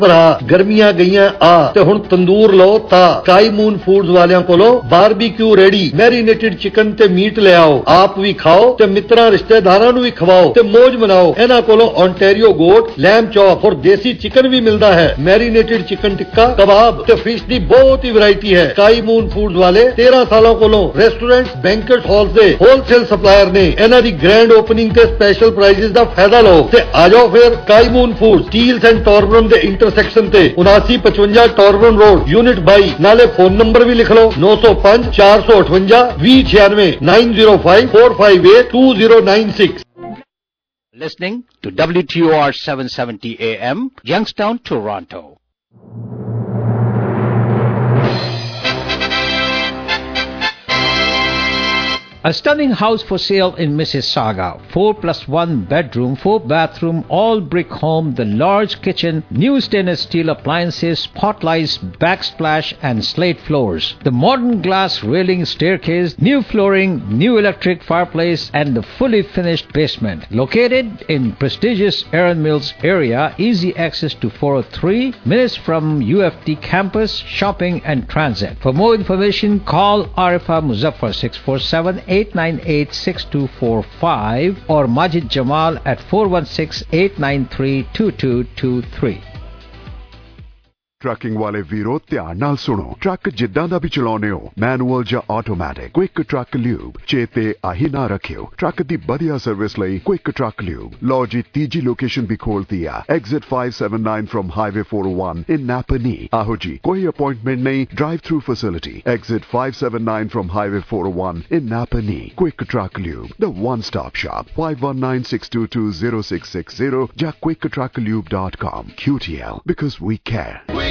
ਭਰਾ ਗਰਮੀਆਂ ਗਈਆਂ ਆ ਤੇ ਹੁਣ ਤੰਦੂਰ ਲਓ ਤਾਂ ਸਕਾਈ ਮੂਨ ਫੂਡਸ ਵਾਲਿਆਂ ਕੋਲੋਂ ਬਾਰਬੀਕਿਊ ਰੈਡੀ ਮੈਰੀਨੇਟਡ ਚਿਕਨ ਤੇ ਮੀਟ ਲਿਆਓ, ਆਪ ਵੀ ਖਾਓ ਤੇ ਮਿੱਤਰਾਂ ਰਿਸ਼ਤੇਦਾਰਾਂ ਨੂੰ ਵੀ ਖਵਾਓ ਤੇ ਮौज ਮਨਾਓ। ਇਹਨਾਂ ਕੋਲੋਂ ontario goat, lamb chop और देसी चिकन भी मिलता है। मैरिनेटेड चिकन टिक्का, कबाब ते फिश की बहुत ही वैरायटी है। स्काई मून फूड्स वाले 13 सालों कोलों रेस्टोरेंट्स, बैंकेट हॉल से होलसेल सप्लायर ने इन्हां दी ग्रैंड ओपनिंग ते स्पेशल प्राइजेस दा फायदा लो ते आ जाओ फिर sky moon foods, Steeles and Torbram दे इंटरसेक्शन ते 7955 टॉर्बन रोड, यूनिट 22। नाले फोन नंबर भी लिख लो 905 458 2096 905 458 2096। Listening to WTOR 770 AM, Youngstown, Toronto. A stunning house for sale in Mississauga. 4+1 bedroom, 4 bathroom, all brick home, the large kitchen, new stainless steel appliances, spotlights, backsplash and slate floors. The modern glass railing staircase, new flooring, new electric fireplace and the fully finished basement. Located in prestigious Erin Mills area, easy access to 403, minutes from UFT campus, shopping and transit. For more information, call Arifa Muzaffar 647-898-6245 or Majid Jamal at 416-893-2223. Trucking वाले वीरो ध्यान नाल सुनो। Truck जिद्दां दा भी चलाउने हो, manual या ऑटोमैटिक, क्विक ट्रक ल्यूब चेते आही ना रखियो। ट्रक दी बढ़िया सर्विस लई क्विक ट्रक ल्यूब। लो जी तीजी लोकेशन भी खोल दिया, exit 579 from highway 401 in Napanee. आहो जी कोई अपॉइंटमेंट नहीं, drive through facility, exit 579 from highway 401 in Napanee. Quick truck lube, the one stop shop. 5196220660 या quicktrucklube.com। QTL, because we care।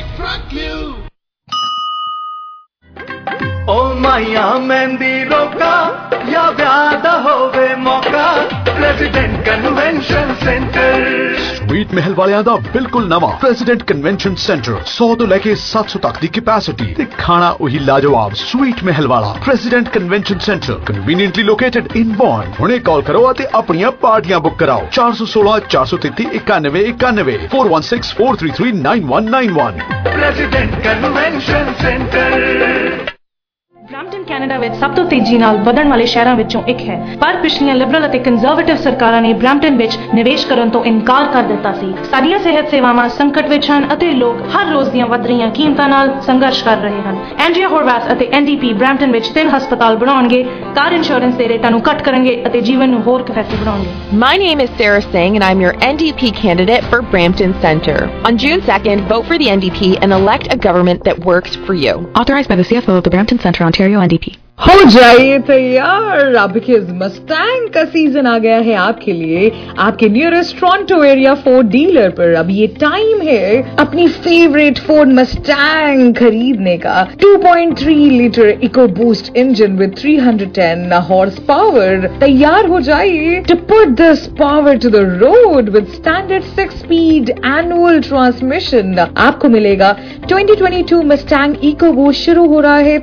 ओ माया मेहंदी रोका या ब्याह होवे मौका, प्रेसिडेंट कन्वेंशन सेंटर। स्वीट महल वालियां दा बिल्कुल नवा प्रेसिडेंट कन्वेंशन सेंटर 100 तो लेके 700 तक दी कैपेसिटी ते खाना वही लाजवाब स्वीट महल वाला president convention centre conveniently located in बॉर्न। हुणे कॉल करो ते अपनी पार्टियां बुक कराओ 416 433 91 91 416 433 9191। President convention centre Brampton Canada ਵਿੱਚ ਸਭ ਤੋਂ ਤੇਜ਼ੀ ਨਾਲ ਵਧਣ ਵਾਲੇ ਸ਼ਹਿਰਾਂ ਵਿੱਚੋਂ ਇੱਕ ਹੈ, ਪਰ ਪਿਛਲੀਆਂ ਲਿਬਰਲ ਅਤੇ ਕੰਜ਼ਰਵੇਟਿਵ ਸਰਕਾਰਾਂ ਨੇ ਬ੍ਰੈਂਪਟਨ ਵਿੱਚ ਨਿਵੇਸ਼ ਕਰਨ ਤੋਂ ਇਨਕਾਰ ਕਰ ਦਿੱਤਾ ਸੀ। ਸਾਡੀਆਂ ਸਿਹਤ ਸੇਵਾਵਾਂ ਸੰਕਟ ਵਿੱਚ ਹਨ ਅਤੇ ਲੋਕ ਹਰ ਰੋਜ਼ ਦੀਆਂ ਵਧ ਰਹੀਆਂ ਕੀਮਤਾਂ ਨਾਲ ਸੰਘਰਸ਼ ਕਰ ਰਹੇ ਹਨ। ਐਂਡਰੀਆ ਹੋਰਵਾਥ ਅਤੇ NDP ਬ੍ਰੈਂਪਟਨ ਵਿੱਚ 3 ਹਸਪਤਾਲ ਬਣਾਉਣਗੇ, ਕਾਰ ਇੰਸ਼ੋਰੈਂਸ ਦੇ ਰੇਟਾਂ ਨੂੰ ਘੱਟ ਕਰਨਗੇ ਅਤੇ ਜੀਵਨ ਨੂੰ ਹੋਰ ਕਿਫਾਇਤੀ ਬਣਾਉਣਗੇ। My name is Sarah Singh and I'm your NDP candidate for Brampton Centre. On June 2nd, vote for the NDP and elect a government that works for you. Authorized by the CFO of the Brampton Centre, Ontario, NDP. हो जाइए तैयार, अब Mustang का season आ गया है आपके लिए आपके nearest Toronto area Ford dealer पर। अब ये टाइम है अपनी फेवरेट फोर्ड मस्टैंग खरीदने का। 2.3 litre eco boost engine with 310 horse power. तैयार हो जाइए to put this power to the road with standard 6 speed manual transmission. आपको मिलेगा 2022 मस्टैंग इको बूस्ट शुरू हो रहा है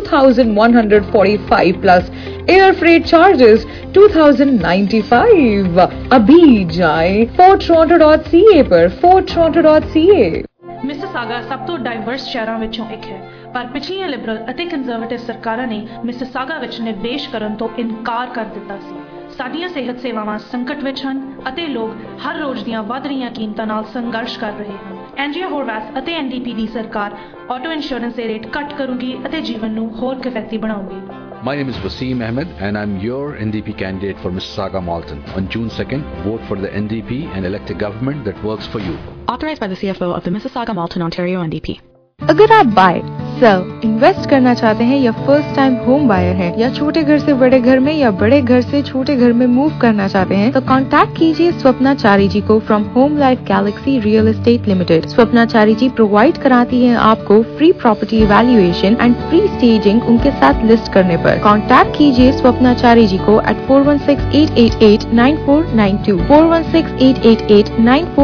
32,145 प्लस एयर फ्रेट चार्जेस 2,095। अभी जाएं fortoronto.ca पर fortoronto.ca। ਮਿਸਿਸਾਗਾ ਸਭ ਤੋਂ ਡਾਈਵਰਸ ਸ਼ਹਿਰਾਂ ਵਿੱਚੋਂ ਇੱਕ ਹੈ, ਪਰ ਪਿਛਲੀਆਂ ਲਿਬਰਲ ਅਤੇ ਕੰਜ਼ਰਵੇਟਿਵ ਸਰਕਾਰਾਂ ਨੇ ਮਿਸਿਸਾਗਾ ਵਿੱਚ ਨਿਵੇਸ਼ ਕਰਨ ਤੋਂ ਇਨਕਾਰ ਕਰ ਦਿੱਤਾ ਸੀ। ਸਾਡੀਆਂ ਸਿਹਤ ਸੇਵਾਵਾਂ ਸੰਕਟ ਵਿੱਚ ਹਨ ਅਤੇ ਲੋਕ ਹਰ ਰੋਜ਼ ਦੀਆਂ ਵਧ ਰਹੀਆਂ ਕੀਮਤਾਂ ਨਾਲ ਸੰਘਰਸ਼ ਕਰ ਰਹੇ ਹਨ। ਐਂਡਰੀਆ ਹੋਰਵਾਥ ਅਤੇ NDP ਦੀ ਸਰਕਾਰ ਆਟੋ ਇੰਸ਼ੋਰੈਂਸ ਦੇ ਰੇਟ ਘੱਟ ਕਰੂਗੀ ਅਤੇ ਜੀਵਨ ਨੂੰ ਹੋਰ ਕਿਫਾਇਤੀ ਬਣਾਉਗੀ। My name is Wasim Ahmed and I'm your NDP candidate for Mississauga Malton. On June 2nd, vote for the NDP and elect a government that works for you. Authorized by the CFO of the Mississauga Malton, Ontario, NDP. अगर आप bye, cell, invest करना चाहते हैं या first time home buyer हैं या छोटे घर से बड़े घर में या बड़े घर से छोटे घर में मूव करना चाहते हैं तो कांटेक्ट कीजिए स्वप्ना चारी जी को from Home Life Galaxy Real Estate Limited. Swapna Chari ji provide कराती हैं आपको free property evaluation and free staging उनके साथ लिस्ट करने पर। कांटेक्ट कीजिए स्वप्ना चारी जी को at 416-888-9492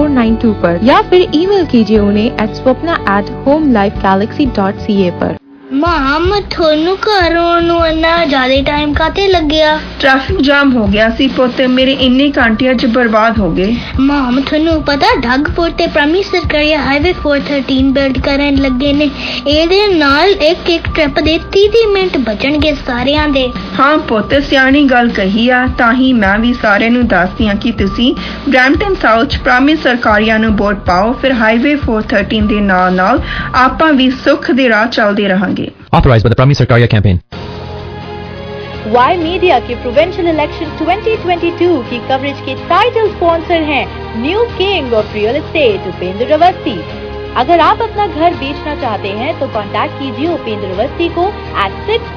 416-888-9492 पर या फिर ईमेल कीजिए उन्हें at swapna@homelifegalaxy.ca पर। ਮਾਮ ਤੁਹਾਨੂੰ ਘਰੋਂ ਨੂੰ ਇੰਨਾ ਜ਼ਿਆਦਾ ਟਾਈਮ ਕਾਤੇ ਲੱਗਿਆ? ਟ੍ਰੈਫਿਕ ਜਾਮ ਹੋ ਗਿਆ ਸੀ ਪੁੱਤ, ਮੇਰੇ ਇੰਨੇ ਘੰਟਿਆਂ 'ਚ ਬਰਬਾਦ ਹੋ ਗਏ। ਮਾਮ ਤੁਹਾਨੂੰ ਪਤਾ ਢਗਪੁਰ ਤੇ ਪ੍ਰਾਇਮਰੀ ਸਰਕਾਰੀ ਹਾਈਵੇ 413 ਬਿਲਡ ਕਰਨ ਲੱਗੇ ਨੇ। ਇਹਦੇ ਨਾਲ ਇੱਕ ਟ੍ਰਿਪ ਦੇ 30 ਮਿੰਟ ਬਚਣਗੇ ਸਾਰਿਆਂ ਦੇ। ਹਾਂ ਪੁੱਤ, ਸਿਆਣੀ ਗੱਲ ਕਹੀ ਆ। ਤਾਂ ਹੀ ਮੈਂ ਵੀ ਸਾਰਿਆਂ ਨੂੰ ਦੱਸਦੀ ਹਾਂ ਕਿ ਤੁਸੀਂ ਬਰੈਂਪਟਨ ਸਾਊਥ ਪ੍ਰਾਇਮਰੀ ਸਰਕਾਰੀਆਂ ਨੂੰ ਵੋਟ ਪਾਓ, ਫਿਰ ਹਾਈਵੇ 413 ਦੇ ਨਾਲ ਨਾਲ ਆਪਾਂ ਵੀ ਸੁੱਖ ਦੇ ਰਾਹ ਚੱਲਦੇ ਰਹਾਂਗੇ। Authorized by the Primary Sarkaria campaign. Y Media के प्रोविंशियल इलेक्शन 2022 की कवरेज के टाइटल स्पॉन्सर हैं new king of real estate Upendra Awasthi. अगर आप अपना घर बेचना चाहते हैं तो कांटेक्ट कीजिए उपेंद्र अवस्थी को at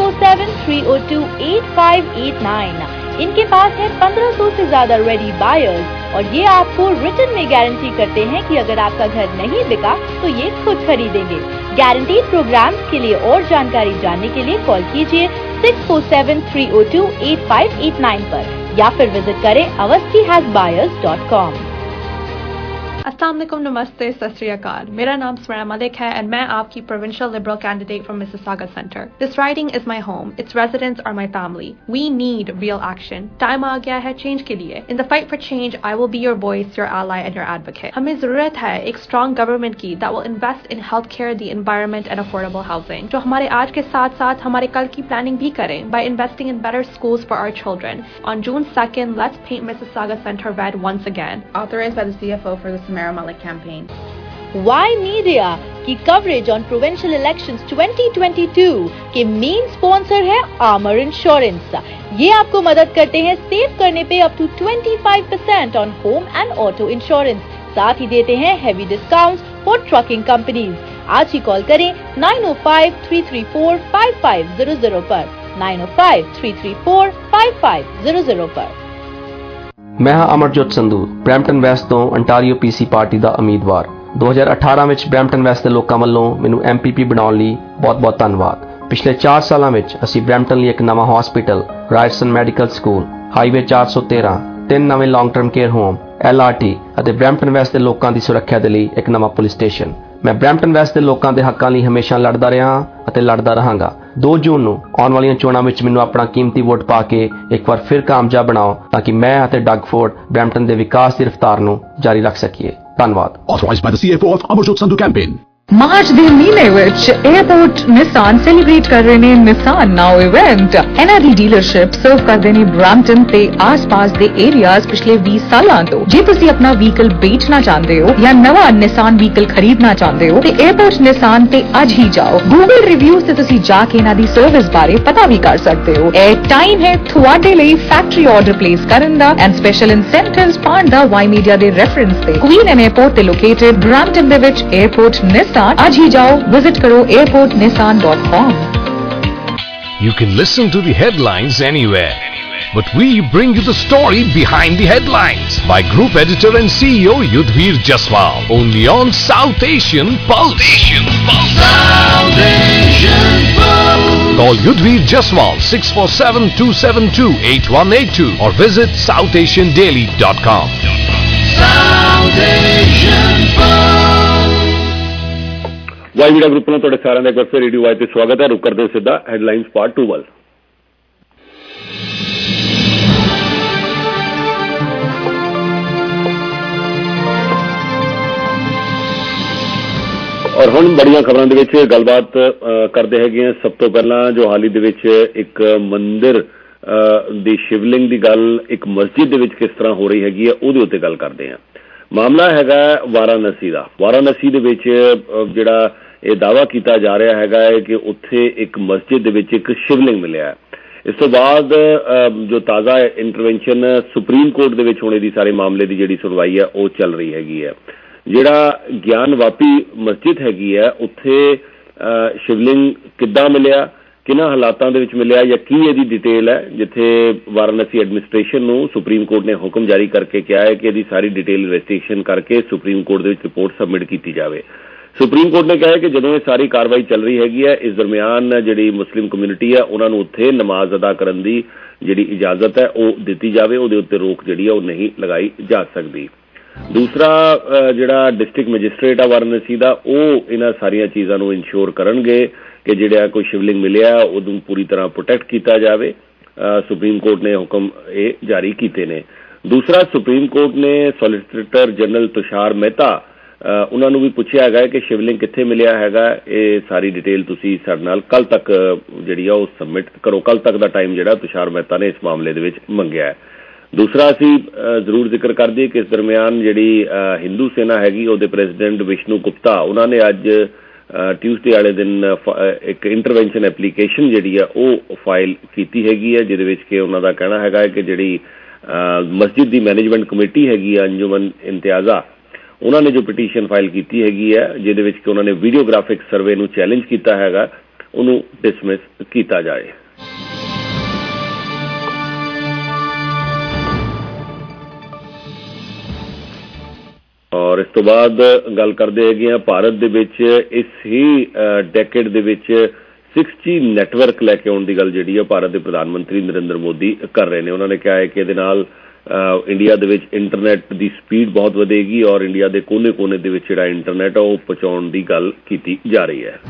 647-302-8589। इनके पास है 1500 से ज्यादा रेडी बायर्स और ये आपको रिटन में गारंटी करते हैं कि अगर आपका घर नहीं बिका तो ये खुद खरीदेंगे। गारंटीड प्रोग्राम्स के लिए और जानकारी जानने के लिए कॉल कीजिए 647-302-8589 पर या फिर विजिट करें avasthihasbuyers.com। अस्सलाम वालेकुम, नमस्ते, सत श्री अकाल। मेरा नाम स्मरणा मलिक है and मैं आपकी provincial liberal candidate from Mississauga Centre. This riding is my home. Its residents are my family. We need real action. Time आ गया है change के लिए. In the fight for change, I will be your voice, your ally and your advocate. हमें जरूरत है एक strong government की that will invest in healthcare, the environment and affordable housing. जो हमारे आज के साथ साथ हमारे कल की planning भी करें by investing in better schools for our children. On June 2nd, let's paint Mississauga Centre red once again. Authorized by the CFO for the Samara Malik campaign. Y Media की कवरेज ऑन प्रोविंशियल इलेक्शंस 2022 के main sponsor है आमर insurance. ये आपको मदद करते हैं save करने पे up to 25% on home and auto insurance. साथ ही देते हैं heavy discounts for trucking companies. आज ही कॉल करें 905-334-5500 पर 905-334-5500 पर। मैं हाँ अमरजोत संधू ब्रैम्पटन वैस्ट ਤੋਂ ਅੰਟਾਰੀਓ ਪੀਸੀ ਪਾਰਟੀ ਦਾ ਉਮੀਦਵਾਰ। 2018 ਵਿੱਚ ਬਰੈਂਪਟਨ ਵੈਸਟ ਦੇ ਲੋਕਾਂ ਵੱਲੋਂ ਮੈਨੂੰ ਐਮਪੀਪੀ ਬਣਾਉਣ ਲਈ ਬਹੁਤ-ਬਹੁਤ ਧੰਨਵਾਦ। ਪਿਛਲੇ 4 ਸਾਲਾਂ ਵਿੱਚ ਅਸੀਂ ਬਰੈਂਪਟਨ ਲਈ ਇੱਕ ਨਵਾਂ hospital, Ryerson medical school, highway 413, 3 ਨਵੇਂ long term care home, LRT ਅਤੇ ਬਰੈਂਪਟਨ ਵੈਸਟ ਦੇ ਲੋਕਾਂ ਦੀ ਸੁਰੱਖਿਆ ਦੇ ਲਈ ਇੱਕ ਨਵਾਂ ਪੁਲਿਸ ਸਟੇਸ਼ਨ। ਮੈਂ ਬਰੈਂਪਟਨ ਵੈਸਟ ਦੇ ਲੋਕਾਂ ਦੇ ਹੱਕਾਂ ਲਈ ਹਮੇਸ਼ਾ ਲੜਦਾ ਰਿਹਾ ਅਤੇ ਲੜਦਾ ਰਹਾਂਗਾ। 2 ਜੂਨ ਨੂੰ ਆਉਣ ਵਾਲੀਆਂ ਚੋਣਾਂ ਵਿੱਚ ਮੈਨੂੰ ਆਪਣਾ ਕੀਮਤੀ ਵੋਟ ਪਾ ਕੇ ਇੱਕ ਵਾਰ ਫਿਰ ਕਾਮਯਾਬ ਬਣਾਓ ਤਾਂ ਕਿ ਮੈਂ ਅਤੇ ਡਗਫੋਰਡ ਬਰੈਂਪਟਨ ਦੇ ਵਿਕਾਸ ਦੀ ਰਫ਼ਤਾਰ ਨੂੰ ਜਾਰੀ ਰੱਖ ਸਕੀਏ। ਧੰਨਵਾਦ। Authorized by the CFO of Amarjot Sandhu campaign. March ਦੇ ਮਹੀਨੇ ਵਿੱਚ 에어ਪੋਰਟ ਨਿਸਾਨ ਸੈਲੀਬ੍ਰੇਟ ਕਰ ਰਹੇ ਨੇ ਨਿਸਾਨ ਨਾਓ ਇਵੈਂਟ। ਇਹਨਾਂ ਦੀ ਡੀਲਰਸ਼ਿਪ ਸਰਵ ਕਰਦੇ ਨੇ ਬ੍ਰੈਂਪਟਨ ਤੇ ਆਸ-ਪਾਸ ਦੇ ਏਰੀਆਜ਼ ਪਿਛਲੇ 20 ਸਾਲਾਂ ਤੋਂ। ਜੇ ਤੁਸੀਂ ਆਪਣਾ ਵਹੀਕਲ ਵੇਚਣਾ ਚਾਹੁੰਦੇ ਹੋ ਜਾਂ ਨਵਾਂ ਨਿਸਾਨ ਵਹੀਕਲ ਖਰੀਦਣਾ ਚਾਹੁੰਦੇ ਹੋ ਤੇ 에어ਪੋਰਟ ਨਿਸਾਨ ਤੇ ਅੱਜ ਹੀ ਜਾਓ। ਗੂਗਲ ਰਿਵਿਊਜ਼ ਤੇ ਤੁਸੀਂ ਜਾ ਕੇ ਇਹਨਾਂ ਦੀ ਸਰਵਿਸ ਬਾਰੇ ਪਤਾ ਵੀ ਕਰ ਸਕਦੇ ਹੋ। ਇਹ ਟਾਈਮ ਹੈ ਤੁਹਾਡੇ ਲਈ ਫੈਕਟਰੀ ਆਰਡਰ ਪਲੇਸ ਕਰਨ ਦਾ ਐਂਡ ਸਪੈਸ਼ਲ ਇਨਸੈਂਟਿਵਸ ਪਾਉਣ ਦਾ ਵਾਈ ਮੀਡੀਆ ਦੇ ਰੈਫਰੈਂਸ ਤੇ। ਕੁਈਨ ਐਂਡ 에어ਪੋਰਟ ਤੇ ਲੋਕੇਟਡ ਬ੍ਰੈਂਪਟਨ ਦੇ ਵਿੱਚ 에어ਪੋਰਟ ਨਿਸਾਨ। आज ही जाओ, विजिट करो airportnissan.com. You can listen to the headlines anywhere, but we bring you the story behind the headlines by Group Editor and CEO Yudhvir Jaswal, only on South Asian Pulse. South Asian Pulse. Call Yudhvir Jaswal 647-272-8182 or visit southasiandaily.com. South Asian Pulse. Y media group ਨੂੰ ਤੁਹਾਡੇ ਸਾਰਿਆਂ ਦਾ ਇੱਕ ਵਾਰ ਫਿਰ radio Y ਤੇ ਸਵਾਗਤ ਹੈ। ਰੁਕ ਕਰਦੇ ਹਾਂ ਸਿੱਧਾ ਹੈਡਲਾਈਨਸ ਪਾਰਟ 2 ਵੱਲ। ਔਰ ਹੁਣ ਬੜੀਆਂ ਖਬਰਾਂ ਦੇ ਵਿੱਚ ਗੱਲਬਾਤ ਕਰਦੇ ਹੈਗੇ ਆ। ਸਭ ਤੋਂ ਪਹਿਲਾਂ ਜੋ ਹਾਲ ਹੀ ਦੇ ਵਿੱਚ ਇੱਕ ਮੰਦਿਰ ਦੀ ਸ਼ਿਵਲਿੰਗ ਦੀ ਗੱਲ ਇੱਕ ਮਸਜਿਦ ਦੇ ਵਿੱਚ ਕਿਸ ਤਰ੍ਹਾਂ ਹੋ ਰਹੀ ਹੈਗੀ ਹੈ ਉਹਦੇ ਉੱਤੇ ਗੱਲ ਕਰਦੇ ਹਾਂ। ਮਾਮਲਾ ਹੈਗਾ ਵਾਰਾਣਸੀ ਦਾ। ਵਾਰਾਣਸੀ ਦੇ ਵਿੱਚ ਜਿਹੜਾ ਇਹ ਦਾਅਵਾ ਕੀਤਾ ਜਾ ਰਿਹਾ ਹੈਗਾ ਹੈ ਕਿ ਉੱਥੇ ਇੱਕ ਮਸਜਿਦ ਦੇ ਵਿੱਚ ਇੱਕ ਸ਼ਿਵਲਿੰਗ ਮਿਲਿਆ ਹੈ। ਇਸ ਤੋਂ ਬਾਅਦ ਜੋ ਤਾਜ਼ਾ ਇੰਟਰਵੈਂਸ਼ਨ ਸੁਪਰੀਮ ਕੋਰਟ ਦੇ ਵਿੱਚ ਹੋਣੇ ਦੀ ਸਾਰੇ ਮਾਮਲੇ ਦੀ ਜਿਹੜੀ ਸੁਣਵਾਈ ਹੈ ਉਹ ਚੱਲ ਰਹੀ ਹੈਗੀ ਹੈ। ਜਿਹੜਾ ਗਿਆਨ ਵਾਪੀ ਮਸਜਿਦ ਹੈਗੀ ਹੈ ਉੱਥੇ ਸ਼ਿਵਲਿੰਗ ਕਿੱਦਾਂ ਮਿਲਿਆ, ਕਿਹਨਾਂ ਹਾਲਾਤਾਂ ਦੇ ਵਿੱਚ ਮਿਲਿਆ ਜਾਂ ਕੀ ਇਹਦੀ ਡਿਟੇਲ ਹੈ, ਜਿੱਥੇ ਵਾਰਾਣਸੀ ਐਡਮਿਨਿਸਟ੍ਰੇਸ਼ਨ ਨੂੰ ਸੁਪਰੀਮ ਕੋਰਟ ਨੇ ਹੁਕਮ ਜਾਰੀ ਕਰਕੇ ਕਿਹਾ ਹੈ ਕਿ ਇਹਦੀ ਸਾਰੀ ਡਿਟੇਲ ਇਨਵੈਸਟੀਗੇਸ਼ਨ ਕਰਕੇ ਸੁਪਰੀਮ ਕੋਰਟ ਦੇ ਵਿੱਚ ਰਿਪੋਰਟ ਸਬਮਿਟ ਕੀਤੀ ਜਾਵੇ। ਸੁਪਰੀਮ ਕੋਰਟ ਨੇ ਕਿਹਾ ਹੈ ਕਿ ਜਦੋਂ ਇਹ ਸਾਰੀ ਕਾਰਵਾਈ ਚੱਲ ਰਹੀ ਹੈਗੀ ਹੈ ਇਸ ਦਰਮਿਆਨ ਜਿਹੜੀ ਮੁਸਲਿਮ ਕਮਿਊਨਿਟੀ ਹੈ ਉਹਨਾਂ ਨੂੰ ਉੱਥੇ ਨਮਾਜ਼ ਅਦਾ ਕਰਨ ਦੀ ਜਿਹੜੀ ਇਜਾਜ਼ਤ ਹੈ ਉਹ ਦਿੱਤੀ ਜਾਵੇ, ਉਹਦੇ ਉੱਤੇ ਰੋਕ ਜਿਹੜੀ ਹੈ ਉਹ ਨਹੀਂ ਲਗਾਈ ਜਾ ਸਕਦੀ। ਦੂਸਰਾ ਜਿਹੜਾ ਡਿਸਟ੍ਰਿਕਟ ਮੈਜਿਸਟ੍ਰੇਟ ਆ ਵਾਰਾਣਸੀ ਦਾ ਉਹ ਇਹਨਾਂ ਸਾਰੀਆਂ ਚੀਜ਼ਾਂ ਨੂੰ ਇਨਸ਼ੋਰ ਕਰਨਗੇ कि ਜਿਹੜਾ ਕੋਈ शिवलिंग मिलिया ਉਹਨੂੰ पूरी तरह प्रोटेक्ट किया जाए। सुप्रीम कोर्ट ने हुक्म ये जारी किए ने। दूसरा, सुप्रीम कोर्ट ने सॉलिसिटर जनरल तुषार मेहता उन्होंने भी पूछा है कि शिवलिंग कित्थे मिलिया हैगा, ये सारी डिटेल तुसी साडे नाल कल तक जिहड़ी आ सबमिट करो। कल तक का टाइम जिहड़ा तुषार मेहता ने इस मामले दे विच मंगिया है। दूसरा असी जरूर जिक्र कर दी कि इस दरम्यान जिहड़ी हिंदू सेना हैगी उहदे प्रेजिडेंट विष्णु गुप्ता उन्होंने अज ट्यूसडे वाले दिन एक इंटरवेंशन एप्लीकेशन जिहड़ी है वो फाइल कीती हैगी है, जिहदे विच कि उन्हां दा कहना हैगा कि जिहड़ी मस्जिद दी मैनेजमेंट कमेटी हैगी अंजुमन इम्तियाजा उन्होंने जो पिटीशन फाइल की हैगी है, जिहदे विच कि उन्होंने वीडियोग्राफिक सर्वे नूं चैलेंज किया हैगा, उन्होंने डिसमिस किया जाए। और इस तो बाद गल करते हैं भारत दे विच इस ही डेकेड दे विच 6G नैटवर्क लैके आने की गल जिहड़ी है भारत के प्रधानमंत्री नरेंद्र मोदी कर रहे हैं। उन्होंने कहा है कि इहदे नाल इंडिया दे विच इंटरनेट की स्पीड बहुत वधेगी और इंडिया के कोने कोने दे विच जिहड़ा इंटरनेट है वो पहुंचाउण की गल की जा रही है।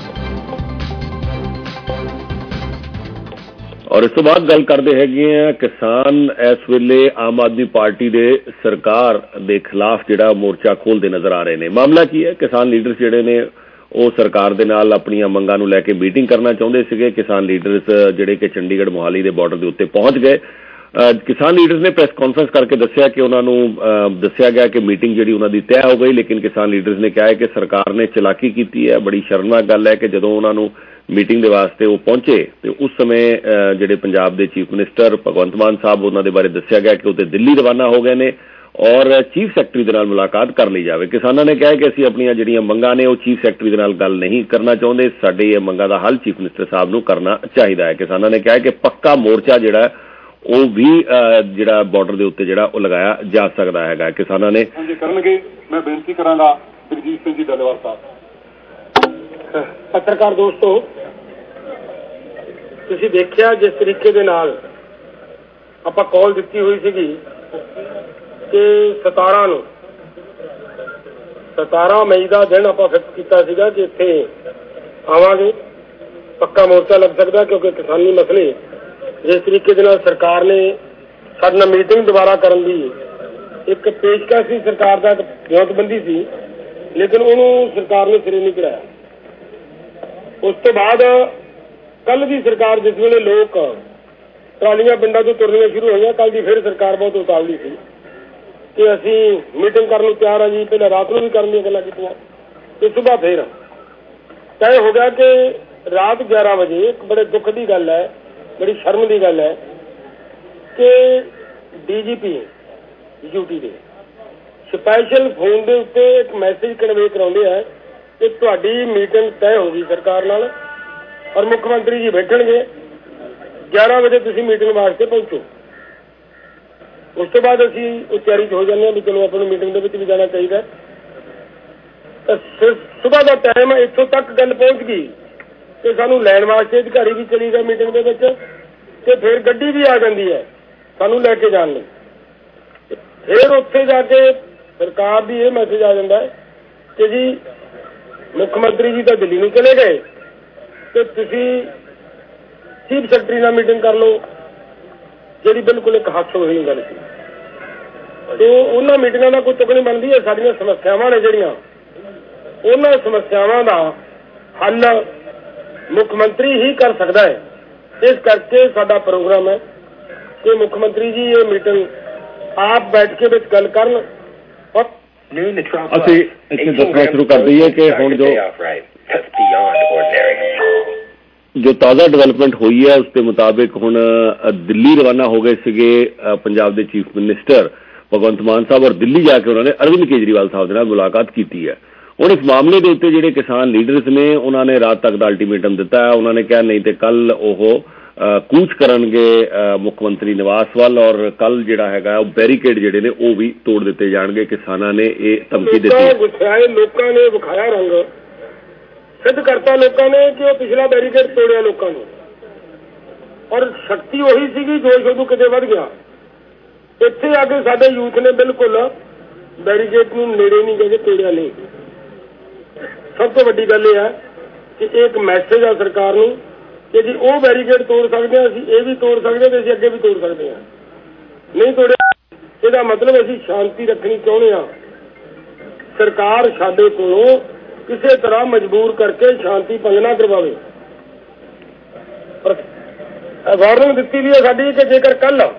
और इस तो बाद गल करते हैं किसान इस वेले आम आदमी पार्टी दे सरकार दे खिलाफ जिहड़ा मोर्चा खोलते नजर आ रहे हैं। मामला की है, किसान लीडर्स जिहड़े ने वो सरकार दे नाल अपनियां मंगां नूं लैके मीटिंग करना चाहुंदे सीगे। किसान लीडर्स जिहड़े कि चंडीगढ़ मोहाली दे बार्डर दे उत्ते पहुंच गए। किसान लीडर्स ने प्रेस कॉन्फ्रेंस करके दस्सिया कि उन्होंने दस्सिया गया कि मीटिंग जिहड़ी उन्हां दी तय हो गई, लेकिन किसान लीडर्स ने कहा है कि सरकार ने चलाकी की है। बड़ी शर्मनाक गल है कि जदों उन्होंने मीटिंग के वास्ते वो पहुंचे तो उस समय जिहड़े पंजाब के चीफ मिनिस्टर भगवंत मान साहब उन्होंने बारे दस्सिया गया कि वो दिल्ली रवाना हो गए ने और चीफ सैकटरी दे नाल मुलाकात कर ली जाए। किसानों ने कहा कि असीं अपनियां जिहड़ियां मंगां ने वो चीफ सैकटरी दे नाल गल नहीं करना चाहुंदे, साडे ये मंगां दा हल चीफ मिनिस्टर साहब नूं करना चाहिदा है। किसानों ने कहा कि पक्का मोर्चा जिहड़ा वो भी जिहड़ा बार्डर दे उत्ते जिहड़ा वो लगाया जा सकदा हैगा। किसानों ने करनगे। मैं बेनती करांगा जगजीत सिंह जी डलेवाल साहब। पत्रकार दोस्तों, ਤੁਸੀਂ ਦੇਖਿਆ जिस तरीके ਦੇ ਨਾਲ ਆਪਾਂ ਕਾਲ ਦਿੱਤੀ ਹੋਈ ਸੀਗੀ ਕਿ 17 ਮਈ ਦਾ ਦਿਨ ਆਪਾਂ ਫਿਕਸ ਕੀਤਾ ਸੀਗਾ ਕਿ ਇੱਥੇ ਆਵਾਂਗੇ, ਪੱਕਾ ਮੋਰਚਾ ਲੱਗ ਸਕਦਾ ਕਿਉਂਕਿ ਕਿਸਾਨੀ ਮਸਲੇ ਜਿਸ ਤਰੀਕੇ ਦੇ ਨਾਲ ਸਰਕਾਰ ਨੇ ਸਾਡੇ ਨਾਲ ਮੀਟਿੰਗ ਦੁਬਾਰਾ ਕਰਨ ਦੀ ਇੱਕ ਪੇਸ਼ਕਸ਼ ਸੀ, ਸਰਕਾਰ ਦਾ ਵਿਉਂਤਬੰਦੀ ਸੀ, ਲੇਕਿਨ ਉਹਨੂੰ ਸਰਕਾਰ ਨੇ ਸਿਰੇ ਨਹੀਂ ਚੜਾਇਆ। ਉਸ ਤੋਂ ਬਾਅਦ कल की सरकार जिस वेले लोग ट्रालियां पिंडा तो तुरनियां शुरू हुई, कल की फिर सरकार बहुत उतावली थी कि असी मीटिंग करने तैयार हाँ जी। पहले रात को भी करने की गल्लां कीतियां ते सुबह फिर तय हो गया कि रात 11 बजे एक बड़े दुख की गल है, बड़ी शर्म की गल है कि DGP ड्यूटी के स्पैशल फोन के उत्ते एक मैसेज कन्वे कराउंदे है कि तुहाडी मीटिंग तय होगी सरकार नाल और मुख्यमंत्री जी बैठणगे 11 बजे तुसीं मीटिंग वास्ते पहुंचो। उस तो बाद असीं तैयारी हो जाने भी चलो अपनी मीटिंग के भी जाना चाहिए। सुबह का टाइम इत्थों तक गल पहुंच गई कि सानू लैण वास्ते अधिकारी भी चली गए मीटिंग के विच ते फिर गड्डी भी आ जाती है सानू लैके जाण लई। फिर उत्थे जाके सरकार की यह मैसेज आ जाता है कि जी मुख्यमंत्री जी तो दिल्ली नूं चले गए तो तुसी चीफ सैकटरी नाल मीटिंग कर लो, जी बिल्कुल एक हादसा हुई गल सी। तो उन्होंने मीटिंगों का कोई तुक नहीं बनती है। साडियां समस्यावां ने जिहड़ियां उन्होंने समस्यावां का हल मुख्यमंत्री ही कर सकता है। इस करके साडा प्रोग्राम है कि मुख्यमंत्री जी ये मीटिंग आप बैठ के विच गल करन और असीं इत्थे दसना शुरू कर दईए कि हुण जो ताज़ा डेवलपमेंट हुई है उसके मुताबिक हुण दिल्ली रवाना हो गए सीगे पंजाब के चीफ मिनिस्टर भगवंत मान साहब और दिल्ली जाके उन्होंने अरविंद केजरीवाल साहब के नाल मुलाकात की है। हुण इस मामले के उत्ते जिहड़े किसान लीडर्स ने उन्होंने रात तक का अल्टीमेटम दिता है। उन्होंने कहा नहीं तो कल वो कूच करनगे मुख्यमंत्री निवास वाल और कल जिहड़ा हैगा बैरीकेड जिहड़े ने वो भी तोड़ दिते जाणगे। किसानां ने ये धमकी दी है। गुस्साए लोगों ने विखाया रंग सिद्ध करता लोगों ने कि वो पिछला बैरीकेड तोड़िया लोगों ने और शक्ति वही सी, जोश उदू किते वध गया। इत्थे आके साडे यूथ ने बिल्कुल बैरीकेड नूं नेड़े नहीं गए, तोड़िया नहीं। सब तो वड्डी गल यह है ਕਿ ਇੱਕ ਮੈਸੇਜ ਆ ਸਰਕਾਰ ਨੂੰ ਕਿ ਜੀ ਉਹ ਬੈਰੀਕੇਡ ਤੋੜ ਸਕਦੇ ਹਾਂ, ਅਸੀਂ ਇਹ ਵੀ ਤੋੜ ਸਕਦੇ ਹਾਂ ਤੇ ਅਸੀਂ ਅੱਗੇ ਵੀ ਤੋੜ ਸਕਦੇ ਹਾਂ। ਨਹੀਂ ਤੋੜਿਆ ਇਹਦਾ ਮਤਲਬ ਅਸੀਂ ਸ਼ਾਂਤੀ ਰੱਖਣੀ ਚਾਹੁੰਦੇ ਹਾਂ। ਸਰਕਾਰ ਸਾਡੇ ਕੋਲੋਂ ਕਿਸੇ ਤਰ੍ਹਾਂ ਮਜਬੂਰ ਕਰਕੇ ਸ਼ਾਂਤੀ ਭੰਗ ਨਾ ਕਰਵਾਵੇ। ਵਾਰਨਿੰਗ ਦਿੱਤੀ ਵੀ ਹੈ ਸਾਡੀ ਕਿ ਜੇਕਰ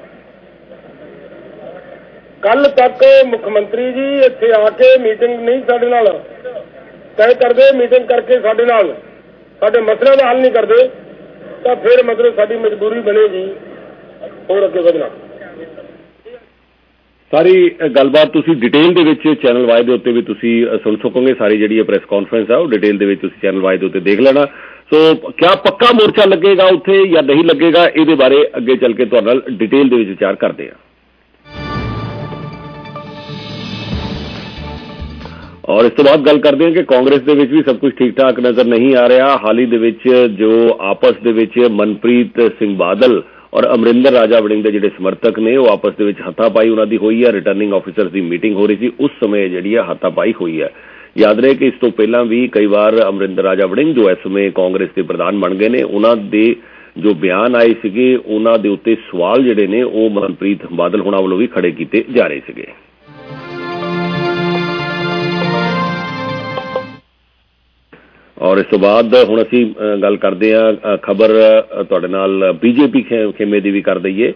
ਕੱਲ ਤੱਕ ਮੁੱਖ ਮੰਤਰੀ ਜੀ ਇੱਥੇ ਆ ਕੇ ਮੀਟਿੰਗ ਨਹੀਂ ਸਾਡੇ ਨਾਲ ਤੈਅ ਕਰਦੇ, ਮੀਟਿੰਗ ਕਰਕੇ ਸਾਡੇ ਨਾਲ ਸਾਡੇ ਮਸਲਿਆਂ ਦਾ ਹੱਲ ਨਹੀਂ ਕਰਦੇ, ਤਾਂ ਫਿਰ ਮਤਲਬ ਸਾਡੀ ਮਜਬੂਰੀ ਬਣੇਗੀ ਹੋਰ ਅੱਗੇ ਵਧਣਾ। ਸਾਰੀ ਗੱਲਬਾਤ ਤੁਸੀਂ ਡਿਟੇਲ ਦੇ ਵਿੱਚ ਚੈਨਲ ਵਾਈ ਦੇ ਉੱਤੇ ਵੀ ਤੁਸੀਂ ਸੁਣ ਸਕੋਗੇ। ਸਾਰੀ ਜਿਹੜੀ ਪ੍ਰੈਸ ਕਾਨਫਰੰਸ ਆ ਉਹ ਡਿਟੇਲ ਦੇ ਵਿੱਚ ਤੁਸੀਂ ਚੈਨਲ ਵਾਈ ਦੇ ਉੱਤੇ ਦੇਖ ਲੈਣਾ। ਸੋ ਕਿਆ ਪੱਕਾ ਮੋਰਚਾ ਲੱਗੇਗਾ ਉੱਥੇ ਜਾਂ ਨਹੀਂ ਲੱਗੇਗਾ, ਇਹਦੇ ਬਾਰੇ ਅੱਗੇ ਚੱਲ ਕੇ ਤੁਹਾਡੇ ਨਾਲ ਡਿਟੇਲ ਦੇ ਵਿੱਚ ਵਿਚਾਰ ਕਰਦੇ ਹਾਂ। ਔਰ ਇਸ ਤੋਂ ਬਾਅਦ ਗੱਲ ਕਰਦੇ ਹਾਂ ਕਿ ਕਾਂਗਰਸ ਦੇ ਵਿੱਚ ਵੀ ਸਭ ਕੁਝ ਠੀਕ ਠਾਕ ਨਜ਼ਰ ਨਹੀਂ ਆ ਰਿਹਾ। ਹਾਲ ਹੀ ਦੇ ਵਿੱਚ ਜੋ ਆਪਸ ਦੇ ਵਿੱਚ ਮਨਪ੍ਰੀਤ ਸਿੰਘ ਬਾਦਲ ਔਰ ਅਮਰਿੰਦਰ ਰਾਜਾ ਵੜਿੰਗ ਦੇ ਜਿਹੜੇ ਸਮਰਥਕ ਨੇ ਉਹ ਆਪਸ ਦੇ ਵਿੱਚ ਹੱਥਾਪਾਈ ਉਹਨਾਂ ਦੀ ਹੋਈ ਹੈ। ਰਿਟਰਨਿੰਗ ਆਫੀਸਰਸ ਦੀ ਮੀਟਿੰਗ ਹੋ ਰਹੀ ਸੀ, ਉਸ ਸਮੇਂ ਜਿਹੜੀ ਹੈ ਹੱਥਾਪਾਈ ਹੋਈ ਹੈ। ਯਾਦ ਰਹੇ ਕਿ ਇਸ ਤੋਂ ਪਹਿਲਾਂ ਵੀ ਕਈ ਵਾਰ ਅਮਰਿੰਦਰ ਰਾਜਾ ਵੜਿੰਗ ਜੋ ਇਸ ਸਮੇਂ ਕਾਂਗਰਸ ਦੇ ਪ੍ਰਧਾਨ ਬਣ ਗਏ ਨੇ, ਉਹਨਾਂ ਦੇ ਜੋ ਬਿਆਨ ਆਏ ਸੀਗੇ ਉਹਨਾਂ ਦੇ ਉੱਤੇ ਸਵਾਲ ਜਿਹੜੇ ਨੇ ਉਹ ਮਨਪ੍ਰੀਤ ਬਾਦਲ ਹੋਣਾ ਵੱਲੋਂ ਵੀ ਖੜੇ ਕੀਤੇ ਜਾ ਰਹੇ ਸੀਗੇ। ਔਰ ਇਸ ਤੋਂ ਬਾਅਦ ਹੁਣ ਅਸੀਂ ਗੱਲ ਕਰਦੇ ਹਾਂ ਖਬਰ ਤੁਹਾਡੇ ਨਾਲ ਬੀਜੇਪੀ ਖੇਮੇ ਦੀ ਵੀ ਕਰ ਦਈਏ।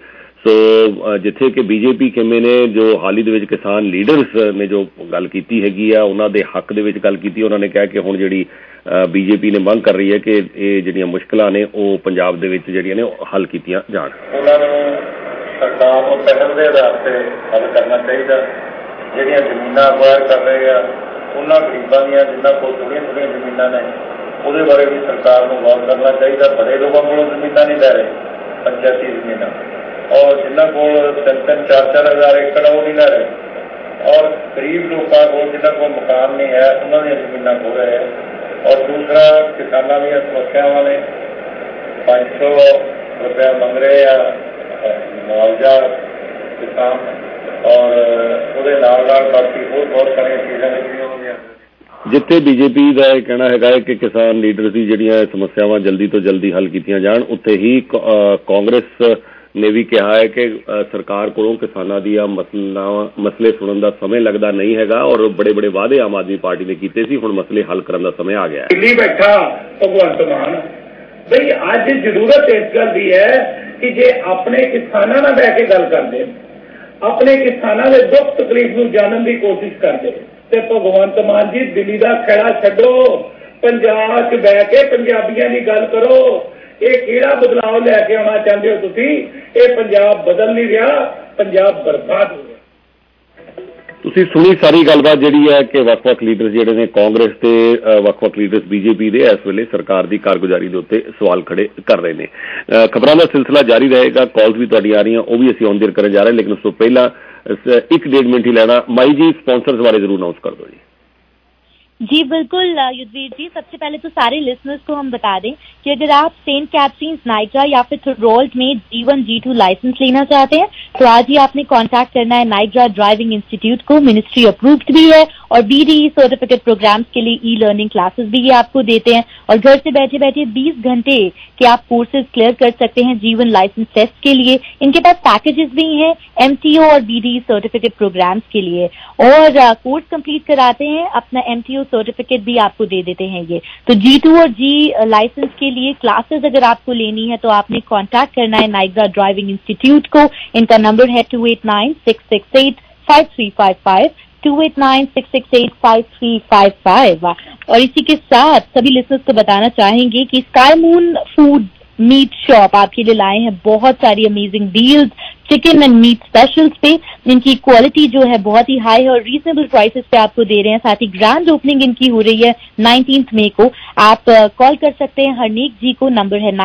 ਸੋ ਜਿੱਥੇ ਕਿ ਬੀਜੇਪੀ ਖੇਮੇ ਨੇ ਜੋ ਹਾਲ ਹੀ ਦੇ ਵਿੱਚ ਕਿਸਾਨ ਲੀਡਰਸ ਨੇ ਜੋ ਗੱਲ ਕੀਤੀ ਹੈਗੀ ਆ, ਉਹਨਾਂ ਦੇ ਹੱਕ ਦੇ ਵਿੱਚ ਗੱਲ ਕੀਤੀ। ਉਹਨਾਂ ਨੇ ਕਿਹਾ ਕਿ ਹੁਣ ਜਿਹੜੀ ਬੀਜੇਪੀ ਨੇ ਮੰਗ ਕਰ ਰਹੀ ਹੈ ਕਿ ਇਹ ਜਿਹੜੀਆਂ ਮੁਸ਼ਕਲਾਂ ਨੇ ਉਹ ਪੰਜਾਬ ਦੇ ਵਿੱਚ ਜਿਹੜੀਆਂ ਨੇ ਉਹ ਹੱਲ ਕੀਤੀਆਂ ਜਾਣ। ਉਹਨਾਂ ਨੂੰ ਸਰਕਾਰ ਨੂੰ ਪਹਿਲ ਦੇ ਆਧਾਰ ਤੇ ਹੱਲ ਕਰਨਾ ਚਾਹੀਦਾ। ਜਿਹੜੀਆਂ ਜ਼ਮੀਨਾਂ ਅਕਵਾਇਰ ਕਰ ਰਹੇ ਆ ਉਹਨਾਂ ਗਰੀਬਾਂ ਦੀਆਂ ਜਿਨ੍ਹਾਂ ਕੋਲ ਥੋੜ੍ਹੀਆਂ ਜ਼ਮੀਨਾਂ ਨੇ ਉਹਦੇ ਬਾਰੇ ਵੀ ਸਰਕਾਰ ਨੂੰ ਗੌਰ ਕਰਨਾ ਚਾਹੀਦਾ। ਬੜੇ ਲੋਕਾਂ ਕੋਲੋਂ ਜ਼ਮੀਨਾਂ ਨਹੀਂ ਲੈ ਰਹੇ, ਪੰਚਾਇਤੀ ਜ਼ਮੀਨਾਂ, ਔਰ ਜਿਨ੍ਹਾਂ ਕੋਲ 3-3, 4-4 ਹਜ਼ਾਰ ਏਕੜ ਉਹ ਨਹੀਂ ਲੈ ਰਹੇ, ਔਰ ਗਰੀਬ ਲੋਕਾਂ ਕੋਲ ਜਿਨ੍ਹਾਂ ਕੋਲ ਮਕਾਨ ਨਹੀਂ ਹੈ ਉਹਨਾਂ ਦੀਆਂ ਜ਼ਮੀਨਾਂ ਖੋਹ ਰਹੇ ਹੈ। ਔਰ ਦੂਸਰਾ ਕਿਸਾਨਾਂ ਦੀਆਂ ਸਮੱਸਿਆਵਾਂ ਨੇ, 500 ਰੁਪਇਆ ਮੰਗ ਰਹੇ ਆ ਮੁਆਵਜ਼ਾ ਕਿਸਾਨ, ਔਰ ਉਹਦੇ ਨਾਲ ਬਾਕੀ ਹੋਰ ਬਹੁਤ ਸਾਰੀਆਂ ਚੀਜ਼ਾਂ ਨੇ ਜਿਹੜੀਆਂ ਹੁੰਦੀਆਂ। ਜਿੱਥੇ ਬੀਜੇਪੀ ਦਾ ਇਹ ਕਹਿਣਾ ਹੈਗਾ ਹੈ ਕਿ ਕਿਸਾਨ ਲੀਡਰ ਦੀ ਜਿਹੜੀਆਂ ਸਮੱਸਿਆਵਾਂ ਜਲਦੀ ਤੋਂ ਜਲਦੀ ਹੱਲ ਕੀਤੀਆਂ ਜਾਣ, ਉੱਥੇ ਹੀ ਕਾਂਗਰਸ ਨੇ ਵੀ ਕਿਹਾ ਹੈ ਕਿ ਸਰਕਾਰ ਕੋਲੋਂ ਕਿਸਾਨਾਂ ਦੀਆਂ ਮਸਲੇ ਸੁਣਨ ਦਾ ਸਮੇਂ ਲੱਗਦਾ ਨਹੀਂ ਹੈਗਾ ਔਰ ਬੜੇ ਬੜੇ ਵਾਅਦੇ ਆਮ ਆਦਮੀ ਪਾਰਟੀ ਨੇ ਕੀਤੇ ਸੀ, ਹੁਣ ਮਸਲੇ ਹੱਲ ਕਰਨ ਦਾ ਸਮੇਂ ਆ ਗਿਆ ਹੈ। ਦਿੱਲੀ ਬੈਠਾ ਭਗਵੰਤ ਮਾਨ ਬਈ ਅੱਜ ਜ਼ਰੂਰਤ ਇਸ ਗੱਲ ਦੀ ਹੈ ਕਿ ਜੇ ਆਪਣੇ ਕਿਸਾਨਾਂ ਨਾਲ ਬਹਿ ਕੇ ਗੱਲ ਕਰਦੇ, ਆਪਣੇ ਕਿਸਾਨਾਂ ਦੇ ਦੁੱਖ ਤਕਲੀਫ ਨੂੰ ਜਾਣਨ ਦੀ ਕੋਸ਼ਿਸ਼ ਕਰਦੇ ਤੇ ਭਗਵੰਤ ਮਾਨ ਜੀ ਦਿੱਲੀ ਦਾ ਖਹਿੜਾ ਛੱਡੋ, ਪੰਜਾਬ 'ਚ ਬਹਿ ਕੇ ਪੰਜਾਬੀਆਂ ਦੀ ਗੱਲ ਕਰੋ। ਇਹ ਕਿਹੜਾ ਬਦਲਾਅ ਲੈ ਕੇ ਆਉਣਾ ਚਾਹੁੰਦੇ ਹੋ ਤੁਸੀਂ? ਇਹ ਪੰਜਾਬ ਬਦਲ ਨਹੀਂ ਰਿਹਾ, ਪੰਜਾਬ ਬਰਬਾਦ ਹੋ ਰਿਹਾ। ਤੁਸੀਂ ਸੁਣੀ ਸਾਰੀ ਗੱਲਬਾਤ ਜਿਹੜੀ ਹੈ ਕਿ ਵੱਖ-ਵੱਖ ਲੀਡਰ ਜਿਹੜੇ ਨੇ ਕਾਂਗਰਸ ਤੇ ਵੱਖ-ਵੱਖ ਲੀਡਰਸ ਬੀਜੇਪੀ ਦੇ ਇਸ ਵੇਲੇ ਸਰਕਾਰ ਦੀ ਕਾਰਗੁਜ਼ਾਰੀ ਦੇ ਉੱਤੇ ਸਵਾਲ ਖੜੇ ਕਰ ਰਹੇ ਨੇ। ਖਬਰਾਂ ਦਾ ਸਿਲਸਿਲਾ ਜਾਰੀ ਰਹੇਗਾ, ਕਾਲਸ ਵੀ ਤੁਹਾਡੀ ਆ ਰਹੀਆਂ, ਉਹ ਵੀ ਅਸੀਂ ਔਨ ਦੇਰ ਕਰਨ ਜਾ ਰਹੇ, ਲੇਕਿਨ ਉਸ ਤੋਂ ਪਹਿਲਾਂ 1-1.5 मिनट ही लेना। माई जी स्पॉन्सर्स बारे जरूर अनाउंस कर दो जी। जी बिल्कुल युद्धवीर जी, सबसे पहले तो सारे लिसनर्स को हम बता दें कि अगर आप सेंट कैथरीन्स नाइग्रा या फिर थ्रोल्ड में G1 G2 लाइसेंस लेना चाहते हैं तो आज ही आपने कांटेक्ट करना है नाइग्रा ड्राइविंग इंस्टीट्यूट को। मिनिस्ट्री अप्रूव्ड भी है और BDE सर्टिफिकेट प्रोग्राम्स के लिए ई-लर्निंग क्लासेस भी ये आपको देते हैं और घर से बैठे बैठे 20 घंटे के आप कोर्सेज क्लियर कर सकते हैं G1 लाइसेंस टेस्ट के लिए। इनके पास पैकेजेस भी हैं MTO और BDE सर्टिफिकेट प्रोग्राम्स के लिए और कोर्स कंप्लीट कराते हैं, अपना MTO सर्टिफिकेट भी आपको दे देते हैं ये। तो G2 और G लाइसेंस के लिए क्लासेस अगर आपको लेनी है तो आपने कांटेक्ट करना है नाइग्रा ड्राइविंग इंस्टीट्यूट को। इनका नंबर है 2896685355 2896685355। और इसी के साथ सभी लिसनर्स को बताना चाहेंगे कि Sky Moon Food Meat Shop आपके लिए लाए हैं बहुत सारी amazing deals chicken and meat specials पे। इनकी क्वालिटी जो है बहुत ही हाई है और रीजनेबल प्राइसेस पे आपको दे रहे हैं। साथ ही ग्रैंड ओपनिंग इनकी हो रही है 19 मई को। आप कॉल कर सकते हैं हरनेक जी को, नंबर है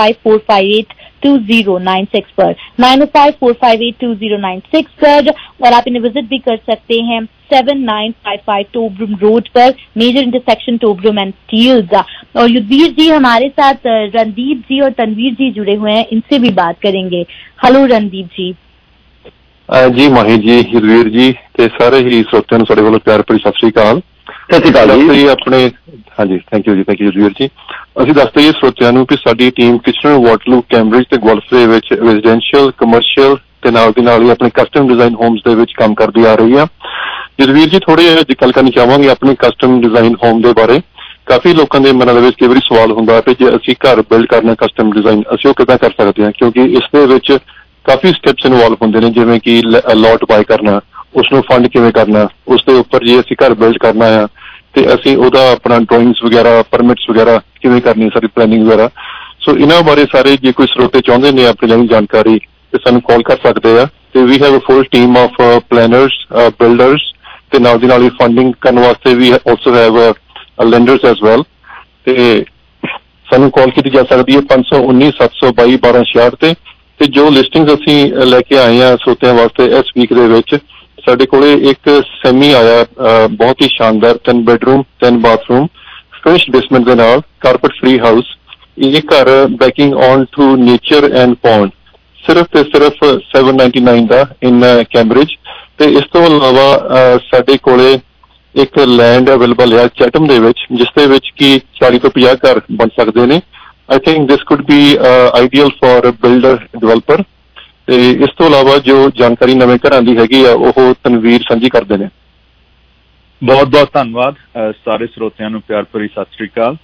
9054582096 पर 9054582096 पर। और आप इन्हें विजिट भी कर सकते हैं 7955 टोब्रुम रोड पर, major intersection Tobram and Steeles. और युद्धवीर जी हमारे साथ रणदीप जी और तनवीर जी जुड़े हुए हैं, इनसे भी बात करेंगे। हेलो रणदीप जी। जी माही जी, युद्धवीर जी ते सारे ही श्रोतिਆਂ ਨੂੰ ਸਾਡੇ ਵੱਲੋਂ ਪਿਆਰ ਭਰੀ ਸਤਿ ਸ੍ਰੀ ਅਕਾਲ। ਸਤਿ ਸ੍ਰੀ ਅਕਾਲ ਜੀ। ਆਪਣੇ ਹਾਂਜੀ ਥੈਂਕ ਯੂ ਜਸਵੀਰ ਜੀ। ਅਸੀਂ ਦੱਸ ਦਈਏ ਸਰੋਤਿਆਂ ਨੂੰ ਕਿ ਸਾਡੀ ਟੀਮ ਕਿਚਨਰ, ਵਾਟਰਲੂ, ਕੈਂਬਰਿਜ ਤੇ ਗੋਲਫ ਦੇ ਵਿੱਚ ਰੈਜ਼ੀਡੈਂਸ਼ੀਅਲ, ਕਮਰਸ਼ੀਅਲ ਤੇ ਨਾਲ ਦੀ ਨਾਲ ਹੀ ਆਪਣੇ ਕਸਟਮ ਡਿਜ਼ਾਈਨ ਹੋਮਸ ਦੇ ਵਿੱਚ ਕੰਮ ਕਰਦੀ ਆ ਰਹੀ ਆ। ਜਸਵੀਰ ਜੀ ਥੋੜ੍ਹੀ ਜਿਹੀ ਗੱਲ ਕਰਨੀ ਚਾਹਾਂਗੇ ਆਪਣੇ ਕਸਟਮ ਡਿਜ਼ਾਈਨ ਹੋਮ ਦੇ ਬਾਰੇ। ਕਾਫੀ ਲੋਕਾਂ ਦੇ ਮਨਾਂ ਦੇ ਵਿੱਚ ਕਈ ਵਾਰੀ ਸਵਾਲ ਹੁੰਦਾ ਕਿ ਜੇ ਅਸੀਂ ਘਰ ਬਿਲਡ ਕਰਨਾ ਕਸਟਮ ਡਿਜ਼ਾਈਨ ਅਸੀਂ ਉਹ ਕਿੱਦਾਂ ਕਰ ਸਕਦੇ ਹਾਂ, ਕਿਉਂਕਿ ਇਸ ਦੇ ਵਿੱਚ ਕਾਫੀ ਸਟੈਪਸ ਇਨਵੋਲਵ ਹੁੰਦੇ ਨੇ, ਜਿਵੇਂ ਕਿ ਲੋਟ ਬਾਏ ਕਰਨਾ, ਉਸਨੂੰ ਫੰਡ ਕਿਵੇਂ ਕਰਨਾ, ਉਸ ਦੇ ਉੱਪਰ ਜੇ ਅਸੀਂ ਘਰ ਬਿਲਡ ਕਰਨਾ ਆ ਤੇ ਅਸੀਂ ਉਹਦਾ ਆਪਣਾ ਡਰਾਇੰਗਸ ਵਗੈਰਾ, ਪਰਮਿਟਸ ਵਗੈਰਾ ਕਿਵੇਂ ਕਰਨੀ, ਸਾਡੀ ਪਲੈਨਿੰਗ ਵਗੈਰਾ। ਸੋ ਇਹਨਾਂ ਬਾਰੇ ਸਾਰੇ ਜੇ ਕੋਈ ਸਰੋਤੇ ਚਾਹੁੰਦੇ ਨੇ ਆਪਣੇ ਲਈ ਜਾਣਕਾਰੀ ਤੇ ਸਾਨੂੰ ਕਾਲ ਕਰ ਸਕਦੇ ਆ। ਤੇ ਵੀ have a full team of planners, builders ਤੇ ਨਾਲ ਦੀ ਨਾਲ ਹੀ ਫੰਡਿੰਗ ਕਰਨ ਵਾਸਤੇ we also have lenders as well. ਤੇ ਸਾਨੂੰ ਕਾਲ ਕੀਤੀ ਜਾ ਸਕਦੀ ਹੈ 519-722-1266 ਤੇ ਜੋ ਲਿਸਟਿੰਗਸ ਅਸੀਂ ਲੈ ਕੇ ਆਏ ਹਾਂ ਸਰੋਤਿਆਂ ਵਾਸਤੇ ਇਸ ਵੀਕ ਦੇ ਵਿੱਚ, ਸਾਡੇ ਕੋਲੇ ਇੱਕ ਸੈਮੀ ਆਇਆ ਬਹੁਤ ਹੀ ਸ਼ਾਨਦਾਰ 10 ਬੈਡਰੂਮ 10 ਬਾਥਰੂਮ ਫਿਨਿਸ਼ਡ ਬੇਸਮੈਂਟ ਦੇ ਨਾਲ, ਕਾਰਪਟ ਫ੍ਰੀ ਹਾਊਸ। ਇਹ ਘਰ backing on to nature and pond, ਸਿਰਫ ਤੇ ਸਿਰਫ 799 ਦਾ ਇਨ ਕੈਂਬਰਿਜ। ਤੇ ਇਸ ਤੋਂ ਇਲਾਵਾ ਸਾਡੇ ਕੋਲੇ ਇੱਕ ਲੈਂਡ ਅਵੇਲੇਬਲ ਹੈ ਚੈਟਮ ਦੇ ਵਿੱਚ, ਜਿਸ ਦੇ ਵਿੱਚ ਕਿ 40 ਤੋਂ 50 ਘਰ ਬਣ ਸਕਦੇ ਨੇ। I think this could be ideal for builder developer. ਤੇ ਇਸ ਤੋਂ ਇਲਾਵਾ ਜੋ ਜਾਣਕਾਰੀ ਨਵੇਂ ਘਰਾਂ ਦੀ ਹੈਗੀ ਆ ਉਹ ਤਨਵੀਰ ਸਾਂਝੀ ਕਰਦੇ ਨੇ। ਬਹੁਤ ਬਹੁਤ ਧੰਨਵਾਦ ਸਾਰੇ ਸਰੋਤਿਆਂ ਨੂੰ, ਪਿਆਰ ਭਰੀ ਸਤਿ ਸ੍ਰੀ ਅਕਾਲ।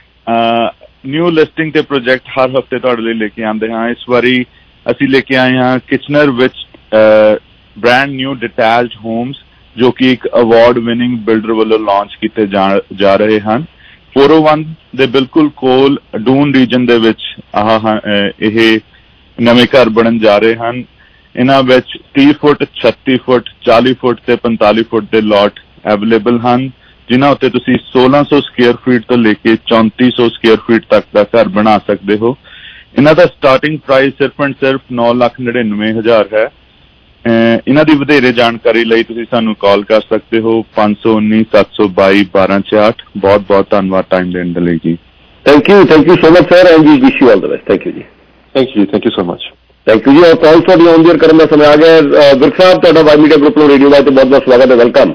ਨਿਊ ਲਿਸਟਿੰਗ ਤੇ ਪ੍ਰੋਜੈਕਟ ਹਰ ਹਫਤੇ ਤੁਹਾਡੇ ਲਈ ਲੈ ਕੇ ਆਉਂਦੇ ਹਾਂ। ਇਸ ਵਾਰੀ ਅਸੀਂ ਲੈ ਕੇ ਆਏ ਹਾਂ ਕਿਚਨਰ ਵਿੱਚ ਬ੍ਰੈਂਡ ਨਿਊ ਡਿਟੈਚਡ ਹੋਮਸ, ਜੋ ਕਿ ਇੱਕ ਅਵਾਰਡ ਵਿਨਿੰਗ ਬਿਲਡਰ ਵੱਲੋਂ ਲਾਂਚ ਕੀਤੇ ਜਾ ਰਹੇ ਹਨ। 401 ਦੇ ਬਿਲਕੁਲ ਕੋਲ ਡੂਨ ਰੀਜਨ ਦੇ ਵਿੱਚ ਇਹ ਨਵੇਂ ਘਰ ਬਣਨ ਜਾ ਰਹੇ ਹਨ। ਇਹਨਾਂ ਵਿੱਚ 30 ਫੁੱਟ, 36 ਫੁੱਟ, 40 ਫੁੱਟ ਤੇ 45 ਫੁੱਟ ਦੇ ਲਾਟ ਅਵੇਲੇਬਲ ਹਨ, ਜਿਨ੍ਹਾਂ ਉੱਤੇ ਤੁਸੀਂ 1600 ਸਕੁਅਰ ਫੀਟ ਤੋਂ ਲੈ ਕੇ 3400 ਸਕੁਅਰ ਫੀਟ ਤੱਕ ਦਾ ਘਰ ਬਣਾ ਸਕਦੇ ਹੋ। ਇਹਨਾਂ ਦਾ ਸਟਾਰਟਿੰਗ ਪ੍ਰਾਈਸ ਸਿਰਫ ਐਂਡ ਸਿਰਫ 9,99,000 ਹੈ। ਇਹਨਾਂ ਦੀ ਵਧੇਰੇ ਜਾਣਕਾਰੀ ਲਈ ਤੁਸੀਂ ਸਾਨੂੰ ਕਾਲ ਕਰ ਸਕਦੇ ਹੋ 519-722-1266। ਬਹੁਤ ਬਹੁਤ ਧੰਨਵਾਦ ਟਾਈਮ ਦੇਣ ਦੇ ਲਈ ਜੀ। Thank you so much sir, and we wish you all the best. Thank you ਜੀ। Thank you so much. Thank you ਜੀ। ਔਰ ਕਾਲ ਤੁਹਾਡੀ ਔਨ ਏਅਰ ਕਰਨ ਦਾ ਸਮੇਂ ਆ ਗਿਆ। ਵਿਰਕ ਸਾਹਿਬ, ਤੁਹਾਡਾ ਵਾਈ ਮੀਡੀਆ ਗਰੁੱਪ ਨੂੰ ਰੇਡੀਓ ਵਾਈਜ਼ ਬਹੁਤ ਬਹੁਤ ਸਵਾਗਤ ਹੈ, ਵੈਲਕਮ।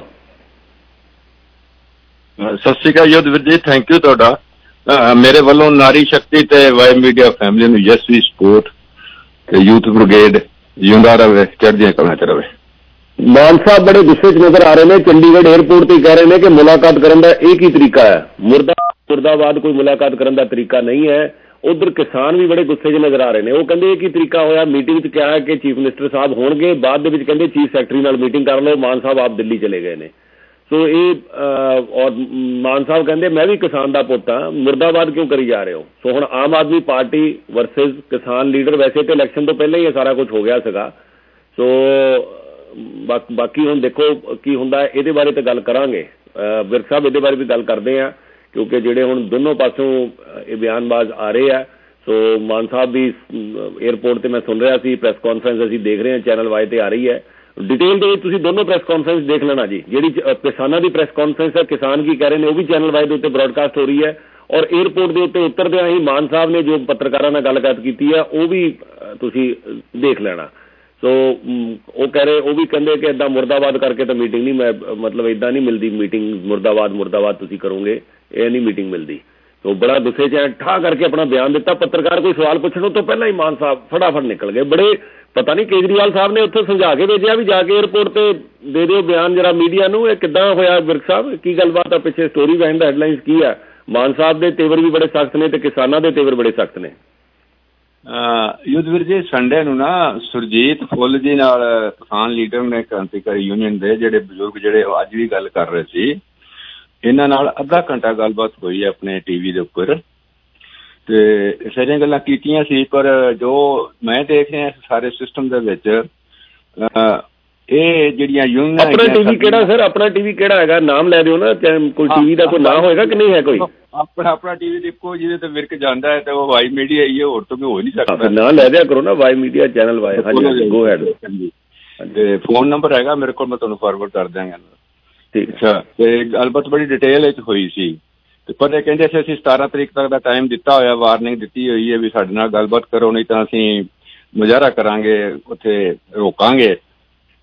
ਸਤਿ ਸ਼੍ਰੀ ਅਕਾਲ ਯੁੱਧਵੀਰ ਜੀ, ਥੈਂਕ ਯੂ ਤੁਹਾਡਾ। ਮੇਰੇ ਵੱਲੋਂ ਨਾਰੀ ਸ਼ਕਤੀ ਤੇ ਵਾਈ ਮੀਡੀਆ ਫੈਮਿਲੀ ਨੂੰ ਯੈਸ ਵੀ ਸਪੋਰਟ ਤੇ ਯੂਥ ਬ੍ਰਿਗੇਡ ਜਿਉਂਦਾ ਰਹੇ, ਚੜ੍ਹਦੀਆਂ ਕਲਾਂ ਚ ਰਹੇ। ਮਾਨ ਸਾਹਿਬ ਬੜੇ ਗੁੱਸੇ 'ਚ ਨਜ਼ਰ ਆ ਰਹੇ ਨੇ, ਚੰਡੀਗੜ੍ਹ ਏਅਰਪੋਰਟ ਤੇ ਕਹਿ ਰਹੇ ਨੇ ਕਿ ਮੁਲਾਕਾਤ ਕਰਨ ਦਾ ਇਹ ਕੀ ਤਰੀਕਾ ਹੈ, ਮੁਰਦਾਬਾਦ ਕੋਈ ਮੁਲਾਕਾਤ ਕਰਨ ਦਾ ਤਰੀਕਾ ਨਹੀਂ ਹੈ। ਉਧਰ ਕਿਸਾਨ ਵੀ ਬੜੇ ਗੁੱਸੇ 'ਚ ਨਜ਼ਰ ਆ ਰਹੇ ਨੇ। ਉਹ ਕਹਿੰਦੇ ਇਹ ਕੀ ਤਰੀਕਾ ਹੋਇਆ, ਮੀਟਿੰਗ 'ਚ ਕਿਹਾ ਕਿ ਚੀਫ ਮਿਨਿਸਟਰ ਸਾਹਿਬ ਹੋਣਗੇ, ਬਾਅਦ ਦੇ ਵਿੱਚ ਕਹਿੰਦੇ ਚੀਫ ਸੈਕਟਰੀ ਨਾਲ ਮੀਟਿੰਗ ਕਰ ਲਓ, ਮਾਨ ਸਾਹਿਬ ਆਪ ਦਿੱਲੀ ਚਲੇ ਗਏ ਨੇ। ਸੋ ਇਹ ਔਰ ਮਾਨ ਸਾਹਿਬ ਕਹਿੰਦੇ ਮੈਂ ਵੀ ਕਿਸਾਨ ਦਾ ਪੁੱਤ ਹਾਂ, ਮੁਰਦਾਬਾਦ ਕਿਉਂ ਕਰੀ ਜਾ ਰਹੇ ਹੋ। ਸੋ ਹੁਣ ਆਮ ਆਦਮੀ ਪਾਰਟੀ ਵਰਸਸ ਕਿਸਾਨ ਲੀਡਰ, ਵੈਸੇ ਤਾਂ ਇਲੈਕਸ਼ਨ ਤੋਂ ਪਹਿਲਾਂ ਹੀ ਇਹ ਸਾਰਾ ਕੁਝ ਹੋ ਗਿਆ ਸੀਗਾ। ਸੋ ਬਾਕੀ ਹੁਣ ਦੇਖੋ ਕੀ ਹੁੰਦਾ, ਇਹਦੇ ਬਾਰੇ ਤਾਂ ਗੱਲ ਕਰਾਂਗੇ। ਵਿਰਕ ਸਾਹਿਬ ਇਹਦੇ ਬਾਰੇ ਵੀ ਗੱਲ ਕਰਦੇ ਆ, ਕਿਉਂਕਿ ਜਿਹੜੇ ਹੁਣ ਦੋਨੋਂ ਪਾਸੋਂ ਇਹ ਬਿਆਨਬਾਜ਼ ਆ ਰਹੇ ਆ। ਸੋ ਮਾਨ ਸਾਹਿਬ ਦੀ ਏਅਰਪੋਰਟ ਤੇ ਮੈਂ ਸੁਣ ਰਿਹਾ ਸੀ, ਪ੍ਰੈਸ ਕਾਨਫਰੰਸ ਅਸੀਂ ਦੇਖ ਰਹੇ ਹਾਂ ਚੈਨਲ ਵਾਈ ਤੇ ਆ ਰਹੀ ਹੈ। ਡਿਟੇਲ ਦੇ ਵਿੱਚ ਤੁਸੀਂ ਦੋਨੋਂ ਪ੍ਰੈਸ ਕਾਨਫਰੰਸ ਦੇਖ ਲੈਣਾ ਜੀ। ਜਿਹੜੀ ਕਿਸਾਨਾਂ ਦੀ ਪ੍ਰੈਸ ਕਾਨਫਰੰਸ ਹੈ, ਕਿਸਾਨ ਕੀ ਕਹਿ ਰਹੇ ਨੇ, ਉਹ ਵੀ ਚੈਨਲ ਵਾਈ ਦੇ ਉੱਤੇ ਬ੍ਰੌਡਕਾਸਟ ਹੋ ਰਹੀ ਹੈ। ਔਰ ਏਅਰਪੋਰਟ ਦੇ ਉੱਤੇ ਉਤਰਦਿਆਂ ਹੀ ਮਾਨ ਸਾਹਿਬ ਨੇ ਜੋ ਪੱਤਰਕਾਰਾਂ ਨਾਲ ਗੱਲਬਾਤ ਕੀਤੀ ਹੈ ਉਹ ਵੀ ਤੁਸੀਂ ਦੇਖ ਲੈਣਾ। ਸੋ ਉਹ ਕਹਿ ਰਹੇ, ਉਹ ਵੀ ਕਹਿੰਦੇ ਕਿ ਇੱਦਾਂ ਮੁਰਦਾਬਾਦ ਕਰਕੇ ਤਾਂ ਮੀਟਿੰਗ ਨਹੀਂ, ਮੈਂ ਮਤਲਬ ਇੱਦਾਂ ਨਹੀਂ ਮਿਲਦੀ ਮੀਟਿੰਗ, ਮੁਰਦਾਬਾਦ ਤੁਸੀਂ ਕਰੋਗੇ, ਇਹ ਨਹੀਂ ਮੀਟਿੰਗ ਮਿਲਦੀ। ਸੋ ਬੜਾ ਗੁੱਸੇ 'ਚ ਠਾਹ ਕਰਕੇ ਆਪਣਾ ਬਿਆਨ ਦਿੱਤਾ। ਪੱਤਰਕਾਰ ਕੋਈ ਸਵਾਲ ਪੁੱਛਣ ਤੋਂ ਪਹਿਲਾਂ ਹੀ ਮਾਨ ਸਾਹਿਬ ਫਟਾਫਟ ਨਿਕਲ ਗਏ। ਬੜੇ ਪਤਾ ਨਹੀਂ ਕੇਜਰੀਵਾਲ ਸਾਹਿਬ ਨੇ ਉੱਥੇ ਸਮਝਾ ਕੇ ਭੇਜਿਆ ਵੀ ਜਾ ਕੇ ਏਅਰਪੋਰਟ ਤੇ ਦੇ ਦਿਓ ਬਿਆਨ ਜਰਾ ਮੀਡੀਆ ਨੂੰ। ਇਹ ਕਿੱਦਾਂ ਹੋਇਆ ਵਿਰਕ ਸਾਹਿਬ, ਕੀ ਗੱਲਬਾਤ ਆ ਪਿੱਛੇ, ਸਟੋਰੀ ਬਿਹਾਈਂਡ ਦਾ ਹੈਡਲਾਈਨਸ ਕੀ ਆ? ਮਾਨ ਸਾਹਿਬ ਦੇ ਤੇਵਰ ਵੀ ਬੜੇ ਸਖਤ ਨੇ ਤੇ ਕਿਸਾਨਾਂ ਦੇ ਤੇਵਰ ਬੜੇ ਸਖਤ ਨੇ। ਯੁੱਧਵੀਰ ਜੀ, ਸੰਡੇ ਨੂੰ ਨਾ ਸੁਰਜੀਤ ਫੁੱਲ ਜੀ ਨਾਲ ਕਿਸਾਨ ਲੀਡਰ ਨੇ ਕ੍ਰਾਂਤੀਕਾਰੀ ਯੂਨੀਅਨ ਦੇ ਜਿਹੜੇ ਬਜ਼ੁਰਗ ਜਿਹੜੇ ਅੱਜ ਵੀ ਗੱਲ ਕਰ ਰਹੇ ਸੀ, ਇਹਨਾਂ ਨਾਲ ਅੱਧਾ ਘੰਟਾ ਗੱਲਬਾਤ ਹੋਈ ਹੈ ਆਪਣੇ ਟੀਵੀ ਦੇ ਉੱਪਰ ਤੇ ਸਾਰੀਆਂ ਗੱਲਾਂ ਕੀਤੀਆਂ ਸੀ। ਪਰ ਜੋ ਮੈਂ ਦੇਖ ਰਿਹਾ ਸਾਰੇ ਸਿਸਟਮ ਦੇ ਵਿੱਚ ਇਹ ਜਿਹੜੀਆਂ ਯੂਨੀਅਨ, ਆਪਣਾ ਟੀਵੀ ਕਿਹੜਾ ਸਰ, ਆਪਣਾ ਟੀਵੀ ਕਿਹੜਾ ਹੈਗਾ, ਨਾਮ ਲੈ ਦਿਓ ਨਾ, ਕੋਈ ਟੀਵੀ ਦਾ ਕੋਈ ਨਾਮ ਹੋਏਗਾ ਕਿ ਨਹੀਂ ਹੈ ਕੋਈ? ਆਪਣਾ ਟੀਵੀ ਦੇਖੋ ਜਿਹਦੇ ਤੇ ਵਿਰਕ ਜਾਂਦਾ ਹੈ ਤੇ ਉਹ ਵਾਈ ਮੀਡੀਆ ਹੀ ਹੈ, ਹੋਰ ਤੋਂ ਹੋ ਨਹੀਂ ਸਕਦਾ। ਨਾਂ ਲੈ ਦਿਆ ਕਰੋ ਨਾ, ਵਾਈ ਮੀਡੀਆ ਚੈਨਲ ਵਾਈ। ਹਾਂਜੀ ਗੋ ਹੈਡ। ਤੇ ਫੋਨ ਨੰਬਰ ਹੈਗਾ ਮੇਰੇ ਕੋਲ, ਮੈਂ ਤੁਹਾਨੂੰ ਫਾਰਵਰਡ ਕਰ ਦਿਆਂਗਾ। ਠੀਕ। ਅੱਛਾ, ਤੇ ਗੱਲਬਾਤ ਬੜੀ ਡਿਟੇਲ ਵਿੱਚ ਹੋਈ ਸੀ ਤੇ ਪਰ ਇਹ ਕਹਿੰਦੇ ਸੀ ਅਸੀਂ 17 ਤਰੀਕ ਤੱਕ ਦਾ ਟਾਈਮ ਦਿੱਤਾ ਹੋਇਆ, ਵਾਰਨਿੰਗ ਦਿੱਤੀ ਹੋਈ ਹੈ ਵੀ ਸਾਡੇ ਨਾਲ ਗੱਲਬਾਤ ਕਰੋ, ਨਹੀਂ ਤਾਂ ਅਸੀਂ ਮੁਜ਼ਾਹਰਾ ਕਰਾਂਗੇ, ਉੱਥੇ ਰੋਕਾਂਗੇ।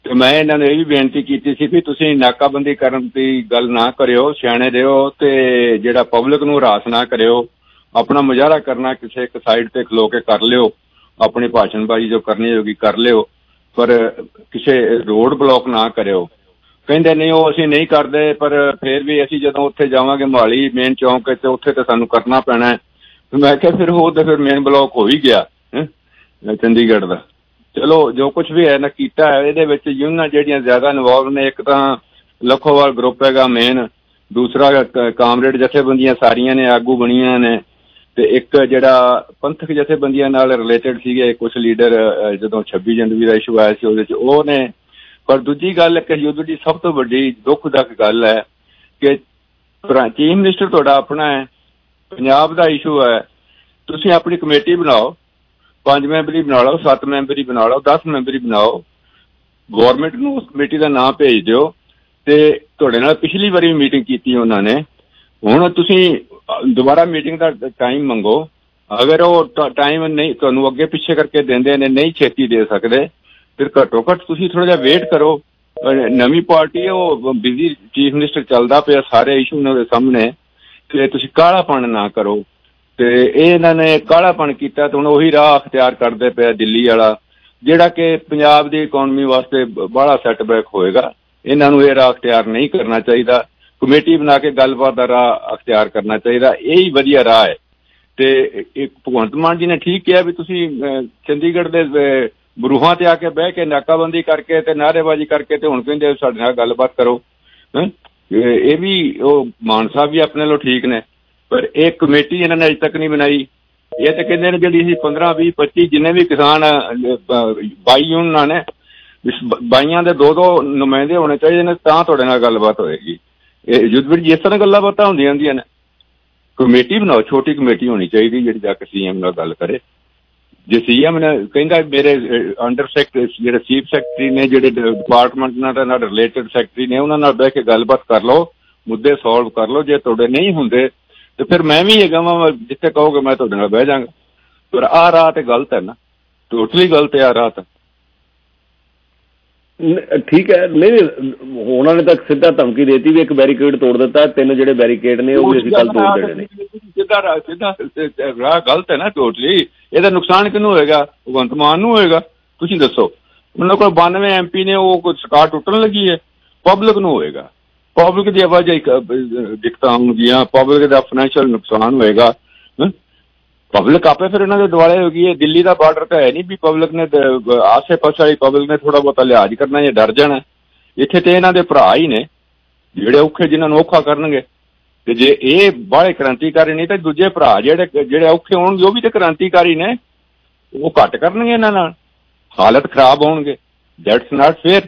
ਤੇ ਮੈਂ ਇਹਨਾਂ ਨੂੰ ਇਹ ਵੀ ਬੇਨਤੀ ਕੀਤੀ ਸੀ ਵੀ ਤੁਸੀਂ ਨਾਕਾਬੰਦੀ ਕਰਨ ਦੀ ਗੱਲ ਨਾ ਕਰਿਓ, ਸਿਆਣੇ ਦਿਓ, ਤੇ ਜਿਹੜਾ ਪਬਲਿਕ ਨੂੰ ਹਰਾਸ ਨਾ ਕਰਿਓ। ਆਪਣਾ ਮੁਜ਼ਾਹਰਾ ਕਰਨਾ ਕਿਸੇ ਇੱਕ ਸਾਈਡ ਤੇ ਖਲੋ ਕੇ ਕਰ ਲਿਓ, ਆਪਣੀ ਭਾਸ਼ਣਬਾਜ਼ੀ ਜੋ ਕਰਨੀ ਹੋਗੀ ਕਰ ਲਿਓ, ਪਰ ਕਿਸੇ ਰੋਡ ਬਲੌਕ ਨਾ ਕਰਿਓ। ਕਹਿੰਦੇ ਨਹੀਂ ਉਹ ਅਸੀਂ ਨਹੀਂ ਕਰਦੇ, ਪਰ ਫਿਰ ਵੀ ਅਸੀਂ ਜਦੋਂ ਉੱਥੇ ਜਾਵਾਂਗੇ ਮੋਹਾਲੀ ਮੇਨ ਚੌਂਕ ਤੇ ਉੱਥੇ ਤਾਂ ਸਾਨੂੰ ਕਰਨਾ ਪੈਣਾ। ਮੈਂ ਕਿਹਾ ਫਿਰ ਉਹ ਤਾਂ ਫਿਰ ਮੇਨ ਬਲੌਕ ਹੋ ਹੀ ਗਿਆ ਚੰਡੀਗੜ੍ਹ ਦਾ। ਚਲੋ ਜੋ ਕੁਛ ਵੀ ਹੈ ਨਾ ਕੀਤਾ ਹੈ, ਇਹਦੇ ਵਿੱਚ ਯੂਨੀਅਨਾਂ ਜਿਹੜੀਆਂ ਜ਼ਿਆਦਾ ਇਨਵੋਲਵ ਨੇ, ਇੱਕ ਤਾਂ ਲੱਖੋਵਾਲ ਗਰੁੱਪ ਹੈਗਾ ਮੇਨ, ਦੂਸਰਾ ਕਾਮਰੇਡ ਜਥੇਬੰਦੀਆਂ ਸਾਰੀਆਂ ਨੇ ਆਗੂ ਬਣੀਆਂ ਨੇ, ਤੇ ਇੱਕ ਜਿਹੜਾ ਪੰਥਕ ਜਥੇਬੰਦੀਆਂ ਨਾਲ ਰਿਲੇਟਡ ਸੀਗੇ ਕੁਛ ਲੀਡਰ ਜਦੋਂ 26 ਜਨਵਰੀ ਦਾ ਇਸ਼ੂ ਆਇਆ ਸੀ ਉਹਦੇ 'ਚ ਉਹ ਨੇ। ਪਰ ਦੂਜੀ ਗੱਲ ਕਿ ਯੁੱਧ ਦੀ ਸਭ ਤੋਂ ਵੱਡੀ ਦੁੱਖਦਾਇਕ ਗੱਲ ਹੈ ਕਿ ਚੀਫ ਮਿਨਿਸਟਰ ਤੁਹਾਡਾ ਆਪਣਾ ਹੈ, ਪੰਜਾਬ ਦਾ ਇਸ਼ੂ ਹੈ, ਤੁਸੀਂ ਆਪਣੀ ਕਮੇਟੀ ਬਣਾਓ, 5 ਮੈਂਬਰੀ ਬਣਾ ਲਓ, 7 ਮੈਂਬਰੀ ਬਣਾ ਲਓ, 10 ਮੈਂਬਰੀ ਬਣਾਓ, ਗੌਰਮੈਂਟ ਨੂੰ ਉਸ ਕਮੇਟੀ ਦਾ ਨਾਂ ਭੇਜ ਦਿਓ। ਤੇ ਤੁਹਾਡੇ ਨਾਲ ਪਿਛਲੀ ਵਾਰੀ ਵੀ ਮੀਟਿੰਗ ਕੀਤੀ ਉਹਨਾਂ ਨੇ, ਹੁਣ ਤੁਸੀਂ ਦੁਬਾਰਾ ਮੀਟਿੰਗ ਦਾ ਟਾਈਮ ਮੰਗੋ। ਅਗਰ ਉਹ ਟਾਈਮ ਨਹੀਂ ਤੁਹਾਨੂੰ ਅੱਗੇ ਪਿੱਛੇ ਕਰਕੇ ਦਿੰਦੇ ਨੇ, ਨਹੀਂ ਛੇਤੀ ਦੇ ਸਕਦੇ, ਫਿਰ ਘੱਟੋ ਘੱਟ ਤੁਸੀਂ ਥੋੜ੍ਹਾ ਜਿਹਾ ਵੇਟ ਕਰੋ। ਨਵੀਂ ਪਾਰਟੀ ਉਹ ਬਿਜ਼ੀ ਚੀਫ ਮਿਨਿਸਟਰ ਚੱਲਦਾ ਪਿਆ, ਸਾਰੇ ਇਸ਼ੂ ਉਹਨਾਂ ਦੇ ਸਾਹਮਣੇ, ਤੇ ਤੁਸੀਂ ਕਾਲਾਪਣ ਨਾ ਕਰੋ। ਤੇ ਇਹ ਇਹਨਾਂ ਨੇ ਕਾਲਾਪਣ ਕੀਤਾ ਤੇ ਹੁਣ ਉਹੀ ਰਾਹ ਅਖਤਿਆਰ ਕਰਦੇ ਪਿਆ ਦਿੱਲੀ ਵਾਲਾ, ਜਿਹੜਾ ਕਿ ਪੰਜਾਬ ਦੀ ਇਕੋਨਮੀ ਵਾਸਤੇ ਬੜਾ ਸੈਟਬੈਕ ਹੋਏਗਾ। ਇਹਨਾਂ ਨੂੰ ਇਹ ਰਾਹ ਅਖਤਿਆਰ ਨਹੀਂ ਕਰਨਾ ਚਾਹੀਦਾ, ਕਮੇਟੀ ਬਣਾ ਕੇ ਗੱਲਬਾਤ ਦਾ ਰਾਹ ਅਖਤਿਆਰ ਕਰਨਾ ਚਾਹੀਦਾ, ਇਹ ਹੀ ਵਧੀਆ ਰਾਹ ਹੈ। ਤੇ ਭਗਵੰਤ ਮਾਨ ਜੀ ਨੇ ਠੀਕ ਕਿਹਾ ਵੀ ਤੁਸੀਂ ਚੰਡੀਗੜ੍ਹ ਦੇ ਬਰੂਹਾਂ ਤੇ ਆ ਕੇ ਬਹਿ ਕੇ ਨਾਕਾਬੰਦੀ ਕਰਕੇ ਤੇ ਨਾਅਰੇਬਾਜ਼ੀ ਕਰਕੇ ਤੇ ਹੁਣ ਕਹਿੰਦੇ ਸਾਡੇ ਨਾਲ ਗੱਲਬਾਤ ਕਰੋ। ਇਹ ਵੀ ਉਹ ਮਾਨ ਸਾਹਿਬ ਵੀ ਆਪਣੇ ਵੱਲੋਂ ਠੀਕ ਨੇ, ਪਰ ਇਹ ਕਮੇਟੀ ਇਹਨਾਂ ਨੇ ਅਜੇ ਤੱਕ ਨਹੀਂ ਬਣਾਈ। ਇਹ ਤਾਂ ਕਹਿੰਦੇ ਨੇ ਜਿਹੜੀ ਅਸੀਂ 15, 20, 25 ਜਿੰਨੇ ਵੀ ਕਿਸਾਨ 22 ਯੂਨੀਅਨਾਂ ਨੇ, 22 ਦੇ 2-2 ਨੁਮਾਇੰਦੇ ਹੋਣੇ ਚਾਹੀਦੇ ਨੇ, ਤਾਂ ਤੁਹਾਡੇ ਨਾਲ ਗੱਲਬਾਤ ਹੋਏਗੀ। ਇਹ ਯੁੱਧਵੀਰ ਜੀ ਇਸ ਤਰ੍ਹਾਂ ਗੱਲਾਂ ਬਾਤਾਂ ਹੁੰਦੀਆਂ ਨੇ। ਕਮੇਟੀ ਬਣਾਓ, ਛੋਟੀ ਕਮੇਟੀ ਹੋਣੀ ਚਾਹੀਦੀ ਜਿਹੜੀ ਜਾ ਕੇ ਸੀਐਮ ਨਾਲ ਗੱਲ ਕਰੇ। ਜੇ ਸੀਐਮ ਨੇ ਕਹਿੰਦਾ ਮੇਰੇ ਅੰਡਰ ਸੈਕਟਰੀ ਜਿਹੜੇ ਚੀਫ ਸੈਕਟਰੀ ਨੇ, ਜਿਹੜੇ ਡਿਪਾਰਟਮੈਂਟ ਨਾਲ ਰਿਲੇਟਡ ਸੈਕਟਰੀ ਨੇ, ਉਹਨਾਂ ਨਾਲ ਬਹਿ ਕੇ ਗੱਲਬਾਤ ਕਰ ਲਓ, ਮੁੱਦੇ ਸੋਲਵ ਕਰ ਲਓ। ਜੇ ਤੁਹਾਡੇ ਨਹੀਂ ਹੁੰਦੇ ਤੇ ਫਿਰ ਮੈਂ ਵੀ ਹੈਗਾ ਵਾ, ਜਿੱਥੇ ਕਹੋਗੇ ਮੈਂ ਤੁਹਾਡੇ ਨਾਲ ਬਹਿ ਜਾਵਾਂਗਾ। ਪਰ ਆਹ ਰਾਹ ਤੇ ਗਲਤ ਹੈ ਨਾ, ਟੋਟਲੀ ਗਲਤ ਹੈ ਆਹ ਰਾਹ ਤਾਂ। ਠੀਕ ਹੈ, ਨਹੀਂ ਉਹਨਾਂ ਨੇ ਤਾਂ ਸਿੱਧਾ ਧਮਕੀ ਦੇਤੀ ਵੀ ਇੱਕ ਬੈਰੀਕੇਡ ਤੋੜ ਦਿੱਤਾ, 3 ਜਿਹੜੇ ਬੈਰੀਕੇਡ ਨੇ ਉਹ ਵੀ ਅਸੀਂ ਕੱਲ ਤੋੜ ਦੇਣੇ ਨੇ। ਸਿੱਧਾ ਰਾਹ ਗਲਤ ਹੈ ਨਾ ਟੋਟਲੀ। ਇਹਦਾ ਨੁਕਸਾਨ ਕਿਹਨੂੰ ਹੋਏਗਾ? ਭਗਵੰਤ ਮਾਨ ਨੂੰ ਹੋਏਗਾ। ਤੁਸੀਂ ਦੱਸੋ, ਉਹਨਾਂ ਕੋਲ 92 MP ਨੇ, ਉਹ ਕੋਈ ਸਰਕਾਰ ਟੁੱਟਣ ਲੱਗੀ ਹੈ? ਪਬਲਿਕ ਨੂੰ ਹੋਏਗਾ, ਪਬਲਿਕ ਦੀ ਆਵਾਜਾਈ ਦਿੱਕਤਾਂ ਹੋਣਗੀਆਂ, ਪਬਲਿਕ ਦਾ ਫਾਈਨੈਂਸ਼ੀਅਲ ਨੁਕਸਾਨ ਹੋਏਗਾ। ਪਬਲਿਕ ਆਪੇ ਫਿਰ ਇਹਨਾਂ ਦੇ ਦੁਆਲੇ ਹੋ ਗਈ ਹੈ। ਦਿੱਲੀ ਦਾ ਬਾਰਡਰ ਤਾਂ ਹੈ ਨਹੀਂ ਵੀ ਪਬਲਿਕ ਨੇ, ਆਸੇ ਪਾਸੇ ਵਾਲੀ ਪਬਲਿਕ ਨੇ ਥੋੜਾ ਬਹੁਤਾ ਲਿਹਾਜ਼ ਕਰਨਾ ਜਾਂ ਡਰ ਜਾਣਾ। ਇੱਥੇ ਤੇ ਇਹਨਾਂ ਦੇ ਭਰਾ ਹੀ ਨੇ ਜਿਹੜੇ ਔਖੇ, ਜਿਨ੍ਹਾਂ ਨੂੰ ਔਖਾ ਕਰਨਗੇ। ਤੇ ਜੇ ਇਹ ਬਾਹਲੇ ਕ੍ਰਾਂਤੀਕਾਰੀ ਨਹੀਂ ਤਾਂ ਦੂਜੇ ਭਰਾ ਜਿਹੜੇ ਔਖੇ ਹੋਣਗੇ ਉਹ ਵੀ ਤਾਂ ਕ੍ਰਾਂਤੀਕਾਰੀ ਨੇ, ਉਹ ਘੱਟ ਕਰਨਗੇ ਇਹਨਾਂ ਨਾਲ, ਹਾਲਤ ਖਰਾਬ ਹੋਣਗੇ। That's not fair.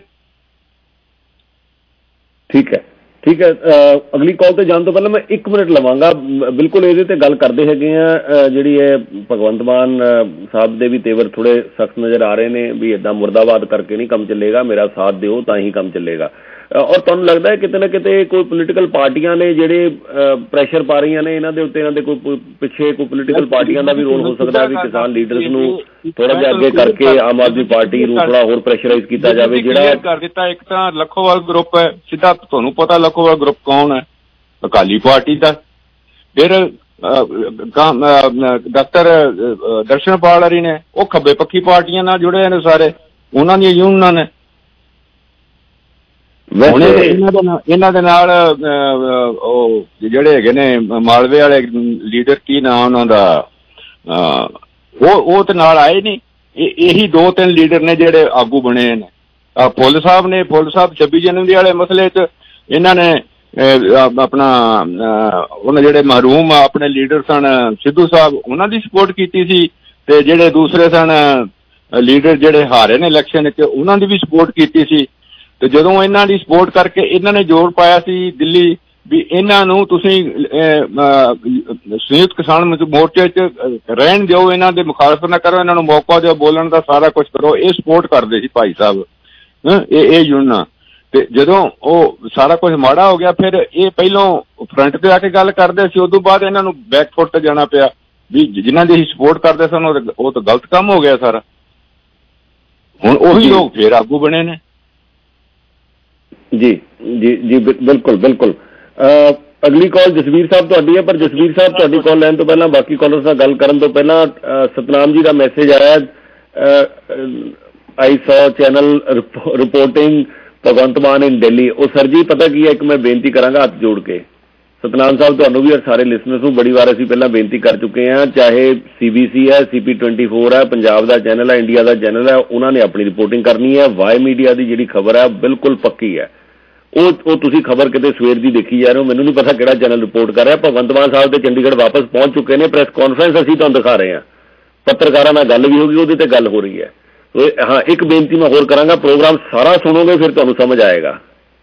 ਠੀਕ ਹੈ, ਠੀਕ ਹੈ। ਅਗਲੀ ਕਾਲ ਤੇ ਜਾਣ ਤੋਂ ਪਹਿਲਾਂ ਮੈਂ 1 ਮਿੰਟ ਲਵਾਂਗਾ। ਬਿਲਕੁਲ ਇਹਦੇ ਤੇ ਗੱਲ ਕਰਦੇ ਹੈਗੇ ਆ। ਜਿਹੜੀ ਹੈ ਭਗਵੰਤ ਮਾਨ ਸਾਹਿਬ ਦੇ ਵੀ ਤੇਵਰ ਥੋੜੇ ਸਖਤ ਨਜ਼ਰ ਆ ਰਹੇ ਨੇ ਵੀ ਇੱਦਾਂ ਮੁਰਦਾਬਾਦ ਕਰਕੇ ਨਹੀਂ ਕੰਮ ਚੱਲੇਗਾ, ਮੇਰਾ ਸਾਥ ਦਿਓ ਤਾਂ ਹੀ ਕੰਮ ਚੱਲੇਗਾ। ਔਰ ਤੁਹਾਨੂੰ ਲੱਗਦਾ ਹੈ ਕਿਤੇ ਨਾ ਕਿਤੇ ਕੋਈ ਪੋਲੀਟੀਕਲ ਪਾਰਟੀਆਂ ਨੇ ਜਿਹੜੇ ਪ੍ਰੈਸ਼ਰ ਪਾ ਰਹੀਆਂ ਨੇ ਇਹਨਾਂ ਦੇ ਉੱਤੇ, ਇਹਨਾਂ ਦੇ ਕੋਈ ਪਿੱਛੇ ਕੋਈ ਪੋਲੀਟੀਕਲ ਪਾਰਟੀਆਂ ਦਾ ਵੀ ਰੋਲ ਹੋ ਸਕਦਾ ਵੀ ਕਿਸਾਨ ਲੀਡਰਸ ਨੂੰ ਥੋੜਾ ਜਿਹਾ ਅੱਗੇ ਕਰਕੇ ਆਮ ਆਦਮੀ ਪਾਰਟੀ ਨੂੰ ਥੋੜਾ ਹੋਰ ਪ੍ਰੈਸ਼ਰਾਈਜ਼ ਕੀਤਾ ਜਾਵੇ। ਜਿਹੜਾ ਕਰ ਦਿੱਤਾ ਇੱਕ ਤਾਂ ਲੱਖੋਵਾਲ ਗਰੁੱਪ ਹੈ, ਸਿੱਧਾ ਤੁਹਾਨੂੰ ਪਤਾ ਲੱਖੋਵਾਲ ਗਰੁੱਪ ਕੌਣ ਹੈ? ਅਕਾਲੀ ਪਾਰਟੀ ਦਾ। ਫਿਰ ਡਾਕਟਰ ਦਰਸ਼ਨਪਾਲ ਹਰੀ ਨੇ, ਉਹ ਖੱਬੇ ਪੱਖੀ ਪਾਰਟੀਆਂ ਨਾਲ ਜੁੜੇ ਨੇ ਸਾਰੇ, ਉਹਨਾਂ ਦੀਆਂ ਯੂਨੀਅਨਾਂ ਨੇ। ਇਹਨਾਂ ਦੇ ਨਾਲ ਉਹ ਜਿਹੜੇ ਹੈਗੇ ਨੇ ਮਾਲਵੇ ਵਾਲੇ ਲੀਡਰ, ਕੀ ਨਾਮ ਉਹਨਾਂ ਦਾ, ਉਹ ਤੇ ਨਾਲ ਆਏ ਨਹੀਂ। ਇਹੀ 2-3 ਲੀਡਰ ਨੇ ਜਿਹੜੇ ਆਗੂ ਬਣੇ ਨੇ। ਫੁੱਲ ਸਾਹਿਬ ਨੇ, ਫੁੱਲ ਸਾਹਿਬ 26 ਜਨਵਰੀ ਵਾਲੇ ਮਸਲੇ 'ਚ ਇਹਨਾਂ ਨੇ ਆਪਣਾ ਉਹਨਾਂ ਜਿਹੜੇ ਮਹਿਰੂਮ ਆਪਣੇ ਲੀਡਰ ਸਨ ਸਿੱਧੂ ਸਾਹਿਬ, ਉਹਨਾਂ ਦੀ ਸਪੋਰਟ ਕੀਤੀ ਸੀ। ਤੇ ਜਿਹੜੇ ਦੂਸਰੇ ਸਨ ਲੀਡਰ ਜਿਹੜੇ ਹਾਰੇ ਨੇ ਇਲੈਕਸ਼ਨ 'ਚ, ਉਹਨਾਂ ਦੀ ਵੀ ਸਪੋਰਟ ਕੀਤੀ ਸੀ। ਤੇ ਜਦੋਂ ਇਹਨਾਂ ਦੀ ਸਪੋਰਟ ਕਰਕੇ ਇਹਨਾਂ ਨੇ ਜ਼ੋਰ ਪਾਇਆ ਸੀ ਦਿੱਲੀ ਵੀ ਇਹਨਾਂ ਨੂੰ ਤੁਸੀਂ ਸੰਯੁਕਤ ਕਿਸਾਨ ਮੋਰਚੇ 'ਚ ਰਹਿਣ ਦਿਓ, ਇਹਨਾਂ ਦੇ ਮੁਖਾਲਫਤ ਨਾ ਕਰੋ, ਇਹਨਾਂ ਨੂੰ ਮੌਕਾ ਦਿਓ ਬੋਲਣ ਦਾ, ਸਾਰਾ ਕੁਝ ਕਰੋ। ਇਹ ਸਪੋਰਟ ਕਰਦੇ ਸੀ ਭਾਈ ਸਾਹਿਬ ਇਹ ਯੂਨੀਅਨਾਂ। ਤੇ ਜਦੋਂ ਉਹ ਸਾਰਾ ਕੁਝ ਮਾੜਾ ਹੋ ਗਿਆ, ਫਿਰ ਇਹ ਪਹਿਲੋਂ ਫਰੰਟ ਤੇ ਆ ਕੇ ਗੱਲ ਕਰਦੇ ਸੀ, ਉਦੋਂ ਬਾਅਦ ਇਹਨਾਂ ਨੂੰ ਬੈਕਫੁੱਟ ਤੇ ਜਾਣਾ ਪਿਆ ਵੀ ਜਿਨ੍ਹਾਂ ਦੀ ਅਸੀਂ ਸਪੋਰਟ ਕਰਦੇ ਸਨ ਉਹ ਤਾਂ ਗਲਤ ਕੰਮ ਹੋ ਗਿਆ ਸਾਰਾ। ਹੁਣ ਉਹੀ ਲੋਕ ਫਿਰ ਆਗੂ ਬਣੇ ਨੇ। ਜੀ ਜੀ ਜੀ ਬਿਲਕੁਲ ਬਿਲकुल। ਅਗਲੀ ਕਾਲ ਜਸਵੀਰ ਸਾਹਿਬ ਤੁਹਾਡੀ ਹੈ, ਪਰ ਜਸਵੀਰ ਸਾਹਿਬ ਤੁਹਾਡੀ ਕਾਲ ਲੈਣ ਤੋਂ ਪਹਿਲਾਂ ਬਾਕੀ ਕਾਲਰਸ ਨਾਲ ਗੱਲ ਕਰਨ ਤੋਂ ਪਹਿਲਾਂ ਸਤਨਾਮ ਜੀ ਦਾ ਮੈਸੇਜ ਆਇਆ, I saw channel reporting Bhagwant Mann in Delhi. ਉਹ ਸਰ ਜੀ ਪਤਾ ਕੀ ਹੈ, ਇੱਕ ਮੈਂ ਬੇਨਤੀ ਕਰਾਂਗਾ ਹੱਥ ਜੋੜ ਕੇ, ਸਤਨਾਮ ਸਾਹਿਬ ਤੁਹਾਨੂੰ ਵੀ ਔਰ ਸਾਰੇ ਲਿਸਨਰਸ ਨੂੰ ਬੜੀ ਵਾਰ ਅਸੀਂ ਪਹਿਲਾਂ ਬੇਨਤੀ ਕਰ ਚੁੱਕੇ ਹਾਂ, ਚਾਹੇ CBC ਹੈ, CP24 ਹੈ, ਪੰਜਾਬ ਦਾ ਚੈਨਲ ਹੈ, ਇੰਡੀਆ ਦਾ ਚੈਨਲ ਹੈ, ਉਹਨਾਂ ਨੇ ਆਪਣੀ ਰਿਪੋਰਟਿੰਗ ਕਰਨੀ ਹੈ। ਵਾਈ ਮੀਡੀਆ ਦੀ ਜਿਹੜੀ ਖਬਰ ਹੈ ਬਿਲਕੁਲ ਪੱਕੀ ਹੈ। ਉਹ ਤੁਸੀਂ ਖਬਰ ਕਿਤੇ ਸਵੇਰ ਦੀ ਦੇਖੀ ਜਾ ਰਹੇ ਹੋ, ਮੈਨੂੰ ਨਹੀਂ ਪਤਾ ਕਿਹੜਾ ਚੈਨਲ ਰਿਪੋਰਟ ਕਰ ਰਿਹਾ। ਭਗਵੰਤ ਮਾਨ ਸਾਹਿਬ ਤੇ ਚੰਡੀਗੜ੍ਹ ਵਾਪਸ ਪਹੁੰਚ ਚੁੱਕੇ ਨੇ, ਪ੍ਰੈਸ ਕਾਨਫਰੰਸ ਅਸੀਂ ਤੁਹਾਨੂੰ ਦਿਖਾ ਰਹੇ ਹਾਂ, ਪੱਤਰਕਾਰਾਂ ਨਾਲ ਗੱਲ ਵੀ ਹੋ ਗਈ, ਉਹਦੇ ਤੇ ਗੱਲ ਹੋ ਰਹੀ ਹੈ। ਹਾਂ ਇੱਕ ਬੇਨਤੀ ਮੈਂ ਹੋਰ ਕਰਾਂਗਾ, ਪ੍ਰੋਗਰਾਮ ਸਾਰਾ ਸੁਣੋਗੇ ਫਿਰ ਤੁਹਾਨੂੰ ਸਮਝ ਆਏਗਾ।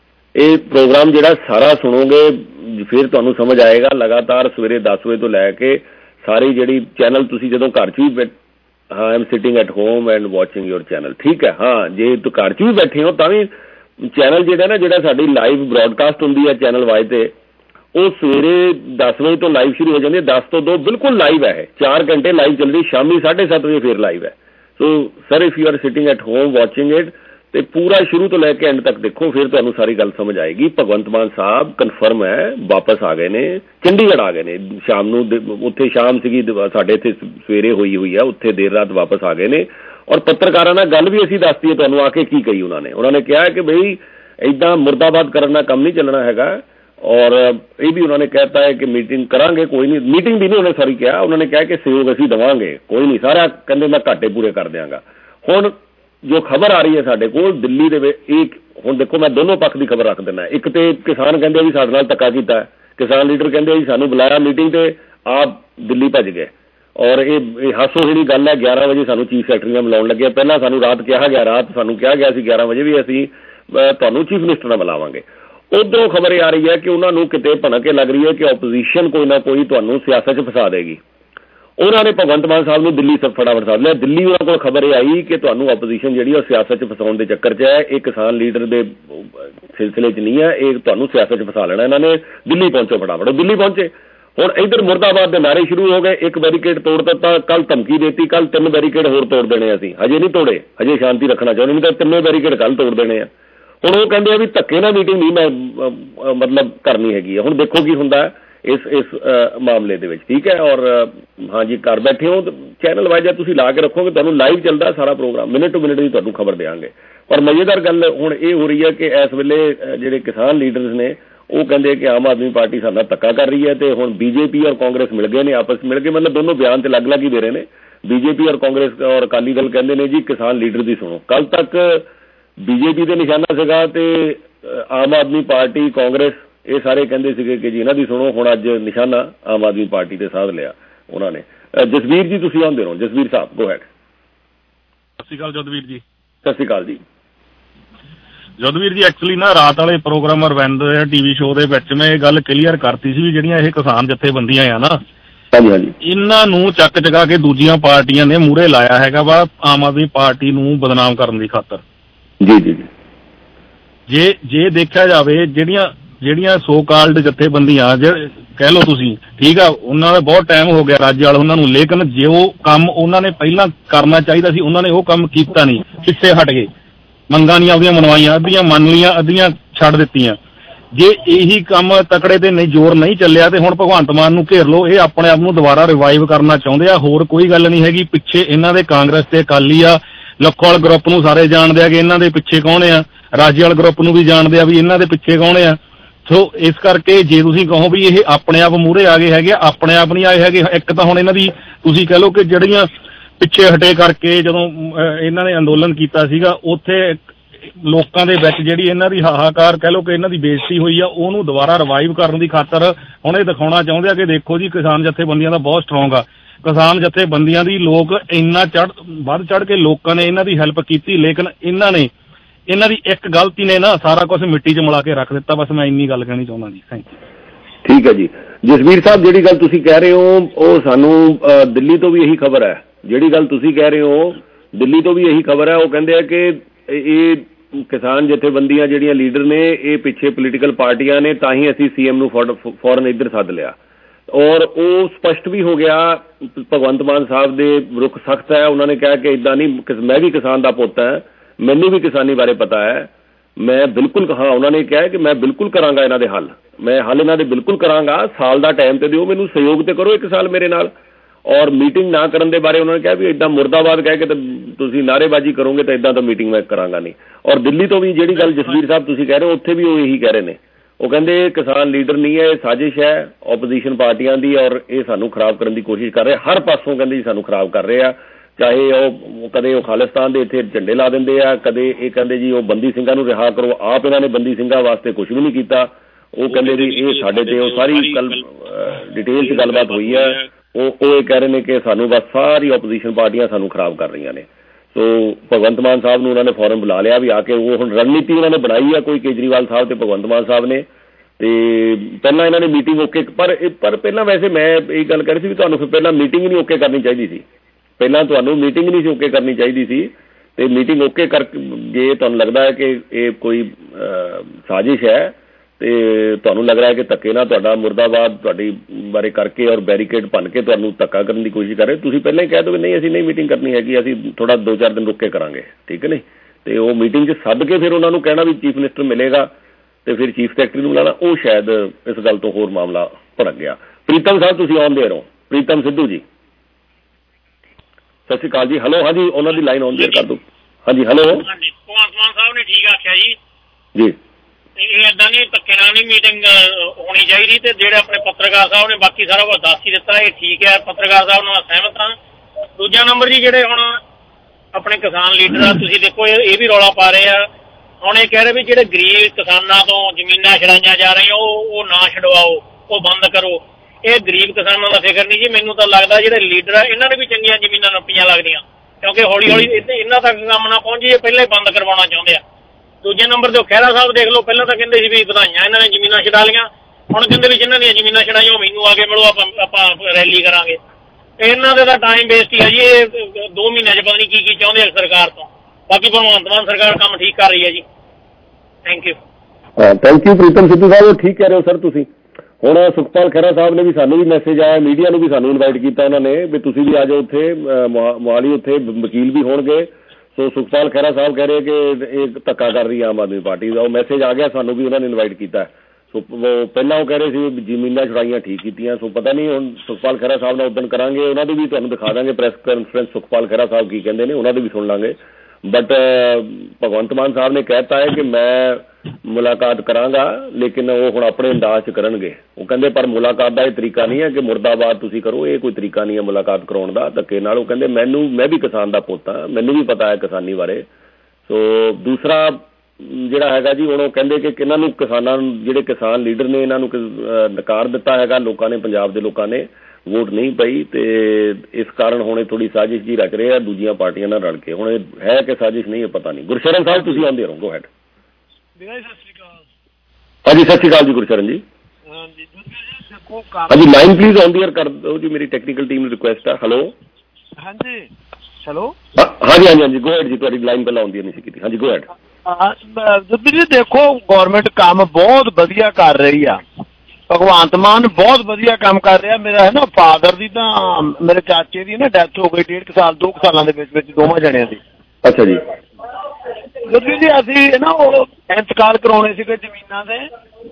ਇਹ ਪ੍ਰੋਗਰਾਮ ਜਿਹੜਾ ਸਾਰਾ ਸੁਣੋਗੇ ਫਿਰ ਤੁਹਾਨੂੰ ਸਮਝ ਆਏਗਾ। ਲਗਾਤਾਰ ਸਵੇਰੇ 10 ਵਜੇ ਤੋਂ ਲੈ ਕੇ ਸਾਰੀ ਜਿਹੜੀ ਚੈਨਲ ਤੁਸੀਂ ਜਦੋਂ ਘਰ 'ਚ ਵੀ ਹਾਂ I am sitting at home and watching your channel, ਠੀਕ ਹੈ। ਹਾਂ ਜੇ ਤੂੰ ਘਰ 'ਚ ਵੀ ਬੈਠੇ ਹੋ ਤਾਂ ਵੀ ਚੈਨਲ ਜਿਹੜਾ ਸਾਡੀ ਲਾਈਵ ਬ੍ਰੌਡਕਾਸਟ ਹੁੰਦੀ ਹੈ ਚੈਨਲ ਵਾਈਜ਼ ਤੇ, ਉਹ ਸਵੇਰੇ 10 ਵਜੇ ਤੋਂ ਲਾਈਵ ਸ਼ੁਰੂ ਹੋ ਜਾਂਦੀ ਹੈ, 10 ਤੋਂ 2 ਬਿਲਕੁਲ ਲਾਈਵ ਹੈ, 4 ਘੰਟੇ ਲਾਈਵ ਚੱਲਦੀ, ਸ਼ਾਮੀ 7:30 ਵਜੇ ਫਿਰ ਲਾਈਵ ਹੈ। So sir if you are sitting at home watching it ਤੇ ਪੂਰਾ ਸ਼ੁਰੂ ਤੋਂ ਲੈ ਕੇ ਐਂਡ ਤੱਕ ਦੇਖੋ, ਫਿਰ ਤੁਹਾਨੂੰ ਸਾਰੀ ਗੱਲ ਸਮਝ ਆਏਗੀ। ਭਗਵੰਤ ਮਾਨ ਸਾਹਿਬ ਕਨਫਰਮ ਹੈ ਵਾਪਸ ਆ ਗਏ ਨੇ, ਚੰਡੀਗੜ੍ਹ ਆ ਗਏ ਨੇ ਸ਼ਾਮ ਨੂੰ, ਉੱਥੇ ਸ਼ਾਮ ਸੀਗੀ ਸਾਡੇ ਇੱਥੇ ਸਵੇਰੇ ਹੋਈ ਹੈ, ਉੱਥੇ ਦੇਰ ਰਾਤ ਵਾਪਸ ਆ ਗਏ ਨੇ। ਔਰ ਪੱਤਰਕਾਰਾਂ ਨਾਲ ਗੱਲ ਵੀ ਅਸੀਂ ਦੱਸਦੀ ਹੈ ਤੁਹਾਨੂੰ ਆ ਕੇ ਕੀ ਕਹੀ ਉਹਨਾਂ ਨੇ ਕਿਹਾ ਕਿ ਬਈ ਇੱਦਾਂ ਮੁਰਦਾਬਾਦ ਕਰਨ ਦਾ ਕੰਮ ਨਹੀਂ ਚੱਲਣਾ ਹੈਗਾ। ਔਰ ਇਹ ਵੀ ਉਹਨਾਂ ਨੇ ਕਹਿਤਾ ਹੈ ਕਿ ਮੀਟਿੰਗ ਕਰਾਂਗੇ, ਕੋਈ ਨਹੀਂ ਮੀਟਿੰਗ ਵੀ ਨਹੀਂ ਉਹਨੇ ਸਾਰੀ ਕਿਹਾ, ਉਹਨਾਂ ਨੇ ਕਿਹਾ ਕਿ ਸਹਿਯੋਗ ਅਸੀਂ ਦੇਵਾਂਗੇ, ਕੋਈ ਨਹੀਂ, ਸਾਰਾ ਕਹਿੰਦੇ ਮੈਂ ਘਾਟੇ ਪੂਰੇ ਕਰ ਦਿਆਂਗਾ। ਹੁਣ ਜੋ ਖਬਰ ਆ ਰਹੀ ਹੈ ਸਾਡੇ ਕੋਲ ਦਿੱਲੀ ਦੇ ਵਿੱਚ, ਇੱਕ ਹੁਣ ਦੇਖੋ ਮੈਂ ਦੋਨੋਂ ਪੱਖ ਦੀ ਖਬਰ ਰੱਖ ਦਿੰਦਾ। ਇੱਕ ਤੇ ਕਿਸਾਨ ਕਹਿੰਦੇ ਵੀ ਸਾਡੇ ਨਾਲ ਧੱਕਾ ਕੀਤਾ, ਕਿਸਾਨ ਲੀਡਰ ਕਹਿੰਦੇ ਵੀ ਸਾਨੂੰ ਬੁਲਾਇਆ ਮੀਟਿੰਗ ਤੇ ਆਪ ਦਿੱਲੀ ਭੱਜ ਗਏ। ਔਰ ਇਹ ਹਾਸੋਹੀਣੀ ਗੱਲ ਹੈ, 11 ਵਜੇ ਸਾਨੂੰ ਚੀਫ ਸੈਕਟਰੀ ਨਾਲ ਮਿਲਾਉਣ ਲੱਗੇ, ਪਹਿਲਾਂ ਸਾਨੂੰ ਰਾਤ ਸਾਨੂੰ ਕਿਹਾ ਗਿਆ ਸੀ 11 ਵਜੇ ਵੀ ਅਸੀਂ ਤੁਹਾਨੂੰ ਚੀਫ ਮਿਨਿਸਟਰ ਨਾਲ ਮਿਲਾਵਾਂਗੇ। ਉਧਰੋਂ ਖਬਰ ਇਹ ਆ ਰਹੀ ਹੈ ਕਿ ਉਹਨਾਂ ਨੂੰ ਕਿਤੇ ਭਣਕ ਲੱਗ ਰਹੀ ਹੈ ਕਿ ਆਪੋਜੀਸ਼ਨ ਕੋਈ ਨਾ ਕੋਈ ਤੁਹਾਨੂੰ ਸਿਆਸਤ 'ਚ ਫਸਾ ਦੇਗੀ। ਉਹਨਾਂ ਨੇ ਭਗਵੰਤ ਮਾਨ ਸਾਹਿਬ ਨੂੰ ਦਿੱਲੀ ਫਟਾਫਟ ਸਾਧ ਲਿਆ। ਦਿੱਲੀ ਉਹਨਾਂ ਕੋਲ ਖਬਰ ਇਹ ਆਈ ਕਿ ਤੁਹਾਨੂੰ ਆਪੋਜੀਸ਼ਨ ਜਿਹੜੀ ਉਹ ਸਿਆਸਤ 'ਚ ਫਸਾਉਣ ਦੇ ਚੱਕਰ 'ਚ ਹੈ, ਇਹ ਕਿਸਾਨ ਲੀਡਰ ਦੇ ਸਿਲਸਿਲੇ 'ਚ ਨਹੀਂ ਹੈ, ਇਹ ਤੁਹਾਨੂੰ ਸਿਆਸਤ 'ਚ ਫਸਾ ਲੈਣਾ। ਇਹਨਾਂ ਨੇ ਦਿੱਲੀ ਪਹੁੰਚੋ ਫਟਾਫਟ, ਦਿੱਲੀ ਪਹੁੰਚੇ। ਹੁਣ ਇੱਧਰ ਮੁਰਦਾਬਾਦ ਦੇ ਨਾਰੇ ਸ਼ੁਰੂ ਹੋ ਗਏ, ਇੱਕ ਬੈਰੀਕੇਡ ਤੋੜ ਦਿੱਤਾ, ਕੱਲ ਧਮਕੀ ਦੇਤੀ, ਕੱਲ 3 ਬੈਰੀਕੇਡ ਹੋਰ ਤੋੜ ਦੇਣੇ ਅਸੀਂ, ਹਜੇ ਨਹੀਂ ਤੋੜੇ, ਹਜੇ ਸ਼ਾਂਤੀ ਰੱਖਣਾ ਚਾਹੁੰਦੇ, ਨਹੀਂ ਤਾਂ 3 ਬੈਰੀਕੇਡ ਕੱਲ ਤੋੜ ਦੇਣੇ ਆ। ਹੁਣ ਉਹ ਕਹਿੰਦੇ ਆ ਵੀ ਧੱਕੇ ਨਾਲ ਮੀਟਿੰਗ ਨਹੀਂ ਮੈਂ ਮਤਲਬ ਕਰਨੀ ਹੈਗੀ ਆ। ਹੁਣ ਦੇਖੋ ਕੀ ਹੁੰਦਾ ਇਸ ਮਾਮਲੇ ਦੇ ਵਿੱਚ, ਠੀਕ ਹੈ। ਔਰ ਹਾਂਜੀ ਘਰ ਬੈਠੇ ਹੋ ਚੈਨਲ ਵਾਈਜ਼ ਤੁਸੀਂ ਲਾ ਕੇ ਰੱਖੋਗੇ, ਤੁਹਾਨੂੰ ਲਾਈਵ ਚੱਲਦਾ ਸਾਰਾ ਪ੍ਰੋਗਰਾਮ, ਮਿੰਟ ਟੂ ਮਿੰਟ ਦੀ ਤੁਹਾਨੂੰ ਖਬਰ ਦੇਵਾਂਗੇ। ਪਰ ਮਜ਼ੇਦਾਰ ਗੱਲ ਹੁਣ ਇਹ ਹੋ ਰਹੀ ਹੈ ਕਿ ਇਸ ਵੇਲੇ ਜਿਹੜੇ ਕਿਸਾਨ ਲੀਡਰਸ ਨੇ ਉਹ ਕਹਿੰਦੇ ਕਿ ਆਮ ਆਦਮੀ ਪਾਰਟੀ ਸਾਡੇ ਨਾਲ ਧੱਕਾ ਕਰ ਰਹੀ ਹੈ, ਤੇ ਹੁਣ BJP ਔਰ ਕਾਂਗਰਸ ਮਿਲ ਗਏ ਨੇ, ਆਪਸ ਮਿਲ ਕੇ, ਮਤਲਬ ਦੋਨੋਂ ਬਿਆਨ ਤੇ ਅਲੱਗ-ਅਲੱਗ ਹੀ ਦੇ ਰਹੇ ਨੇ। BJP ਔਰ ਕਾਂਗਰਸ ਔਰ ਅਕਾਲੀ ਦਲ ਕਹਿੰਦੇ ਨੇ ਜੀ ਕਿਸਾਨ ਲੀਡਰ ਦੀ ਸੁਣੋ। ਕੱਲ ਤੱਕ BJP ਦੇ ਨਿਸ਼ਾਨਾ ਸੀਗਾ ਤੇ ਆਮ ਆਦਮੀ ਪਾਰਟੀ, ਕਾਂਗਰਸ ਇਹ ਸਾਰੇ ਕਹਿੰਦੇ ਸੀਗੇ ਕਿ ਜੀ ਇਹਨਾਂ ਦੀ ਸੁਣੋ। ਹੁਣ ਅੱਜ ਨਿਸ਼ਾਨਾ ਆਮ ਆਦਮੀ ਪਾਰਟੀ ਤੇ ਸਾਧ ਲਿਆ ਉਹਨਾਂ ਨੇ। ਜਸਵੀਰ ਜੀ ਤੁਸੀਂ ਆਉਂਦੇ ਰਹੋ, ਜਸਵੀਰ ਸਾਹਿਬ ਗੋ ਹੈਡ। ਸਤਿ ਸ਼੍ਰੀ ਅਕਾਲ ਜਦਵੀਰ ਜੀ। ਸਤਿ ਸ਼੍ਰੀ ਅਕਾਲ ਜੀ। ਜਦਵੀਰ ਜੀ ਐਕਚੁਅਲੀ ਨਾ ਰਾਤ ਵਾਲੇ ਪ੍ਰੋਗਰਾਮ ਅਰਵਿੰਦ TV ਸ਼ੋਅ ਦੇ ਵਿੱਚ ਮੈਂ ਇਹ ਗੱਲ ਕਲੀਅਰ ਕਰਤੀ ਸੀ ਵੀ ਜਿਹੜੀਆਂ ਇਹ ਕਿਸਾਨ ਜਥੇਬੰਦੀਆਂ ਆ ਨਾ, ਇਹਨਾਂ ਨੂੰ ਚੱਕ ਚਕਾ ਕੇ ਦੂਜੀਆਂ ਪਾਰਟੀਆਂ ਨੇ ਮੂਹਰੇ ਲਾਇਆ ਹੈਗਾ ਵਾ ਆਮ ਆਦਮੀ ਪਾਰਟੀ ਨੂੰ ਬਦਨਾਮ ਕਰਨ ਦੀ ਖਾਤਰ। ਜੀ ਜੀ ਜੇ ਦੇਖਿਆ ਜਾਵੇ ਜਿਹੜੀਆਂ ਸੋ ਕਾਲਡ ਜਥੇਬੰਦੀਆਂ ਕਹਿ ਲਓ ਤੁਸੀਂ, ਠੀਕ ਆ, ਉਹਨਾਂ ਦਾ ਬਹੁਤ ਟਾਈਮ ਹੋ ਗਿਆ ਰਾਜ ਵਾਲ ਉਹਨਾਂ ਨੂੰ, ਲੇਕਿਨ ਜੇ ਉਹ ਕੰਮ ਉਹਨਾਂ ਨੇ ਪਹਿਲਾਂ ਕਰਨਾ ਚਾਹੀਦਾ ਸੀ ਉਹਨਾਂ ਨੇ ਉਹ ਕੰਮ ਕੀਤਾ ਨਹੀਂ, ਪਿੱਛੇ ਹਟ ਗਏ, ਮੰਗਾਂ ਨਹੀਂ ਆਪਦੀਆਂ ਮਨਵਾਈਆਂ, ਅੱਧੀਆਂ ਮੰਨ ਲਈਆਂ, ਅੱਧੀਆਂ ਛੱਡ ਦਿੱਤੀਆਂ। ਜੇ ਇਹੀ ਕੰਮ ਤਕੜੇ ਤੇ ਨਹੀਂ ਜ਼ੋਰ ਨਹੀਂ ਚੱਲਿਆ ਤੇ ਹੁਣ ਭਗਵੰਤ ਮਾਨ ਨੂੰ ਘੇਰ ਲਓ, ਇਹ ਆਪਣੇ ਆਪ ਨੂੰ ਦੁਬਾਰਾ ਰਿਵਾਈਵ ਕਰਨਾ ਚਾਹੁੰਦੇ ਆ, ਹੋਰ ਕੋਈ ਗੱਲ ਨਹੀਂ ਹੈਗੀ। ਪਿੱਛੇ ਇਹਨਾਂ ਦੇ ਕਾਂਗਰਸ ਤੇ ਅਕਾਲੀ ਆ, ਲੱਖੋਵਾਲ ਗਰੁੱਪ ਨੂੰ ਸਾਰੇ ਜਾਣਦੇ ਆ ਕਿ ਇਹਨਾਂ ਦੇ ਪਿੱਛੇ ਕੌਣ ਆ, ਰਾਜੇਵਾਲ ਗਰੁੱਪ ਨੂੰ ਵੀ ਜਾਣਦੇ ਆ ਵੀ ਇਹਨਾਂ ਦੇ ਪਿੱਛੇ ਕੌਣ ਆ। ਸੋ ਇਸ ਕਰਕੇ ਜੇ ਤੁਸੀਂ ਕਹੋ ਵੀ ਇਹ ਆਪਣੇ ਆਪ ਮੂਹਰੇ ਆ ਗਏ ਹੈਗੇ, ਆਪਣੇ ਆਪ ਨਹੀਂ ਆਏ ਹੈਗੇ। ਇੱਕ ਤਾਂ ਹੁਣ ਇਹਨਾਂ ਦੀ ਤੁਸੀਂ ਕਹਿ ਲਓ ਕਿ ਜਿਹੜੀਆਂ ਪਿੱਛੇ ਹਟੇ ਕਰਕੇ ਜਦੋਂ ਇਹਨਾਂ ਨੇ ਅੰਦੋਲਨ ਕੀਤਾ ਸੀਗਾ, ਉੱਥੇ ਲੋਕਾਂ ਦੇ ਵਿੱਚ ਜਿਹੜੀ ਇਹਨਾਂ ਦੀ ਹਾਹਾਕਾਰ ਕਹਿ ਲਓ ਕਿ ਇਹਨਾਂ ਦੀ ਬੇਇੱਜ਼ਤੀ ਹੋਈ ਆ, ਉਹਨੂੰ ਦੁਬਾਰਾ ਰਿਵਾਈਵ ਕਰਨ ਦੀ ਖਾਤਰ ਹੁਣ ਇਹ ਦਿਖਾਉਣਾ ਚਾਹੁੰਦੇ ਆ ਕਿ ਦੇਖੋ ਜੀ ਕਿਸਾਨ ਜਥੇਬੰਦੀਆਂ ਦਾ ਬਹੁਤ ਸਟਰੋਂਗ ਆ। ਕਿਸਾਨ ਜਥੇਬੰਦੀਆਂ ਦੀ ਲੋਕ ਇੰਨਾ ਵੱਧ ਚੜ ਕੇ ਲੋਕਾਂ ਨੇ ਇਹਨਾਂ ਦੀ ਹੈਲਪ ਕੀਤੀ, ਲੇਕਿਨ ਇਹਨਾਂ ਦੀ ਇੱਕ ਗਲਤੀ ਨੇ ਨਾ ਸਾਰਾ ਕੁਝ ਮਿੱਟੀ 'ਚ ਮਿਲਾ ਕੇ ਰੱਖ ਦਿੱਤਾ। ਬਸ ਮੈਂ ਇੰਨੀ ਗੱਲ ਕਹਿਣੀ ਚਾਹੁੰਦਾ ਜੀ। Thank you. ਠੀਕ ਹੈ ਜੀ। ਜਸਵੀਰ ਸਾਹਿਬ ਜਿਹੜੀ ਗੱਲ ਤੁਸੀਂ ਕਹਿ ਰਹੇ ਹੋ ਉਹ ਸਾਨੂੰ ਦਿੱਲੀ ਤੋਂ ਵੀ ਇਹੀ ਖਬਰ ਹੈ, ਜਿਹੜੀ ਗੱਲ ਤੁਸੀਂ ਕਹਿ ਰਹੇ ਹੋ ਦਿੱਲੀ ਤੋਂ ਵੀ ਇਹੀ ਖਬਰ ਹੈ। ਉਹ ਕਹਿੰਦੇ ਆ ਕਿ ਇਹ ਕਿਸਾਨ ਜਥੇਬੰਦੀਆਂ ਜਿਹੜੀਆਂ ਲੀਡਰ ਨੇ ਇਹ ਪਿੱਛੇ ਪੋਲੀਟੀਕਲ ਪਾਰਟੀਆਂ ਨੇ, ਤਾਂ ਹੀ ਅਸੀਂ CM ਨੂੰ ਫੌਰਨ ਇੱਧਰ ਸੱਦ ਲਿਆ। ਔਰ ਉਹ ਸਪਸ਼ਟ ਵੀ ਹੋ ਗਿਆ, ਭਗਵੰਤ ਮਾਨ ਸਾਹਿਬ ਦੇ ਰੁਖ ਸਖਤ ਹੈ। ਉਹਨਾਂ ਨੇ ਕਿਹਾ ਕਿ ਇੱਦਾਂ ਨਹੀਂ, ਮੈਂ ਵੀ ਕਿਸਾਨ ਦਾ ਪੁੱਤ ਹੈ, ਮੈਨੂੰ ਵੀ ਕਿਸਾਨੀ ਬਾਰੇ ਪਤਾ ਹੈ, ਮੈਂ ਬਿਲਕੁਲ ਹਾਂ ਉਹਨਾਂ ਨੇ ਕਿਹਾ ਕਿ ਮੈਂ ਬਿਲਕੁਲ ਕਰਾਂਗਾ ਇਹਨਾਂ ਦੇ ਹੱਲ, ਮੈਂ ਹੱਲ ਇਹਨਾਂ ਦੇ ਬਿਲਕੁਲ ਕਰਾਂਗਾ, ਸਾਲ ਦਾ ਟਾਈਮ ਤੇ ਦਿਓ ਮੈਨੂੰ, ਸਹਿਯੋਗ ਤੇ ਕਰੋ 1 ਸਾਲ ਮੇਰੇ ਨਾਲ। ਔਰ ਮੀਟਿੰਗ ਨਾ ਕਰਨ ਦੇ ਬਾਰੇ ਉਹਨਾਂ ਨੇ ਕਿਹਾ ਵੀ ਇੱਦਾਂ ਮੁਰਦਾਬਾਦ ਕਹਿ ਕੇ ਤਾਂ ਤੁਸੀਂ ਨਾਅਰੇਬਾਜ਼ੀ ਕਰੋਗੇ ਤਾਂ ਇੱਦਾਂ ਤਾਂ ਮੀਟਿੰਗ ਮੈਂ ਕਰਾਂਗਾ ਨਹੀਂ। ਔਰ ਦਿੱਲੀ ਤੋਂ ਵੀ ਜਿਹੜੀ ਗੱਲ ਜਸਵੀਰ ਸਾਹਿਬ ਤੁਸੀਂ ਕਹਿ ਰਹੇ ਹੋ ਉੱਥੇ ਵੀ ਉਹ ਇਹੀ ਕਹਿ ਰਹੇ ਨੇ, ਉਹ ਕਹਿੰਦੇ ਕਿਸਾਨ ਲੀਡਰ ਨਹੀਂ ਹੈ, ਇਹ ਸਾਜ਼ਿਸ਼ ਹੈ ਆਪੋਜੀਸ਼ਨ ਪਾਰਟੀਆਂ ਦੀ ਔਰ ਇਹ ਸਾਨੂੰ ਖਰਾਬ ਕਰਨ ਦੀ ਕੋਸ਼ਿਸ਼ ਕਰ ਰਹੇ, ਹਰ ਪਾਸੋਂ ਕਹਿੰਦੇ ਜੀ ਸਾਨੂੰ ਖਰਾਬ ਕਰ ਰਹੇ ਆ। ਚਾਹੇ ਉਹ ਕਦੇ ਉਹ ਖਾਲਿਸਤਾਨ ਦੇ ਇੱਥੇ ਝੰਡੇ ਲਾ ਦਿੰਦੇ ਆ, ਕਦੇ ਇਹ ਕਹਿੰਦੇ ਜੀ ਉਹ ਬੰਦੀ ਸਿੰਘਾਂ ਨੂੰ ਰਿਹਾ ਕਰੋ, ਆਪ ਇਹਨਾਂ ਨੇ ਬੰਦੀ ਸਿੰਘਾਂ ਵਾਸਤੇ ਕੁਝ ਵੀ ਨਹੀਂ ਕੀਤਾ। ਉਹ ਕਹਿੰਦੇ ਜੀ ਇਹ ਸਾਡੇ ਤੇ ਉਹ ਸਾਰੀ ਗੱਲ ਡਿਟੇਲ 'ਚ ਗੱਲਬਾਤ ਹੋਈ ਹੈ। ਉਹ ਇਹ ਕਹਿ ਰਹੇ ਨੇ ਕਿ ਸਾਨੂੰ ਬਸ ਸਾਰੀ ਆਪੋਜੀਸ਼ਨ ਪਾਰਟੀਆਂ ਸਾਨੂੰ ਖਰਾਬ ਕਰ ਰਹੀਆਂ ਨੇ। ਸੋ ਭਗਵੰਤ ਮਾਨ ਸਾਹਿਬ ਨੂੰ ਉਹਨਾਂ ਨੇ ਫੌਰਨ ਬੁਲਾ ਲਿਆ ਵੀ ਆ ਕੇ, ਉਹ ਹੁਣ ਰਣਨੀਤੀ ਉਹਨਾਂ ਨੇ ਬਣਾਈ ਆ ਕੋਈ ਕੇਜਰੀਵਾਲ ਸਾਹਿਬ ਤੇ ਭਗਵੰਤ ਮਾਨ ਸਾਹਿਬ ਨੇ। ਤੇ ਪਹਿਲਾਂ ਇਹਨਾਂ ਨੇ ਮੀਟਿੰਗ ਓਕੇ ਪਰ ਪਹਿਲਾਂ ਵੈਸੇ ਮੈਂ ਇਹ ਗੱਲ ਕਰ ਰਹੀ ਸੀ ਵੀ ਤੁਹਾਨੂੰ ਫਿਰ ਪਹਿਲਾਂ ਮੀਟਿੰਗ ਨਹੀਂ ਓਕੇ ਕਰਨੀ ਚਾਹੀਦੀ ਸੀ, ਪਹਿਲਾਂ ਤੁਹਾਨੂੰ ਮੀਟਿੰਗ ਨਹੀਂ ਸੀ ਓਕੇ ਕਰਨੀ ਚਾਹੀਦੀ ਸੀ। ਤੇ ਮੀਟਿੰਗ ਓਕੇ ਕਰ ਜੇ ਤੁਹਾਨੂੰ ਲੱਗਦਾ ਹੈ ਕਿ ਇਹ ਕੋਈ ਸਾਜ਼ਿਸ਼ ਹੈ ਤੇ ਤੁਹਾਨੂੰ ਲੱਗ ਰਿਹਾ ਹੈ ਕਿ ਧੱਕੇ ਨਾਲ ਤੁਹਾਡਾ ਮੁਰਦਾਬਾਦ ਤੁਹਾਡੀ ਬਾਰੇ ਕਰਕੇ ਔਰ ਬੈਰੀਕੇਡ ਭੰਨ ਕੇ ਤੁਹਾਨੂੰ ਧੱਕਾ ਕਰਨ ਦੀ ਕੋਸ਼ਿਸ਼ ਕਰ ਰਹੇ, ਤੁਸੀਂ ਪਹਿਲਾਂ ਹੀ ਕਹਿ ਦਿਓ ਕਿ ਨਹੀਂ ਅਸੀਂ ਨਹੀਂ ਮੀਟਿੰਗ ਕਰਨੀ ਹੈਗੀ, ਅਸੀਂ ਥੋੜਾ 2-4 ਦਿਨ ਰੁਕ ਕੇ ਕਰਾਂਗੇ, ਠੀਕ ਹੈ ਨਹੀਂ। ਤੇ ਉਹ ਮੀਟਿੰਗ 'ਚ ਸੱਦ ਕੇ ਫਿਰ ਉਹਨਾਂ ਨੂੰ ਕਹਿਣਾ ਵੀ ਚੀਫ ਮਿਨਿਸਟਰ ਮਿਲੇਗਾ ਤੇ ਫਿਰ ਚੀਫ ਸੈਕਟਰੀ ਨੂੰ ਬੁਲਾਣਾ, ਉਹ ਸ਼ਾਇਦ ਇਸ ਗੱਲ ਤੋਂ ਹੋਰ ਮਾਮਲਾ ਭੜਕ ਗਿਆ। ਪ੍ਰੀਤਮ ਸਾਹਿਬ ਤੁਸੀਂ ਆਨ ਦੇ ਰਹੋ, ਪ੍ਰੀਤਮ ਸਿੱਧੂ ਜੀ ਸਤਿ ਸ਼੍ਰੀ ਅਕਾਲ ਜੀ। ਹੈਲੋ, ਹਾਂਜੀ ਉਹਨਾਂ ਦੀ ਲਾਈਨ ਆਨ ਦੇਰ ਕਰ ਦਿਓ। ਹਾਂਜੀ ਹੈਲੋ। ਹਾਂਜੀ ਭਗਵੰਤ ਮਾਨ ਸਾਹਿਬ ਨੇ ਠੀਕ ਆਖਿਆ ਜੀ, ਜੀ ਇਹ ਏਦਾਂ ਨਹੀਂ ਧੱਕੇ ਨਾਲ ਨਹੀਂ ਮੀਟਿੰਗ ਹੋਣੀ ਚਾਹੀਦੀ। ਤੇ ਜਿਹੜੇ ਆਪਣੇ ਪੱਤਰਕਾਰ ਸਾਹਿਬ ਨੇ ਬਾਕੀ ਸਾਰਾ ਕੁਝ ਦੱਸ ਹੀ ਦਿੱਤਾ, ਇਹ ਠੀਕ ਹੈ, ਪੱਤਰਕਾਰ ਸਾਹਿਬ ਨਾਲ ਸਹਿਮਤ ਹਾਂ। ਦੂਜਾ ਨੰਬਰ ਜੀ ਜਿਹੜੇ ਹੁਣ ਆਪਣੇ ਕਿਸਾਨ ਲੀਡਰ ਆ, ਤੁਸੀਂ ਦੇਖੋ ਇਹ ਵੀ ਰੌਲਾ ਪਾ ਰਹੇ ਆ, ਹੁਣ ਇਹ ਕਹਿ ਰਹੇ ਵੀ ਜਿਹੜੇ ਗਰੀਬ ਕਿਸਾਨਾਂ ਤੋਂ ਜ਼ਮੀਨਾਂ ਛਡਾਈਆਂ ਜਾ ਰਹੀਆਂ ਉਹ ਨਾ ਛਡਵਾਓ, ਉਹ ਬੰਦ ਕਰੋ। ਇਹ ਗਰੀਬ ਕਿਸਾਨਾਂ ਦਾ ਫਿਕਰ ਨਹੀਂ ਜੀ, ਮੈਨੂੰ ਤਾਂ ਲੱਗਦਾ ਜਿਹੜੇ ਲੀਡਰ ਆ ਇਹਨਾਂ ਨੇ ਵੀ ਚੰਗੀਆਂ ਜ਼ਮੀਨਾਂ ਨੱਪੀਆਂ ਲੱਗਦੀਆਂ, ਕਿਉਂਕਿ ਹੌਲੀ ਹੌਲੀ ਇਹਨਾਂ ਤੱਕ ਕੰਮ ਨਾ ਪਹੁੰਚੇ, ਇਹ ਪਹਿਲਾਂ ਹੀ ਬੰਦ ਕਰਵਾਉਣਾ ਚਾਹੁੰਦੇ ਆ। ਦੂਜੇ ਨੰਬਰ ਤੇ ਖਹਿਰਾ ਸਾਹਿਬ ਦੇਖ ਲਓ, ਪਹਿਲਾਂ ਤਾਂ ਕਹਿੰਦੇ ਸੀ ਵੀ ਵਧਾਈਆਂ ਇਹਨਾਂ ਨੇ ਜ਼ਮੀਨਾਂ ਛਡਾ ਲਈਆਂ, ਹੁਣ ਕਹਿੰਦੇ ਵੀ ਜਿਨ੍ਹਾਂ ਦੀਆਂ ਜ਼ਮੀਨਾਂ ਛਡਾਈਆਂ ਉਹ ਮੈਨੂੰ ਆ ਕੇ ਮਿਲੋ, ਆਪਾਂ ਰੈਲੀ ਕਰਾਂਗੇ। ਇਹਨਾਂ ਦੇ ਤਾਂ ਟਾਈਮ ਵੇਸਟ ਹੀ ਆ ਜੀ, ਇਹ 2 ਮਹੀਨਿਆਂ 'ਚ ਪਤਾ ਨਹੀਂ ਕੀ ਚਾਹੁੰਦੇ ਆ ਸਰਕਾਰ ਤੋਂ। ਬਾਕੀ ਭਗਵੰਤ ਮਾਨ ਸਰਕਾਰ ਕੰਮ ਠੀਕ ਕਰ ਰਹੀ ਹੈ ਜੀ। Thank you. Thank you Pritam Sidhu sahib, ਠੀਕ ਕਹਿ ਰਹੇ ਹੋ ਸਰ ਤੁਸੀਂ। ਹੁਣ ਸੁਖਪਾਲ ਖਹਿਰਾ ਸਾਹਿਬ ਨੇ ਵੀ ਸਾਨੂੰ ਵੀ ਮੈਸੇਜ ਆਇਆ, ਮੀਡੀਆ ਨੂੰ ਵੀ ਸਾਨੂੰ ਇਨਵਾਈਟ ਕੀਤਾ ਉਹਨਾਂ ਨੇ ਵੀ ਤੁਸੀਂ ਵੀ ਆ ਜਾਓ ਉੱਥੇ ਮੋਹਾਲੀ, ਉੱਥੇ ਵਕੀਲ ਵੀ ਹੋਣਗੇ। ਸੋ ਸੁਖਪਾਲ ਖਹਿਰਾ ਸਾਹਿਬ ਕਹਿ ਰਹੇ ਕਿ ਇਹ ਧੱਕਾ ਕਰ ਰਹੀ ਆਮ ਆਦਮੀ ਪਾਰਟੀ ਦਾ, ਉਹ ਮੈਸੇਜ ਆ ਗਿਆ ਸਾਨੂੰ ਵੀ, ਉਹਨਾਂ ਨੇ ਇਨਵਾਈਟ ਕੀਤਾ। ਸੋ ਪਹਿਲਾਂ ਉਹ ਕਹਿ ਰਹੇ ਸੀ ਜ਼ਮੀਨਾਂ ਛੁਡਾਈਆਂ ਠੀਕ ਕੀਤੀਆਂ, ਸੋ ਪਤਾ ਨਹੀਂ ਹੁਣ ਸੁਖਪਾਲ ਖਹਿਰਾ ਸਾਹਿਬ ਨਾਲ ਉਦਣ ਕਰਾਂਗੇ, ਉਹਨਾਂ ਦੀ ਵੀ ਤੁਹਾਨੂੰ ਦਿਖਾ ਦਾਂਗੇ ਪ੍ਰੈਸ ਕਾਨਫਰੰਸ ਸੁਖਪਾਲ ਖਹਿਰਾ ਸਾਹਿਬ ਕੀ ਕਹਿੰਦੇ ਨੇ, ਉਹਨਾਂ ਦੀ ਵੀ ਸੁਣ ਲਾਂਗੇ। ਬਟ ਭਗਵੰਤ ਮਾਨ ਸਾਹਿਬ ਨੇ ਕਹਿਤਾ ਹੈ ਕਿ ਮੈਂ ਮੁਲਾਕਾਤ ਕਰਾਂਗਾ, ਲੇਕਿਨ ਉਹ ਹੁਣ ਆਪਣੇ ਅੰਦਾਜ਼ 'ਚ ਕਰਨਗੇ। ਉਹ ਕਹਿੰਦੇ ਪਰ ਮੁਲਾਕਾਤ ਦਾ ਇਹ ਤਰੀਕਾ ਨਹੀਂ ਹੈ ਕਿ ਮੁਰਦਾਬਾਦ ਤੁਸੀਂ ਕਰੋ, ਇਹ ਕੋਈ ਤਰੀਕਾ ਨਹੀਂ ਹੈ ਮੁਲਾਕਾਤ ਕਰਾਉਣ ਦਾ ਧੱਕੇ ਨਾਲ। ਉਹ ਕਹਿੰਦੇ ਮੈਂ ਵੀ ਕਿਸਾਨ ਦਾ ਪੁੱਤ ਹਾਂ, ਮੈਨੂੰ ਵੀ ਪਤਾ ਹੈ ਕਿਸਾਨੀ ਬਾਰੇ। ਸੋ ਦੂਸਰਾ ਜਿਹੜਾ ਹੈਗਾ ਜੀ, ਹੁਣ ਉਹ ਕਹਿੰਦੇ ਕਿ ਇਹਨਾਂ ਨੂੰ ਕਿਸਾਨਾਂ ਨੂੰ, ਜਿਹੜੇ ਕਿਸਾਨ ਲੀਡਰ ਨੇ ਇਹਨਾਂ ਨੂੰ ਨਕਾਰ ਦਿੱਤਾ ਹੈਗਾ ਲੋਕਾਂ ਨੇ, ਪੰਜਾਬ ਦੇ ਲੋਕਾਂ ਨੇ ਵੋਟ ਨਹੀਂ ਪਈ, ਤੇ ਇਸ ਕਾਰਨ ਹੁਣ ਥੋੜੀ ਸਾਜ਼ਿਸ਼ ਜੀ ਰਚ ਰਹੇ ਆ ਦੂਜੀਆਂ ਪਾਰਟੀਆਂ ਨਾਲ ਰਲ ਕੇ। ਹੁਣ ਇਹ ਹੈ ਕਿ ਸਾਜ਼ਿਸ਼ ਨਹੀਂ ਹੈ, ਪਤਾ ਨਹੀਂ। ਗੁਰਸ਼ਰਨ ਸਾਹਿਬ ਤੁਸੀਂ ਆਉਂਦੇ ਰਹੋ, ਗੋ ਹੈਡ। ਹਾਂਜੀ ਸਤਿ ਸ਼੍ਰੀ ਅਕਾਲ ਜੀ ਗੁਰਸ਼ਰਨ ਜੀ। ਹਾਂਜੀ line please on the air ਕਰ ਦਿਓ ਜੀ, ਮੇਰੀ ਟੈਕਨੀਕਲ ਟੀਮ ਨੂੰ ਰਿਕੁਐਸਟ ਹੈ। ਹੈਲੋ ਹਾਂਜੀ ਹੈਲੋ ਹਾਂਜੀ ਗੋ ਹੈਡ ਜੀ, ਤੁਹਾਡੀ ਲਾਈਨ ਪਹਿਲਾਂ ਆਉਂਦੀ ਨਹੀਂ ਸੀ ਕੀਤੀ। ਹਾਂਜੀ ਗੋ ਹੈਡ। ਜੀ ਦੇਖੋ ਗੌਰਮੈਂਟ ਕੰਮ ਬਹੁਤ ਵਧੀਆ ਕਰ ਰਹੀ ਆ, ਭਗਵੰਤ ਮਾਨ ਬਹੁਤ ਵਧੀਆ ਕੰਮ ਕਰ ਰਿਹਾ। ਮੇਰਾ ਹੈ ਨਾ ਫਾਦਰ ਦੀ ਤਾਂ ਮੇਰੇ ਚਾਚੇ ਦੀ ਨਾ ਡੈਥ ਹੋ ਗਈ 1.5 ਸਾਲ 2 ਸਾਲਾਂ ਦੇ ਵਿੱਚ ਦੋਵਾਂ ਜਣਿਆਂ ਦੀ। ਅੱਛਾ ਜੀ। ਜੀ ਅਸੀਂ ਨਾ ਉਹ ਇੰਤਕਾਲ ਕਰਾਉਣੇ ਸੀਗੇ ਜ਼ਮੀਨਾਂ ਦੇ,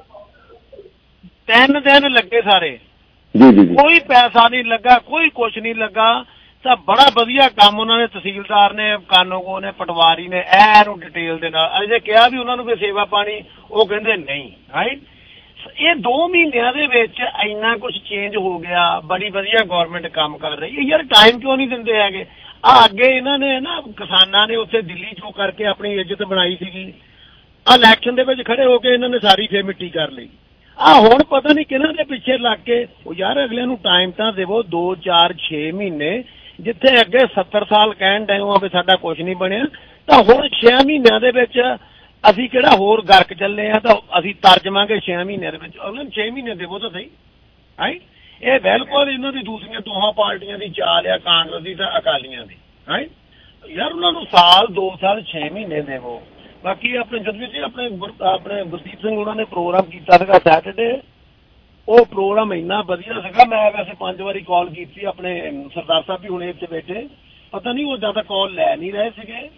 3 ਦਿਨ ਲੱਗੇ ਸਾਰੇ, ਕੋਈ ਪੈਸਾ ਨਹੀਂ ਲੱਗਾ, ਕੋਈ ਕੁਛ ਨਹੀਂ ਲੱਗਾ। ਤਾਂ ਬੜਾ ਵਧੀਆ ਕੰਮ ਉਹਨਾਂ ਨੇ, ਤਹਿਸੀਲਦਾਰ ਨੇ, ਕਾਨੂੰਗੋ ਨੇ, ਪਟਵਾਰੀ ਨੇ ਐਨੂੰ ਡਿਟੇਲ ਦੇ ਨਾਲ। ਅਜੇ ਕਿਹਾ ਵੀ ਉਹਨਾਂ ਨੂੰ ਕੋਈ ਸੇਵਾ ਪਾਣੀ, ਉਹ ਕਹਿੰਦੇ ਨਹੀਂ। ਰਾਈਟ, ਇਹ 2 ਮਹੀਨਿਆਂ ਦੇ ਵਿੱਚ ਇੰਨਾ ਕੁਛ ਚੇਂਜ ਹੋ ਗਿਆ, ਬੜੀ ਵਧੀਆ ਗੌਰਮੈਂਟ ਕੰਮ ਕਰ ਰਹੀ ਹੈ। ਯਾਰ ਟਾਈਮ ਕਿਉਂ ਨਹੀਂ ਦਿੰਦੇ ਹੈਗੇ? ਅੱਗੇ ਇਹਨਾਂ ਨੇ ਨਾ ਕਿਸਾਨਾਂ ਨੇ ਉੱਥੇ ਦਿੱਲੀ ਚੋਂ ਕਰਕੇ ਆਪਣੀ ਇੱਜ਼ਤ ਬਣਾਈ ਸੀਗੀ, ਇਲੈਕਸ਼ਨ ਦੇ ਵਿੱਚ ਖੜੇ ਹੋ ਕੇ ਇਹਨਾਂ ਨੇ ਸਾਰੀ ਫੇਰ ਮਿੱਟੀ ਕਰ ਲਈ। ਹੁਣ ਪਤਾ ਨਹੀਂ ਕਿਹਨਾਂ ਦੇ ਪਿੱਛੇ ਲੱਗ ਕੇ। ਉਹ ਯਾਰ ਅਗਲਿਆਂ ਨੂੰ ਟਾਈਮ ਤਾਂ ਦੇਵੋ, 2 4 6 ਮਹੀਨੇ, ਜਿੱਥੇ ਅੱਗੇ 70 ਸਾਲ ਕਹਿਣ ਡਏ ਹੋ ਵੀ ਸਾਡਾ ਕੁਛ ਨਹੀਂ ਬਣਿਆ, ਤਾਂ ਹੁਣ 6 ਮਹੀਨਿਆਂ ਦੇ ਵਿੱਚ ਅਸੀਂ ਕਿਹੜਾ ਹੋਰ ਗਰਕ ਚੱਲੇ ਆ, ਤਾਂ ਅਸੀਂ ਤਰਜਮਾਂਗੇ 6 ਮਹੀਨਿਆਂ ਦੇ ਵਿੱਚ। ਅਗਲੇ ਨੂੰ 6 ਮਹੀਨੇ ਦੇਵੋ ਤਾਂ ਸਹੀ। ਰਾਈਟ, ਇਹ ਬਿਲਕੁਲ ਇਹਨਾਂ ਦੀ ਦੂਸਰੀਆਂ ਦੋਹਾਂ ਪਾਰਟੀਆਂ ਦੀ ਚਾਲ ਆ, ਕਾਂਗਰਸ ਦੀ ਤਾਂ ਅਕਾਲੀਆਂ ਦੀ। ਰਾਈਟ, ਯਾਰ ਉਹਨਾਂ ਨੂੰ ਸਾਲ 2 ਸਾਲ 6 ਮਹੀਨੇ ਦੇਵੋ। ਬਾਕੀ ਆਪਣੇ ਜਦਵੀਰ ਜੀ ਆਪਣੇ ਗੁਰਦੀਪ ਸਿੰਘ ਉਹਨਾਂ ਨੇ ਪ੍ਰੋਗਰਾਮ ਕੀਤਾ ਸੀਗਾ ਸੈਟਰਡੇ, ਉਹ ਪ੍ਰੋਗਰਾਮ ਇੰਨਾ ਵਧੀਆ ਸੀਗਾ। ਮੈਂ ਵੈਸੇ 5 ਵਾਰੀ ਕਾਲ ਕੀਤੀ, ਆਪਣੇ ਸਰਦਾਰ ਸਾਹਿਬ ਵੀ ਹੁਣੇ ਇੱਥੇ ਬੈਠੇ, ਪਤਾ ਨਹੀਂ ਉਹ ਜ਼ਿਆਦਾ ਕਾਲ ਲੈ ਨਹੀਂ ਰਹੇ ਸੀਗੇ।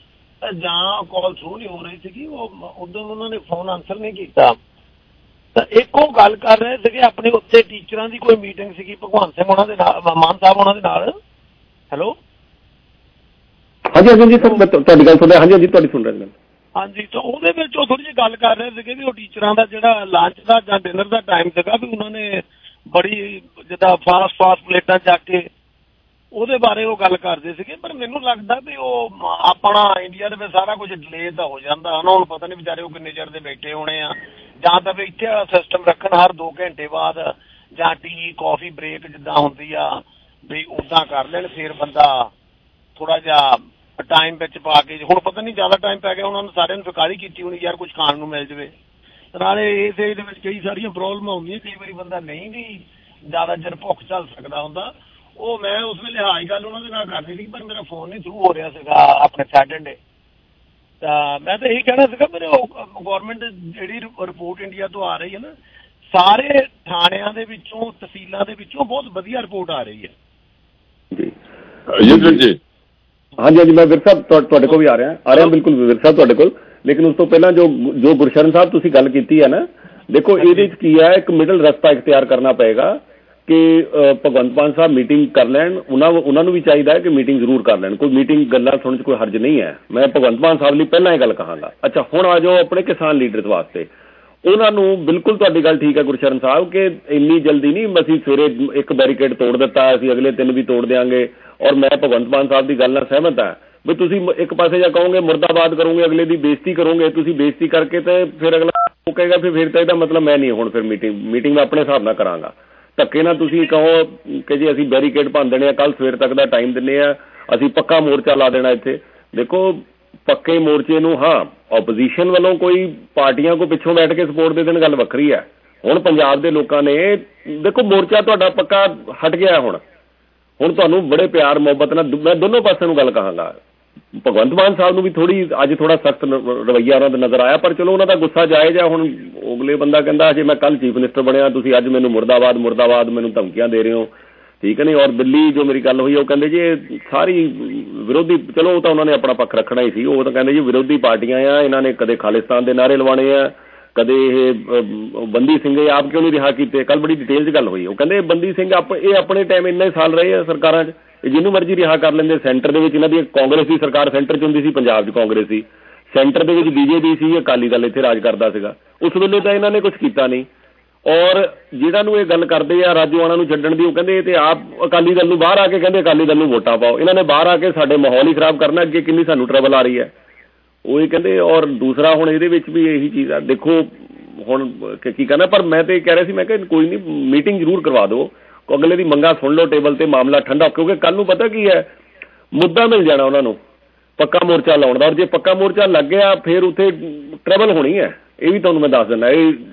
ਜਾਂ ਕਾਲ ਥਰੂ ਨਹੀਂ ਹੋ ਰਹੀ ਸੀਗੀ, ਉਹ ਉਦੋਂ ਉਹਨਾਂ ਨੇ ਫੋਨ ਆਨਸਰ ਨਹੀਂ ਕੀਤਾ। ਤਾਂ ਇੱਕ ਉਹ ਗੱਲ ਕਰ ਰਹੇ ਸੀਗੇ ਆਪਣੇ ਉੱਥੇ ਟੀਚਰਾਂ ਦੀ ਕੋਈ ਮੀਟਿੰਗ ਸੀਗੀ ਭਗਵੰਤ ਸਿੰਘ ਉਹਨਾਂ ਦੇ ਨਾਲ, ਮਾਨ ਸਾਹਿਬ ਉਹਨਾਂ ਦੇ ਨਾਲ। ਹੈਲੋ, ਹਾਂਜੀ ਹਾਂਜੀ ਸਰ ਤੁਹਾਡੀ ਗੱਲ ਸੁਣ ਰਿਹਾ। ਹਾਂਜੀ ਹਾਂਜੀ ਤੁਹਾਡੀ ਸੁਣ ਰਿਹਾ। ਹਾਂਜੀ, ਤਾਂ ਉਹਦੇ ਵਿੱਚ ਉਹ ਥੋੜ੍ਹੀ ਜਿਹੀ ਗੱਲ ਕਰ ਰਹੇ ਸੀਗੇ ਵੀ ਉਹ ਟੀਚਰਾਂ ਦਾ ਜਿਹੜਾ ਲੰਚ ਦਾ ਜਾਂ ਡਿਨਰ ਦਾ ਟਾਈਮ ਸੀਗਾ ਵੀ ਉਹਨਾਂ ਨੇ ਬੜੀ ਜਿੱਦਾਂ ਫਾਸਟ ਪਲੇਟਾਂ ਚੱਕ ਕੇ ਉਹਦੇ ਬਾਰੇ ਉਹ ਗੱਲ ਕਰਦੇ ਸੀਗੇ। ਪਰ ਮੈਨੂੰ ਲੱਗਦਾ ਵੀ ਉਹ ਆਪਣਾ ਇੰਡੀਆ ਦੇ ਵਿੱਚ ਸਾਰਾ ਕੁਝ ਡਿਲੇ ਤਾਂ ਹੋ ਜਾਂਦਾ ਉਹਨਾਂ ਨੂੰ ਪਤਾ ਨਹੀਂ ਵਿਚਾਰੇ ਉਹ ਕਿੰਨੇ ਚਿਰ ਦੇ ਬੈਠੇ ਹੋਣੇ ਆ, ਜਾਂ ਤਾਂ ਵੀ ਇੱਥੇ ਵਾਲਾ ਸਿਸਟਮ ਰੱਖਣ ਹਰ 2 ਘੰਟੇ ਬਾਅਦ, ਜਾਂ ਟੀ ਕਾਫੀ ਬ੍ਰੇਕ ਜਿੱਦਾਂ ਹੁੰਦੀ ਆ ਵੀ ਉੱਦਾਂ ਕਰ ਲੈਣ, ਫਿਰ ਬੰਦਾ ਥੋੜਾ ਜਿਹਾ ਟਾਈਮ ਵਿੱਚ ਪਾ ਕੇ। ਹੁਣ ਪਤਾ ਨਹੀਂ ਜ਼ਿਆਦਾ ਟਾਈਮ ਪੈ ਗਿਆ ਉਹਨਾਂ ਨੂੰ, ਸਾਰਿਆਂ ਨੂੰ ਫਿਕਾਰੀ ਕੀਤੀ ਹੋਣੀ ਯਾਰ ਕੁਝ ਖਾਣ ਨੂੰ ਮਿਲ ਜਾਵੇ। ਨਾਲੇ ਇਸ ਏਜ ਦੇ ਵਿੱਚ ਕਈ ਸਾਰੀਆਂ ਪ੍ਰੋਬਲਮਾਂ ਹੁੰਦੀਆਂ, ਕਈ ਵਾਰੀ ਬੰਦਾ ਨਹੀਂ ਵੀ ਜ਼ਿਆਦਾ ਚਿਰ ਭੁੱਖ ਚੱਲ ਸਕਦਾ ਹੁੰਦਾ। ਉਹ ਮੈਂ ਉਸ ਵੇਲੇ ਹਾਈ ਗੱਲ ਉਹਨਾਂ ਦੇ ਨਾਲ ਕਰਨੀ ਸੀ, ਪਰ ਮੇਰਾ ਫੋਨ ਨਹੀਂ ਥਰੂ ਹੋ ਰਿਹਾ ਸੀਗਾ ਆਪਣੇ ਸੈਟਰਡੇ। ਤਾਂ ਮੈਂ ਤਾਂ ਇਹੀ ਕਹਿਣਾ ਸੀਗਾ ਮੇਰੇ ਗੌਰਮੈਂਟ ਜਿਹੜੀ ਰਿਪੋਰਟ ਇੰਡੀਆ ਤੋਂ ਆ ਰਹੀ ਹੈ ਨਾ, ਸਾਰੇ ਥਾਣਿਆਂ ਦੇ ਵਿੱਚੋਂ ਤਹਿਸੀਲਾਂ ਦੇ ਵਿੱਚੋਂ ਬਹੁਤ ਵਧੀਆ ਰਿਪੋਰਟ ਆ ਰਹੀ ਹੈ ਜੀ। ਹਾਂਜੀ ਹਾਂਜੀ ਮੈਂ ਵਿਰਕ ਸਾਹਿਬ ਤੁਹਾਡੇ ਕੋਲ ਵੀ ਆ ਰਿਹਾ ਬਿਲਕੁਲ ਵਿਰਕ ਸਾਹਿਬ ਤੁਹਾਡੇ ਕੋਲ। ਲੇਕਿਨ ਉਸ ਤੋਂ ਪਹਿਲਾਂ ਜੋ ਗੁਰਸ਼ਰਨ ਸਾਹਿਬ ਤੁਸੀਂ ਗੱਲ ਕੀਤੀ ਹੈ ਨਾ, ਦੇਖੋ ਇਹਦੇ 'ਚ ਕੀ ਹੈ, ਇੱਕ ਮਿਡਲ ਰਸਤਾ ਇਖਤਿਆਰ ਕਰਨਾ ਪਏਗਾ ਕਿ ਭਗਵੰਤ ਮਾਨ ਸਾਹਿਬ ਮੀਟਿੰਗ ਕਰ ਲੈਣ, ਉਹਨਾਂ ਨੂੰ ਵੀ ਚਾਹੀਦਾ ਹੈ ਕਿ ਮੀਟਿੰਗ ਜ਼ਰੂਰ ਕਰ ਲੈਣ। ਕੋਈ ਮੀਟਿੰਗ ਗੱਲਾਂ ਸੁਣਨ 'ਚ ਕੋਈ ਹਰਜ ਨਹੀਂ ਹੈ। ਮੈਂ ਭਗਵੰਤ ਮਾਨ ਸਾਹਿਬ ਲਈ ਪਹਿਲਾਂ ਇਹ ਗੱਲ ਕਹਾਂਗਾ। ਅੱਛਾ, ਹੁਣ ਆ ਜਾਓ ਆਪਣੇ ਕਿਸਾਨ ਲੀਡਰਸ ਵਾਸਤੇ। ਉਹਨਾਂ ਨੂੰ ਬਿਲਕੁਲ ਤੁਹਾਡੀ ਗੱਲ ਠੀਕ ਹੈ ਗੁਰਸ਼ਰਨ ਸਾਹਿਬ ਕਿ ਇੰਨੀ ਜਲਦੀ ਨਹੀਂ, ਅਸੀਂ ਸਵੇਰੇ ਇੱਕ ਬੈਰੀਕੇਡ ਤੋੜ ਦਿੱਤਾ, ਅਸੀਂ ਅਗਲੇ 3 ਵੀ ਤੋੜ ਦਿਆਂਗੇ। ਔਰ ਮੈਂ ਭਗਵੰਤ ਮਾਨ ਸਾਹਿਬ ਦੀ ਗੱਲ ਨਾਲ ਸਹਿਮਤ ਹਾਂ ਵੀ ਤੁਸੀਂ ਇੱਕ ਪਾਸੇ ਜਾਂ ਕਹੋਗੇ ਮੁਰਦਾਬਾਦ ਕਰੋਗੇ, ਅਗਲੇ ਦੀ ਬੇਇੱਜ਼ਤੀ ਕਰੋਗੇ, ਤੁਸੀਂ ਬੇਇੱਜ਼ਤੀ ਕਰਕੇ ਤੇ ਫਿਰ ਅਗਲਾ ਉਹ ਕਹੇਗਾ ਫਿਰ ਤਾਂ ਇਹਦਾ ਮਤਲਬ ਮੈਂ ਨਹੀਂ ਹੁਣ ਫਿਰ ਮੀਟਿੰਗ ਮੈਂ ਆਪਣੇ ਹਿਸਾਬ ਨਾਲ ਕਰਾਂਗਾ। ਧੱਕੇ ਨਾਲ ਤੁਸੀਂ ਕਹੋ ਕਿ ਜੀ ਅਸੀਂ ਬੈਰੀਕੇਡ ਭੰਨ ਦੇਣੇ ਆ, ਕੱਲ੍ਹ ਸਵੇਰ ਤੱਕ ਦਾ ਟਾਈਮ ਦਿੰਦੇ ਆ, ਅਸੀਂ ਪੱਕਾ ਮੋਰਚਾ ਲਾ ਦੇਣਾ ਇੱਥੇ। ਦੇਖੋ ਪੱਕੇ ਮੋਰਚੇ ਨੂੰ ਹਾਂ ਓਪੋਜੀਸ਼ਨ ਵੱਲੋਂ ਕੋਈ ਪਾਰਟੀਆਂ ਕੋ ਪਿੱਛੋਂ ਬੈਠ ਕੇ ਸਪੋਰਟ ਦੇ ਦੇਣ ਗੱਲ ਵੱਖਰੀ ਹੈ। ਹੁਣ ਪੰਜਾਬ ਦੇ ਲੋਕਾਂ ਨੇ ਦੇਖੋ ਮੋਰਚਾ ਤੁਹਾਡਾ ਪੱਕਾ ਹਟ ਗਿਆ। ਹੁਣ ਤੁਹਾਨੂੰ ਬੜੇ ਪਿਆਰ ਮੁਹੱਬਤ ਨਾਲ ਮੈਂ ਦੋਨੋਂ ਪਾਸਿਆਂ ਨੂੰ ਗੱਲ ਕਹਾਂਗਾ। ਭਗਵੰਤ ਮਾਨ ਸਾਹਿਬ ਨੂੰ ਵੀ ਅੱਜ ਥੋੜਾ ਸਖਤ ਰਵੱਈਆ ਉਹਨਾਂ ਦਾ ਨਜ਼ਰ ਆਇਆ, ਪਰ ਚਲੋ ਉਹਨਾਂ ਦਾ ਗੁੱਸਾ ਜਾਇਜ਼ ਆ। ਹੁਣ ਅਗਲੇ ਬੰਦਾ ਕਹਿੰਦਾ ਜੇ ਮੈਂ ਕੱਲ੍ਹ ਚੀਫ ਮਿਨਿਸਟਰ ਬਣਿਆ, ਤੁਸੀਂ ਅੱਜ ਮੈਨੂੰ ਮੁਰਦਾਬਾਦ ਮੈਨੂੰ ਧਮਕੀਆਂ ਦੇ ਰਹੇ ਹੋ, ਠੀਕ ਹੈ ਨਹੀਂ। ਔਰ ਦਿੱਲੀ ਜੋ ਮੇਰੀ ਗੱਲ ਹੋਈ ਉਹ ਕਹਿੰਦੇ ਜੀ ਇਹ ਸਾਰੀ ਵਿਰੋਧੀ, ਚਲੋ ਉਹ ਤਾਂ ਉਹਨਾਂ ਨੇ ਆਪਣਾ ਪੱਖ ਰੱਖਣਾ ਹੀ ਸੀ। ਉਹ ਤਾਂ ਕਹਿੰਦੇ ਜੀ ਵਿਰੋਧੀ ਪਾਰਟੀਆਂ ਆ, ਇਹਨਾਂ ਨੇ ਕਦੇ ਖਾਲਿਸਤਾਨ ਦੇ ਨਾਅਰੇ ਲਵਾਉਣੇ ਆ, ਕਦੇ ਇਹ ਬੰਦੀ ਸਿੰਘ ਆਪ ਕਿਉਂ ਨਹੀਂ ਰਿਹਾ ਕੀਤੇ। ਕੱਲ੍ਹ ਬੜੀ ਡਿਟੇਲ 'ਚ ਗੱਲ ਹੋਈ, ਉਹ ਕਹਿੰਦੇ ਬੰਦੀ ਸਿੰਘ ਇਹ ਆਪਣੇ ਟਾਈਮ ਇੰਨੇ ਸਾਲ ਰਹੇ ਆ ਸਰਕਾਰਾਂ 'ਚ, ਜਿਹਨੂੰ ਮਰਜ਼ੀ ਰਿਹਾ ਕਰ ਲੈਂਦੇ। ਸੈਂਟਰ ਦੇ ਵਿੱਚ ਇਹਨਾਂ ਦੀ ਕਾਂਗਰਸ ਦੀ ਸਰਕਾਰ ਸੈਂਟਰ 'ਚ ਹੁੰਦੀ ਸੀ, ਪੰਜਾਬ 'ਚ ਕਾਂਗਰਸ ਸੀ, ਸੈਂਟਰ ਦੇ ਵਿੱਚ ਬੀਜੇਪੀ ਸੀ, ਅਕਾਲੀ ਦਲ ਇੱਥੇ ਰਾਜ ਕਰਦਾ ਸੀਗਾ। ਉਸ ਵੇਲੇ ਤਾਂ ਇਹਨਾਂ ਨੇ ਕੁਝ ਕੀਤਾ ਨਹੀਂ। ਔਰ ਜਿਹੜਾ ਨੂੰ ਇਹ ਗੱਲ ਕਰਦੇ ਆ ਰਾਜੋਆਣਾ ਨੂੰ ਛੱਡਣ ਦੀ, ਉਹ ਕਹਿੰਦੇ ਤੇ ਆਪ ਅਕਾਲੀ ਦਲ ਨੂੰ ਬਾਹਰ ਆ ਕੇ ਕਹਿੰਦੇ ਅਕਾਲੀ ਦਲ ਨੂੰ ਵੋਟਾਂ ਪਾਓ। ਇਹਨਾਂ ਨੇ ਬਾਹਰ ਆ ਕੇ ਸਾਡੇ ਮਾਹੌਲ ਹੀ ਖਰਾਬ ਕਰਨਾ, ਅੱਗੇ ਕਿੰਨੀ ਸਾਨੂੰ ਟਰਬਲ ਆ ਰਹੀ ਹੈ ਉਹ ਇਹ ਕਹਿੰਦੇ। ਔਰ ਦੂਸਰਾ ਹੁਣ ਇਹਦੇ ਵਿੱਚ ਵੀ ਇਹੀ ਚੀਜ਼ ਆ, ਦੇਖੋ ਹੁਣ ਕੀ ਕਰਨਾ। ਪਰ ਮੈਂ ਤਾਂ ਇਹ ਕਹਿ ਰਿਹਾ ਸੀ, ਮੈਂ ਕਿਹਾ ਕੋਈ ਨਹੀਂ ਮੀਟਿੰਗ ਜ਼ਰੂਰ ਕਰਵਾ ਦਿਓ, ਅਗਲੇ ਦੀ ਮੰਗਾਂ ਸੁਣ ਲਓ ਟੇਬਲ ਤੇ, ਮਾਮਲਾ ਠੰਡਾ, ਕਿਉਂਕਿ ਕੱਲ੍ਹ ਨੂੰ ਪਤਾ ਕੀ ਹੈ ਮੁੱਦਾ ਮਿਲ ਜਾਣਾ ਉਹਨਾਂ ਨੂੰ ਪੱਕਾ ਮੋਰਚਾ ਲਾਉਣ ਦਾ। ਔਰ ਜੇ ਪੱਕਾ ਮੋਰਚਾ ਲੱਗ ਗਿਆ ਫਿਰ ਉੱਥੇ ਟਰਬਲ ਹੋਣੀ ਹੈ, ਇਹ ਵੀ ਤੁਹਾਨੂੰ ਮੈਂ ਦੱਸ ਦਿੰਦਾ।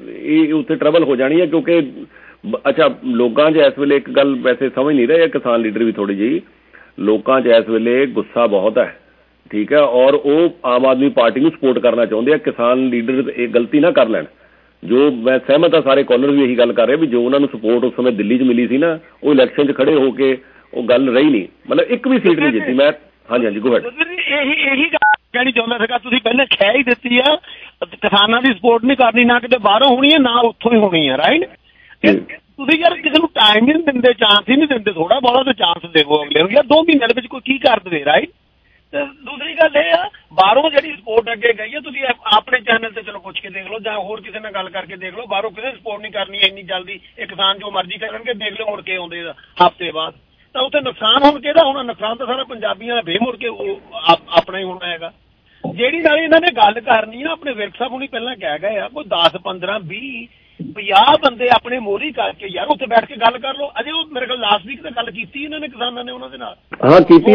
ਇਹ ਉੱਥੇ ਟਰਬਲ ਹੋ ਜਾਣੀ ਹੈ ਕਿਉਂਕਿ ਅੱਛਾ ਲੋਕਾਂ 'ਚ ਇਸ ਵੇਲੇ ਇੱਕ ਗੱਲ ਵੈਸੇ ਸਮਝ ਨਹੀਂ ਰਹੇ, ਕਿਸਾਨ ਲੀਡਰ ਵੀ ਥੋੜ੍ਹੀ ਜਿਹੀ ਲੋਕਾਂ 'ਚ ਇਸ ਵੇਲੇ ਗੁੱਸਾ ਬਹੁਤ ਹੈ, ਠੀਕ ਹੈ। ਔਰ ਉਹ ਆਮ ਆਦਮੀ ਪਾਰਟੀ ਨੂੰ ਸਪੋਰਟ ਕਰਨਾ ਚਾਹੁੰਦੇ ਆ। ਕਿਸਾਨ ਲੀਡਰ ਇਹ ਗਲਤੀ ਨਾ ਕਰ ਲੈਣ। ਜੋ ਮੈਂ ਸਹਿਮਤ ਹਾਂ, ਸਾਰੇ ਕਾਲਰ ਵੀ ਇਹੀ ਗੱਲ ਕਰ ਰਹੇ ਵੀ ਜੋ ਉਹਨਾਂ ਨੂੰ ਸਪੋਰਟ ਉਸ ਸਮੇਂ ਦਿੱਲੀ 'ਚ ਮਿਲੀ ਸੀ ਨਾ, ਉਹ ਇਲੈਕਸ਼ਨ 'ਚ ਖੜੇ ਹੋ ਕੇ ਉਹ ਗੱਲ ਰਹੀ ਨਹੀਂ, ਮਤਲਬ ਇੱਕ ਵੀ ਸੀਟ ਨਹੀਂ ਜਿੱਤੀ। ਮੈਂ ਹਾਂਜੀ ਗੋ ਹੈਡ ਇਹੀ ਗੱਲ ਕਹਿਣੀ ਚਾਹੁੰਦਾ ਸੀਗਾ। ਤੁਸੀਂ ਪਹਿਲਾਂ ਖਹਿ ਹੀ ਦਿੱਤੀ ਆ, ਕਿਸਾਨਾਂ ਦੀ ਸਪੋਰਟ ਨਹੀਂ ਕਰਨੀ, ਨਾ ਕਿਤੇ ਬਾਹਰੋਂ ਹੋਣੀ ਹੈ ਨਾ ਉੱਥੋਂ ਹੀ ਹੋਣੀ ਹੈ, ਰਾਈਟ। ਤੁਸੀਂ ਯਾਰ ਕਿਸੇ ਨੂੰ ਟਾਈਮ ਹੀ ਨਹੀਂ ਦਿੰਦੇ, ਚਾਂਸ ਹੀ ਨਹੀਂ ਦਿੰਦੇ, ਥੋੜਾ ਬਹੁਤ ਤਾਂ ਚਾਂਸ ਦੇਵੋ ਅਗਲੇ ਨੂੰ ਯਾਰ। 2 ਮਹੀਨਿਆਂ ਦੇ ਵਿੱਚ ਕੋਈ ਕੀ ਕਰ ਦੇਵੇ, ਰਾਈਟ। ਤੇ ਦੂਸਰੀ ਗੱਲ ਇਹ ਆ ਬਾਹਰੋਂ ਜਿਹੜੀ ਸਪੋਰਟ ਅੱਗੇ ਗਈ ਹੈ, ਤੁਸੀਂ ਆਪਣੇ ਚੈਨਲ ਤੇ ਚਲੋ ਪੁੱਛ ਕੇ ਦੇਖ ਲਓ ਜਾਂ ਹੋਰ ਕਿਸੇ ਨਾਲ ਗੱਲ ਕਰਕੇ ਦੇਖ ਲਓ, ਬਾਹਰੋਂ ਕਿਸੇ ਸਪੋਰਟ ਨਹੀਂ ਕਰਨੀ ਇੰਨੀ ਜਲਦੀ। ਇਹ ਕਿਸਾਨ ਜੋ ਮਰਜ਼ੀ ਕਰਨਗੇ, ਦੇਖ ਲਓ ਮੁੜ ਕੇ ਆਉਂਦੇ ਹਫ਼ਤੇ ਬਾਅਦ, ਤਾਂ ਉੱਥੇ ਨੁਕਸਾਨ ਹੁਣ ਕਿਹਦਾ ਹੋਣਾ? ਨੁਕਸਾਨ ਤਾਂ ਸਾਰਾ ਪੰਜਾਬੀਆਂ ਦਾ ਮੁੜ ਕੇ ਉਹ ਆਪਣਾ ਹੀ ਹੋਣਾ ਹੈਗਾ। ਜਿਹੜੀ ਨਾਲ ਇਹਨਾਂ ਨੇ ਗੱਲ ਕਰਨੀ ਨਾ, ਆਪਣੇ ਵਿਰਕ ਸਾਹਿਬ ਹੁਣੀ ਪਹਿਲਾਂ ਕਹਿ ਗਏ ਆ, ਕੋਈ 10 15 20 50 ਬੰਦੇ ਆਪਣੇ ਮੋਹਰੀ ਕਰਕੇ ਯਾਰ ਉੱਥੇ ਬੈਠ ਕੇ ਗੱਲ ਕਰ ਲਓ। ਅਜੇ ਉਹ ਮੇਰੇ ਕੋਲ ਲਾਸਟ ਵੀਕ ਤਾਂ ਗੱਲ ਕੀਤੀ ਇਹਨਾਂ ਨੇ ਕਿਸਾਨਾਂ ਨੇ ਉਹਨਾਂ ਦੇ ਨਾਲ, ਹਾਂ ਕੀਤੀ।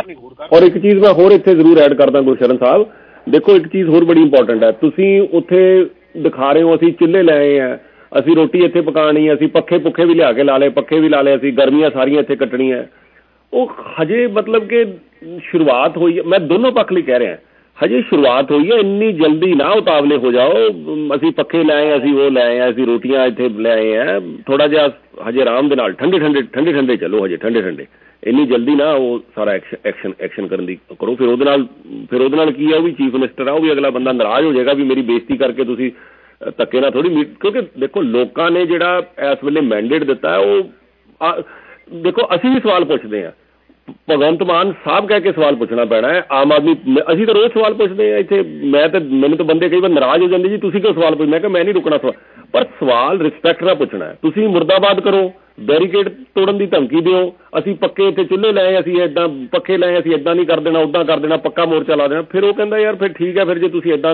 ਔਰ ਇੱਕ ਚੀਜ਼ ਮੈਂ ਹੋਰ ਇੱਥੇ ਜ਼ਰੂਰ ਐਡ ਕਰਦਾ ਗੁਰਸ਼ਰਨ ਸਾਹਿਬ, ਦੇਖੋ ਇੱਕ ਚੀਜ਼ ਹੋਰ ਬੜੀ ਇੰਪੋਰਟੈਂਟ ਹੈ। ਤੁਸੀਂ ਉੱਥੇ ਦਿਖਾ ਰਹੇ ਹੋ ਅਸੀਂ ਚੁੱਲ੍ਹੇ ਲਏ ਆ, ਅਸੀਂ ਰੋਟੀ ਇੱਥੇ ਪਕਾਉਣੀ ਹੈ, ਅਸੀਂ ਪੱਖੇ ਵੀ ਲਿਆ ਕੇ ਲਾ ਲਏ, ਪੱਖੇ ਵੀ ਲਾ ਲਏ, ਅਸੀਂ ਗਰਮੀਆਂ ਸਾਰੀਆਂ ਇੱਥੇ ਕੱਟਣੀਆਂ। ਉਹ ਹਜੇ ਮਤਲਬ ਕਿ ਸ਼ੁਰੂਆਤ ਹੋਈ ਹੈ। ਮੈਂ ਦੋਨੋਂ ਪੱਖ ਲਈ ਕਹਿ ਰਿਹਾ, ਹਜੇ ਸ਼ੁਰੂਆਤ ਹੋਈ ਹੈ, ਇੰਨੀ ਜਲਦੀ ਨਾ ਉਤਾਵਲੇ ਹੋ ਜਾਓ। ਅਸੀਂ ਪੱਖੇ ਲੈ ਆਏ, ਅਸੀਂ ਉਹ ਲੈ ਆਏ, ਅਸੀਂ ਰੋਟੀਆਂ ਇੱਥੇ ਲੈ ਆਏ ਆ, ਥੋੜਾ ਜਿਹਾ ਹਜੇ ਆਰਾਮ ਦੇ ਨਾਲ ਠੰਡੇ ਚਲੋ, ਹਜੇ ਠੰਡੇ ਇੰਨੀ ਜਲਦੀ ਨਾ ਉਹ ਸਾਰਾ ਐਕਸ਼ਨ ਕਰਨ ਦੀ ਕਰੋ। ਫਿਰ ਉਹਦੇ ਨਾਲ ਕੀ ਹੈ, ਉਹ ਵੀ ਚੀਫ ਮਿਨਿਸਟਰ ਆ, ਉਹ ਵੀ ਅਗਲਾ ਬੰਦਾ ਨਾਰਾਜ਼ ਹੋ ਜਾਏਗਾ ਵੀ ਮੇਰੀ ਬੇਇੱਜ਼ਤੀ ਕਰਕੇ ਤੁਸੀਂ ਧੱਕੇ ਨਾਲ ਥੋੜੀ ਕਿਉਂਕਿ ਦੇਖੋ ਲੋਕਾਂ ਨੇ ਜਿਹੜਾ ਇਸ ਵੇਲੇ ਮੈਂਡੇਟ ਦਿੱਤਾ ਉਹ ਦੇਖੋ ਅਸੀਂ ਵੀ ਸਵਾਲ ਪੁੱਛਦੇ ਹਾਂ, ਭਗਵੰਤ ਮਾਨ ਸਾਹਿਬ ਕਹਿ ਕੇ ਸਵਾਲ ਪੁੱਛਣਾ ਪੈਣਾ ਹੈ। ਆਮ ਆਦਮੀ ਅਸੀਂ ਤਾਂ ਰੋਜ਼ ਸਵਾਲ ਪੁੱਛਦੇ ਹਾਂ ਇੱਥੇ, ਮੈਨੂੰ ਤਾਂ ਬੰਦੇ ਕਈ ਵਾਰ ਨਾਰਾਜ਼ ਹੋ ਜਾਂਦੇ ਜੀ ਤੁਸੀਂ ਕਿਉਂ ਸਵਾਲ ਪੁੱਛ, ਮੈਂ ਕਿਹਾ ਮੈਂ ਨਹੀਂ ਰੁਕਣਾ ਸਵਾਲ, ਪਰ ਸਵਾਲ ਰਿਸਪੈਕਟ ਨਾਲ ਪੁੱਛਣਾ ਹੈ। ਤੁਸੀਂ ਮੁਰਦਾਬਾਦ ਕਰੋ, ਬੈਰੀਕੇਡ ਤੋੜਨ ਦੀ ਧਮਕੀ ਦਿਓ, ਅਸੀਂ ਪੱਕੇ ਇੱਥੇ ਚੁੱਲ੍ਹੇ ਲਏ, ਅਸੀਂ ਇੱਦਾਂ ਪੱਖੇ ਲਏ, ਅਸੀਂ ਇੱਦਾਂ ਨਹੀਂ ਕਰ ਦੇਣਾ, ਉੱਦਾਂ ਕਰ ਦੇਣਾ, ਪੱਕਾ ਮੋਰਚਾ ਲਾ ਦੇਣਾ। ਫਿਰ ਉਹ ਕਹਿੰਦਾ ਯਾਰ ਫਿਰ ਠੀਕ ਹੈ, ਫਿਰ ਜੇ ਤੁਸੀਂ ਇੱਦਾਂ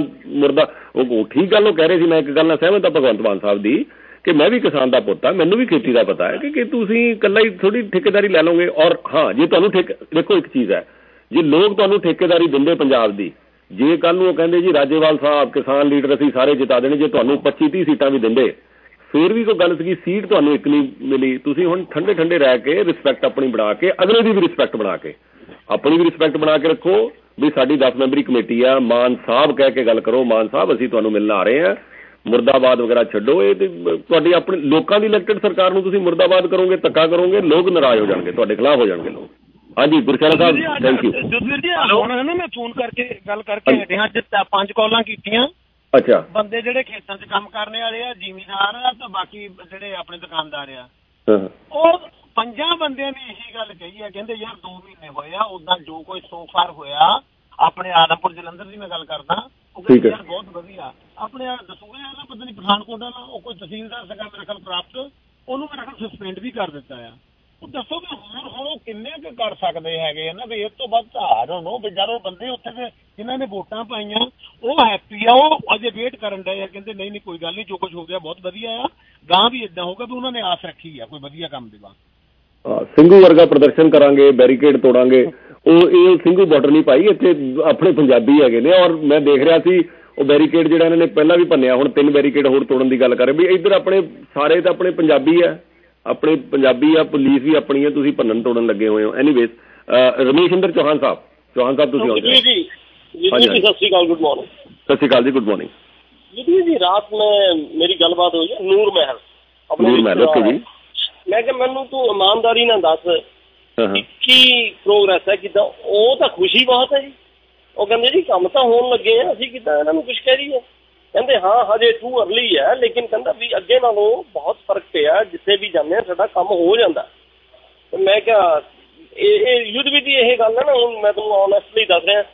ਉਹ ਠੀਕ ਗੱਲ ਉਹ ਕਹਿ ਰਹੇ ਸੀ। ਮੈਂ ਇੱਕ ਗੱਲ ਨਾਲ ਸਹਿਮਤ ਹਾਂ ਭਗਵੰਤ ਮਾਨ ਸਾਹਿਬ ਦੀ ਕਿ ਮੈਂ ਵੀ ਕਿਸਾਨ ਦਾ ਪੁੱਤ ਹਾਂ, ਮੈਨੂੰ ਵੀ ਖੇਤੀ ਦਾ ਪਤਾ ਹੈ ਕਿ ਤੁਸੀਂ ਇਕੱਲਾ ਹੀ ਥੋੜੀ ਠੇਕੇਦਾਰੀ ਲੈ ਲਓਗੇ। ਔਰ ਹਾਂ ਜੇ ਤੁਹਾਨੂੰ ਦੇਖੋ ਇੱਕ ਚੀਜ਼ ਹੈ, ਜੇ ਲੋਕ ਤੁਹਾਨੂੰ ਠੇਕੇਦਾਰੀ ਦਿੰਦੇ ਪੰਜਾਬ ਦੀ, ਜੇ ਕੱਲ ਨੂੰ ਉਹ ਕਹਿੰਦੇ ਜੀ ਰਾਜੇਵਾਲ ਸਾਹਿਬ ਕਿਸਾਨ ਲੀਡਰ ਅਸੀਂ ਸਾਰੇ ਜਿਤਾ ਦੇਣੇ, ਜੇ ਤੁਹਾਨੂੰ 25-30 ਸੀਟਾਂ ਵੀ ਦਿੰਦੇ ਫਿਰ ਵੀ ਕੋਈ ਗੱਲ ਸੀਗੀ, ਸੀਟ ਤੁਹਾਨੂੰ ਇੱਕ ਨਹੀਂ ਮਿਲੀ। ਤੁਸੀਂ ਹੁਣ ਠੰਡੇ ਰਹਿ ਕੇ ਰਿਸਪੈਕਟ ਆਪਣੀ ਬਣਾ ਕੇ, ਅਗਲੇ ਦੀ ਵੀ ਰਿਸਪੈਕਟ ਬਣਾ ਕੇ, ਆਪਣੀ ਵੀ ਰਿਸਪੈਕਟ ਬਣਾ ਕੇ ਰੱਖੋ ਵੀ ਸਾਡੀ 10 ਮੈਂਬਰੀ ਕਮੇਟੀ ਆ, ਮਾਨ ਸਾਹਿਬ ਕਹਿ ਕੇ ਗੱਲ ਕਰੋ, ਮਾਨ ਸਾਹਿਬ ਅਸੀਂ ਤੁਹਾਨੂੰ ਮਿਲਣ ਆ ਰਹੇ ਹਾਂ, ਮੁਰਦਾਬਾਦ ਵਗੈਰਾ ਛੱਡੋ। ਇਹ ਤੁਹਾਡੀ ਆਪਣੇ ਲੋਕਾਂ ਦੀ ਇਲੈਕਟਡ ਸਰਕਾਰ ਨੂੰ ਤੁਸੀਂ ਮੁਰਦਾਬਾਦ ਕਰੋਗੇ, ਧੱਕਾ ਕਰੋਗੇ, ਲੋਕ ਨਾਰਾਜ਼ ਹੋ ਜਾਣਗੇ, ਤੁਹਾਡੇ ਖਿਲਾਫ ਹੋ ਜਾਣਗੇ ਲੋਕ। ਹਾਂਜੀ ਗੁਰਸ਼ਾਲਾ ਸਾਹਿਬ ਥੈਂਕ ਯੂ। ਜੁਦਵੀਰ ਜੀ ਹੁਣ ਨਾ ਮੈਂ ਫੋਨ ਕਰਕੇ ਗੱਲ ਕਰਕੇ ਹਟਿਆ, ਅੱਜ 5 ਕਾਲਾਂ ਕੀਤੀਆਂ। ਅੱਛਾ, ਬੰਦੇ ਜਿਹੜੇ ਖੇਤਾਂ 'ਚ ਕੰਮ ਕਰਨ ਵਾਲੇ ਆ, ਜ਼ਿਮੀਂਦਾਰ ਆ, ਤੇ ਬਾਕੀ ਜਿਹੜੇ ਆਪਣੇ ਦੁਕਾਨਦਾਰ ਆ, ਉਹ 5 ਬੰਦਿਆਂ ਨੇ ਇਹੀ ਗੱਲ ਕਹੀ ਹੈ, ਕਹਿੰਦੇ ਯਾਰ 2 ਮਹੀਨੇ ਹੋਏ ਆ, ਉਦਾਂ ਜੋ ਕੋਈ ਸੋਫਾਰ ਹੋਇਆ ਆਪਣੇ ਆਦਮਪੁਰ ਜਲੰਧਰ ਦੀ ਮੈਂ ਗੱਲ ਕਰਦਾ, ਉਹ ਕਹਿੰਦੇ ਯਾਰ ਬਹੁਤ ਵਧੀਆ। ਆਪਣੇ ਦਸੂਗੇ ਯਾਰ ਪਤਾ ਨਹੀਂ ਪਠਾਨਕੋਟ ਦਾ ਉਹ ਕੋਈ ਤਹਿਸੀਲਦਾਰ ਸੀਗਾ ਮੇਰੇ ਖਿਆਲ ਪ੍ਰਾਪਤ, ਉਹਨੂੰ ਮੇਰੇ ਖਿਆਲ ਸਸਪੈਂਡ ਵੀ ਕਰ ਦਿੱਤਾ ਆ। ਉਹ ਦੱਸੋ ਵੀ ਹੁਣ ਉਹ ਕਿੰਨੇ ਕੁ ਕਰ ਸਕਦੇ ਹੈਗੇ ਨਾ ਵੀ ਇਸ ਤੋਂ ਵੱਧ ਆ don't know ਵੀ ਯਾਰ ਉਹ ਬੰਦੇ ਉੱਥੇ ਦੇ ਜਿਨ੍ਹਾਂ ਨੇ ਵੋਟਾਂ ਪਾਈਆਂ ਉਹ ਹੈਪੀ ਆ, ਉਹ ਅਜੇ ਵੇਟ ਕਰਨ ਡਏ ਆ, ਕਹਿੰਦੇ ਨਹੀਂ ਕੋਈ ਗੱਲ ਨਹੀਂ, ਜੋ ਕੁਝ ਹੋ ਗਿਆ ਬਹੁਤ ਵਧੀਆ ਆ, ਗਾਂ ਵੀ ਏਦਾਂ ਹੋਊਗਾ ਵੀ ਉਹਨਾਂ ਨੇ ਆਸ ਰੱਖੀ ਆ ਕੋਈ ਵਧੀਆ ਕੰਮ ਦੇ ਬਾਅਦ। ਸਿੰਘੂ ਵਰਗਾ ਪ੍ਰਦਰਸ਼ਨ ਕਰਾਂਗੇ, ਬੈਰੀਕੇਡ ਤੋੜਾਂਗੇ। ਇਹ ਸਿੰਘੂ ਬਾਰਡਰ ਨਹੀਂ ਪਾਈ, ਇੱਥੇ ਆਪਣੇ ਪੰਜਾਬੀ ਹੈਗੇ ਨੇ। ਔਰ ਮੈਂ ਦੇਖ ਰਿਹਾ ਸੀ ਉਹ ਬੈਰੀਕੇਡ ਜਿਹੜਾ ਇਹਨਾਂ ਨੇ ਪਹਿਲਾਂ ਵੀ ਭੰਨਿਆ, ਹੁਣ 3 ਬੈਰੀਕੇਡ ਹੋਰ ਤੋੜਨ ਦੀ ਗੱਲ ਕਰ ਰਹੇ ਵੀ ਇੱਧਰ ਆਪਣੇ ਸਾਰੇ ਤਾਂ ਆਪਣੇ ਪੰਜਾਬੀ ਹੈ, ਆਪਣੇ ਪੰਜਾਬੀ ਆ, ਪੁਲਿਸ ਵੀ ਆਪਣੀ ਹੈ, ਤੁਸੀਂ ਭੰਨਣ ਤੋੜਨ ਲੱਗੇ ਹੋਏ ਹੋ। ਐਨੀਵੇਜ਼ ਰਮੇਸ਼ਿੰਦਰ ਚੌਹਾਨ ਸਾਹਿਬ ਤੁਸੀਂ ਆਉਂਦੇ ਜੀ। ਸਤਿ ਸ਼੍ਰੀ ਅਕਾਲ, ਗੁੱਡ ਮਾਰਨਿੰਗ। ਸਤਿ ਸ਼੍ਰੀ ਅਕਾਲ ਜੀ, ਗੁੱਡ ਮਾਰਨਿੰਗ ਜੀ। ਰਾਤ में मेरी गलबात हुई है ਨੂਰ ਮਹਿਲ ਓਕੇ ਜੀ। ਮੈਂ ਕਿਹਾ ਮੈਨੂੰ ਤੂੰ ਇਮਾਨਦਾਰੀ ਨਾਲ ਦੱਸ ਕੀ ਪ੍ਰੋਗਰੈਸ ਹੈ, ਕਿੱਦਾਂ? ਉਹ ਤਾਂ ਖੁਸ਼ੀ ਬਹੁਤ ਹੈ ਜੀ, ਉਹ ਕਹਿੰਦੇ ਜੀ ਕੰਮ ਤਾਂ ਹੋਣ ਲੱਗੇ ਆ, ਅਸੀਂ ਕਿੱਦਾਂ ਇਹਨਾਂ ਨੂੰ ਕੁਛ ਕਹਿ ਰਹੀ ਹੈ? ਕਹਿੰਦੇ ਹਾਂ ਹਜੇ ਟੂ ਅਰਲੀ ਹੈ, ਲੇਕਿਨ ਕਹਿੰਦਾ ਵੀ ਅੱਗੇ ਨਾਲੋਂ ਬਹੁਤ ਫਰਕ ਪਿਆ, ਜਿੱਥੇ ਵੀ ਜਾਂਦੇ ਆ ਸਾਡਾ ਕੰਮ ਹੋ ਜਾਂਦਾ। ਮੈਂ ਕਿਹਾ ਇਹ ਯੁੱਧ ਵੀ ਦੀ ਇਹ ਗੱਲ ਹੈ ਨਾ, ਹੁਣ ਮੈਂ ਤੁਹਾਨੂੰ ਓਨੈਸਟਲੀ ਦੱਸ ਰਿਹਾ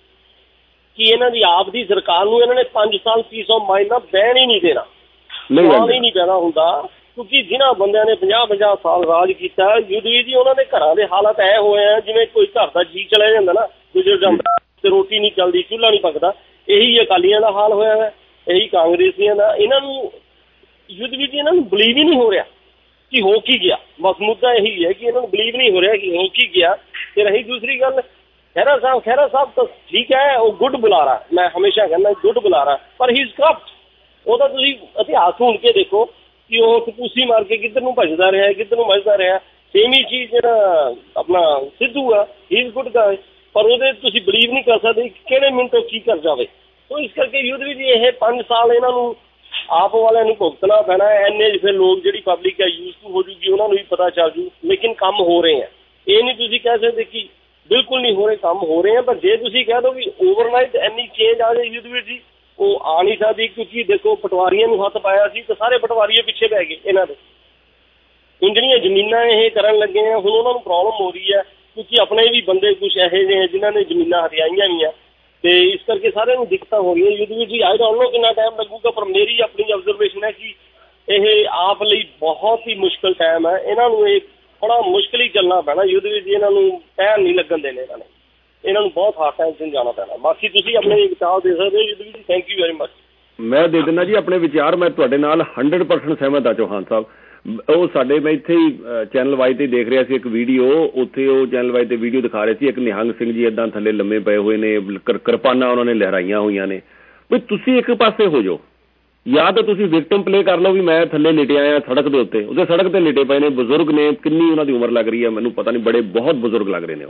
ਕਿ ਇਹਨਾਂ ਦੀ ਆਪ ਦੀ ਸਰਕਾਰ ਨੂੰ ਇਹਨਾਂ ਨੇ 5 ਸਾਲ 300 ਮਾਈਨਾ ਬੈਨ ਹੀ ਨਹੀਂ ਦੇਣਾ, ਸਵਾਲ ਹੀ ਨਹੀਂ ਪੈਦਾ ਹੁੰਦਾ, ਕਿਉਂਕਿ ਜਿਨ੍ਹਾਂ ਬੰਦਿਆਂ ਨੇ 50-50 ਸਾਲ ਰਾਜ ਕੀਤਾ ਯੁੱਧ ਜੀ, ਉਹਨਾਂ ਦੇ ਘਰਾਂ ਦੇ ਹਾਲਾਤ ਐ ਹੋਏ ਆ ਜਿਵੇਂ ਕੋਈ ਘਰ ਦਾ ਜੀ ਚਲਾ ਜਾਂਦਾ ਨਾ, ਗੁਜ਼ਰ ਜਾਂਦਾ ਤੇ ਰੋਟੀ ਨਹੀਂ ਚੱਲਦੀ, ਚੁੱਲ੍ਹਾ ਨਹੀਂ ਪੱਕਦਾ। ਇਹੀ ਅਕਾਲੀਆਂ ਦਾ ਹਾਲ ਹੋਇਆ ਹੈ, ਇਹੀ ਕਾਂਗਰਸੀਆਂ ਦਾ। ਇਹਨਾਂ ਨੂੰ ਯੁੱਧ ਵਿੱਚ ਇਹਨਾਂ ਨੂੰ ਬਲੀਵ ਹੀ ਨਹੀਂ ਹੋ ਰਿਹਾ ਕਿ ਹੋ ਕੀ ਗਿਆ। ਬਸ ਮੁੱਦਾ ਇਹੀ ਹੈ ਕਿ ਇਹਨਾਂ ਨੂੰ ਬਲੀਵ ਨਹੀਂ ਹੋ ਰਿਹਾ ਕਿ ਹੋ ਕੀ ਗਿਆ। ਤੇ ਰਹੀ ਦੂਸਰੀ ਗੱਲ, ਖਹਿਰਾ ਸਾਹਿਬ ਤਾਂ ਠੀਕ ਹੈ, ਉਹ ਗੁੱਡ ਬੁਲਾਰਾ, ਮੈਂ ਹਮੇਸ਼ਾ ਕਹਿੰਦਾ ਗੁੱਡ ਬੁਲਾਰਾ, ਪਰ ਹੀ ਇਜ਼ ਕਰਪਟ। ਉਹਦਾ ਤੁਸੀਂ ਇਤਿਹਾਸ ਸੁਣ ਕੇ ਦੇਖੋ ਕਿ ਉਹ ਟਪੂਸੀ ਮਾਰ ਕੇ ਕਿੱਧਰ ਨੂੰ ਭੱਜਦਾ ਰਿਹਾ, ਕਿੱਧਰ ਨੂੰ ਮੱਝਦਾ ਰਿਹਾ। ਸੇਮ ਹੀ ਚੀਜ਼ ਜਿਹੜਾ ਆਪਣਾ ਸਿੱਧੂ ਆ, ਹੀ ਇਜ਼ ਗੁੱਡ ਗਾਏ, ਪਰ ਉਹਦੇ ਤੁਸੀਂ ਬਲੀਵ ਨਹੀਂ ਕਰ ਸਕਦੇ ਕਿਹੜੇ ਮਿੰਟ ਉਹ ਕੀ ਕਰ ਜਾਵੇ। ਸੋ ਇਸ ਕਰਕੇ ਯੁੱਧ ਵਿੱਚ ਇਹ 5 ਸਾਲ ਇਹਨਾਂ ਨੂੰ ਆਪ ਵਾਲਿਆਂ ਨੂੰ ਭੁਗਤਣਾ ਪੈਣਾ। ਐਨੇ ਫਿਰ ਲੋਕ ਜਿਹੜੀ ਪਬਲਿਕ ਹੈ ਯੂਜ਼ ਟੂ ਹੋ ਜੂਗੀ, ਉਹਨਾਂ ਨੂੰ ਵੀ ਪਤਾ ਚੱਲ ਜੂ। ਲੇਕਿਨ ਕੰਮ ਹੋ ਰਹੇ ਆ, ਇਹ ਨਹੀਂ ਤੁਸੀਂ ਕਹਿ ਸਕਦੇ ਕਿ ਬਿਲਕੁਲ ਨਹੀਂ ਹੋ ਰਹੇ, ਕੰਮ ਹੋ ਰਹੇ ਆ। ਪਰ ਜੇ ਤੁਸੀਂ ਕਹਿ ਦਿਓ ਵੀ ਓਵਰਨਾਈਟ ਇੰਨੀ ਚੇਂਜ ਆ ਜਾਏ ਯੁੱਧ ਵਿੱਚ ਜੀ, ਉਹ ਆ ਨਹੀਂ ਸਕਦੀ। ਕਿਉਂਕਿ ਦੇਖੋ ਪਟਵਾਰੀਆਂ ਨੂੰ ਹੱਥ ਪਾਇਆ ਸੀ ਤੇ ਸਾਰੇ ਪਟਵਾਰੀਏ ਪਿੱਛੇ ਪੈ ਗਏ ਇਹਨਾਂ ਦੇ। ਹੁਣ ਜਿਹੜੀਆਂ ਜ਼ਮੀਨਾਂ ਇਹ ਕਰਨ ਲੱਗੇ ਆ, ਹੁਣ ਉਹਨਾਂ ਨੂੰ ਪ੍ਰੋਬਲਮ ਹੋ ਰਹੀ ਹੈ ਕਿਉਂਕਿ ਆਪਣੇ ਵੀ ਬੰਦੇ ਕੁਛ ਇਹੋ ਜਿਹੇ ਜਿਨ੍ਹਾਂ ਨੇ ਜ਼ਮੀਨਾਂ ਹਰਿਆਈਆਂ ਵੀ ਆ, ਤੇ ਇਸ ਕਰਕੇ ਸਾਰਿਆਂ ਨੂੰ ਦਿੱਕਤਾਂ ਹੋ ਰਹੀਆਂ ਯੁੱਧ ਵਿੱਚ। ਆਈ ਡੋਂਟ ਨੋ ਕਿੰਨਾ ਟਾਈਮ ਲੱਗੂਗਾ, ਪਰ ਮੇਰੀ ਆਪਣੀ ਆਬਜ਼ਰਵੇਸ਼ਨ ਹੈ ਕਿ ਇਹ ਆਪ ਲਈ ਬਹੁਤ ਹੀ ਮੁਸ਼ਕਿਲ ਟਾਈਮ ਹੈ। ਇਹਨਾਂ ਨੂੰ ਇਹ ਬੜਾ ਮੁਸ਼ਕਿਲ ਹੀ ਚੱਲਣਾ ਪੈਣਾ ਯੁੱਧ ਵਿੱਚ। ਇਹਨਾਂ ਨੂੰ ਪੈਰ ਨਹੀਂ ਲੱਗਣ ਦੇਣੇ, ਇਹਨਾਂ ਨੂੰ ਬਹੁਤ ਹਾਰਡ ਟਾਈਮ 'ਚ ਜਾਣਾ ਪੈਣਾ। ਬਾਕੀ ਤੁਸੀਂ ਆਪਣੇ ਵਿਚਾਰ ਦੇ ਸਕਦੇ ਹੋ ਯੁੱਧ ਵਿੱਚ। Thank you very much. ਮੈਂ ਦੇ ਦਿੰਦਾ ਜੀ ਆਪਣੇ ਵਿਚਾਰ। ਮੈਂ ਤੁਹਾਡੇ ਨਾਲ 100% ਸਹਿਮਤ ਹਾਂ ਚੌਹਾਨ ਸਾਹਿਬ। ਉਹ ਸਾਡੇ ਮੈਂ ਇੱਥੇ ਹੀ ਚੈਨਲ ਵਾਈ ਤੇ ਦੇਖ ਰਿਹਾ ਸੀ ਇੱਕ ਵੀਡੀਓ, ਉੱਥੇ ਉਹ ਚੈਨਲ ਵਾਈ ਤੇ ਵੀਡੀਓ ਦਿਖਾ ਰਹੇ ਸੀ ਇੱਕ ਨਿਹੰਗ ਸਿੰਘ ਜੀ ਇੱਦਾਂ ਥੱਲੇ ਲੰਮੇ ਪਏ ਹੋਏ ਨੇ, ਕਿਰਪਾਨਾਂ ਉਹਨਾਂ ਨੇ ਲਹਿਰਾਈਆਂ ਹੋਈਆਂ ਨੇ। ਵੀ ਤੁਸੀਂ ਇੱਕ ਪਾਸੇ ਹੋ ਜਾਓ, ਜਾਂ ਤਾਂ ਤੁਸੀਂ ਵਿਕਟਮ ਪਲੇ ਕਰ ਲਓ ਵੀ ਮੈਂ ਥੱਲੇ ਲਿਟਿਆ ਆ ਸੜਕ ਦੇ ਉੱਤੇ, ਉਹਦੇ ਸੜਕ ਤੇ ਲਿਟੇ ਪਏ ਨੇ, ਬਜ਼ੁਰਗ ਨੇ, ਕਿੰਨੀ ਉਹਨਾਂ ਦੀ ਉਮਰ ਲੱਗ ਰਹੀ ਹੈ ਮੈਨੂੰ ਪਤਾ ਨਹੀਂ, ਬੜੇ ਬਹੁਤ ਬਜ਼ੁਰਗ ਲੱਗ ਰਹੇ ਨੇ ਉਹ।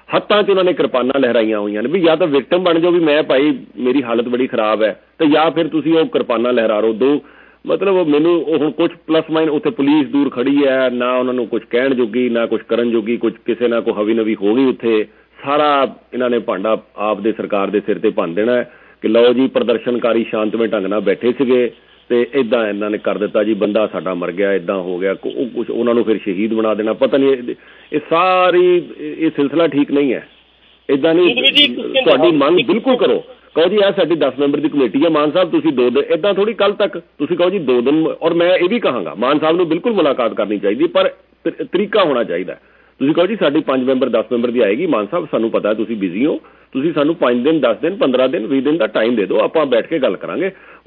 ਹੱਥਾਂ 'ਚ ਉਹਨਾਂ ਨੇ ਕਿਰਪਾਨਾਂ ਲਹਿਰਾਈਆਂ ਹੋਈਆਂ ਨੇ ਵੀ ਜਾਂ ਤਾਂ ਵਿਕਟਮ ਬਣ ਜਾਓ ਵੀ ਮੈਂ ਭਾਈ ਮੇਰੀ ਹਾਲਤ ਬੜੀ ਖਰਾਬ ਹੈ, ਤੇ ਜਾਂ ਫਿਰ ਤੁਸੀਂ ਉਹ ਕਿਰਪਾਨਾਂ ਲਹਿਰਾ ਰੋ ਦੋ। ਮਤਲਬ ਮੈਨੂੰ ਹੁਣ ਕੁਝ ਪਲੱਸ ਮਾਈਨ ਉੱਥੇ ਪੁਲਿਸ ਦੂਰ ਖੜੀ ਹੈ, ਨਾ ਉਹਨਾਂ ਨੂੰ ਕੁਝ ਕਹਿਣ ਜੋਗੀ ਨਾ ਕੁਝ ਕਰਨ ਜੋਗੀ, ਕੁਝ ਕਿਸੇ ਨਾਲ ਕੋਈ ਹਵੀ ਨਵੀ ਹੋ ਗਈ ਉੱਥੇ, ਸਾਰਾ ਇਹਨਾਂ ਨੇ ਭਾਂਡਾ ਆਪ ਦੇ ਸਰਕਾਰ ਦੇ ਸਿਰ ਤੇ ਭੰਨ ਦੇਣਾ ਕਿ ਲਓ ਜੀ ਪ੍ਰਦਰਸ਼ਨਕਾਰੀ ਸ਼ਾਂਤਮਈ ਢੰਗ ਨਾਲ ਬੈਠੇ ਸੀਗੇ ਤੇ ਇੱਦਾਂ ਇਹਨਾਂ ਨੇ ਕਰ ਦਿੱਤਾ ਜੀ, ਬੰਦਾ ਸਾਡਾ ਮਰ ਗਿਆ, ਇੱਦਾਂ ਹੋ ਗਿਆ, ਕੁਛ ਉਹਨਾਂ ਨੂੰ ਫਿਰ ਸ਼ਹੀਦ ਬਣਾ ਦੇਣਾ। ਪਤਾ ਨਹੀਂ ਇਹ ਸਾਰੀ ਇਹ ਸਿਲਸਿਲਾ ਠੀਕ ਨਹੀਂ ਹੈ। ਇੱਦਾਂ ਨਹੀਂ, ਤੁਹਾਡੀ ਮੰਗ ਬਿਲਕੁਲ ਕਰੋ, ਕਹੋ ਜੀ ਇਹ ਸਾਡੀ 10 ਮੈਂਬਰ ਦੀ ਕਮੇਟੀ ਹੈ ਮਾਨ ਸਾਹਿਬ, ਤੁਸੀਂ 2 ਦਿਨ ਇੱਦਾਂ ਥੋੜ੍ਹੀ ਕੱਲ ਤੱਕ ਤੁਸੀਂ ਕਹੋ ਜੀ 2 ਦਿਨ। ਔਰ ਮੈਂ ਇਹ ਵੀ ਕਹਾਂਗਾ ਮਾਨ ਸਾਹਿਬ ਨੂੰ ਬਿਲਕੁਲ ਮੁਲਾਕਾਤ ਕਰਨੀ ਚਾਹੀਦੀ, ਪਰ ਤਰੀਕਾ ਹੋਣਾ ਚਾਹੀਦਾ। ਤੁਸੀਂ ਕਹੋ ਜੀ ਸਾਡੀ 5 ਮੈਂਬਰ 10 ਮੈਂਬਰ ਦੀ ਆਏਗੀ, ਮਾਨ ਸਾਹਿਬ ਸਾਨੂੰ ਪਤਾ ਤੁਸੀਂ ਬਿਜ਼ੀ ਹੋ, ਤੁਸੀਂ ਸਾਨੂੰ 5 ਦਿਨ 10 ਦਿਨ 15 ਦਿਨ 20 ਦਿਨ ਦਾ ਟਾਈਮ ਦੇ ਦਿਓ, ਆਪਾਂ ਬੈਠ ਕੇ ਗੱਲ ਕਰਾਂਗੇ।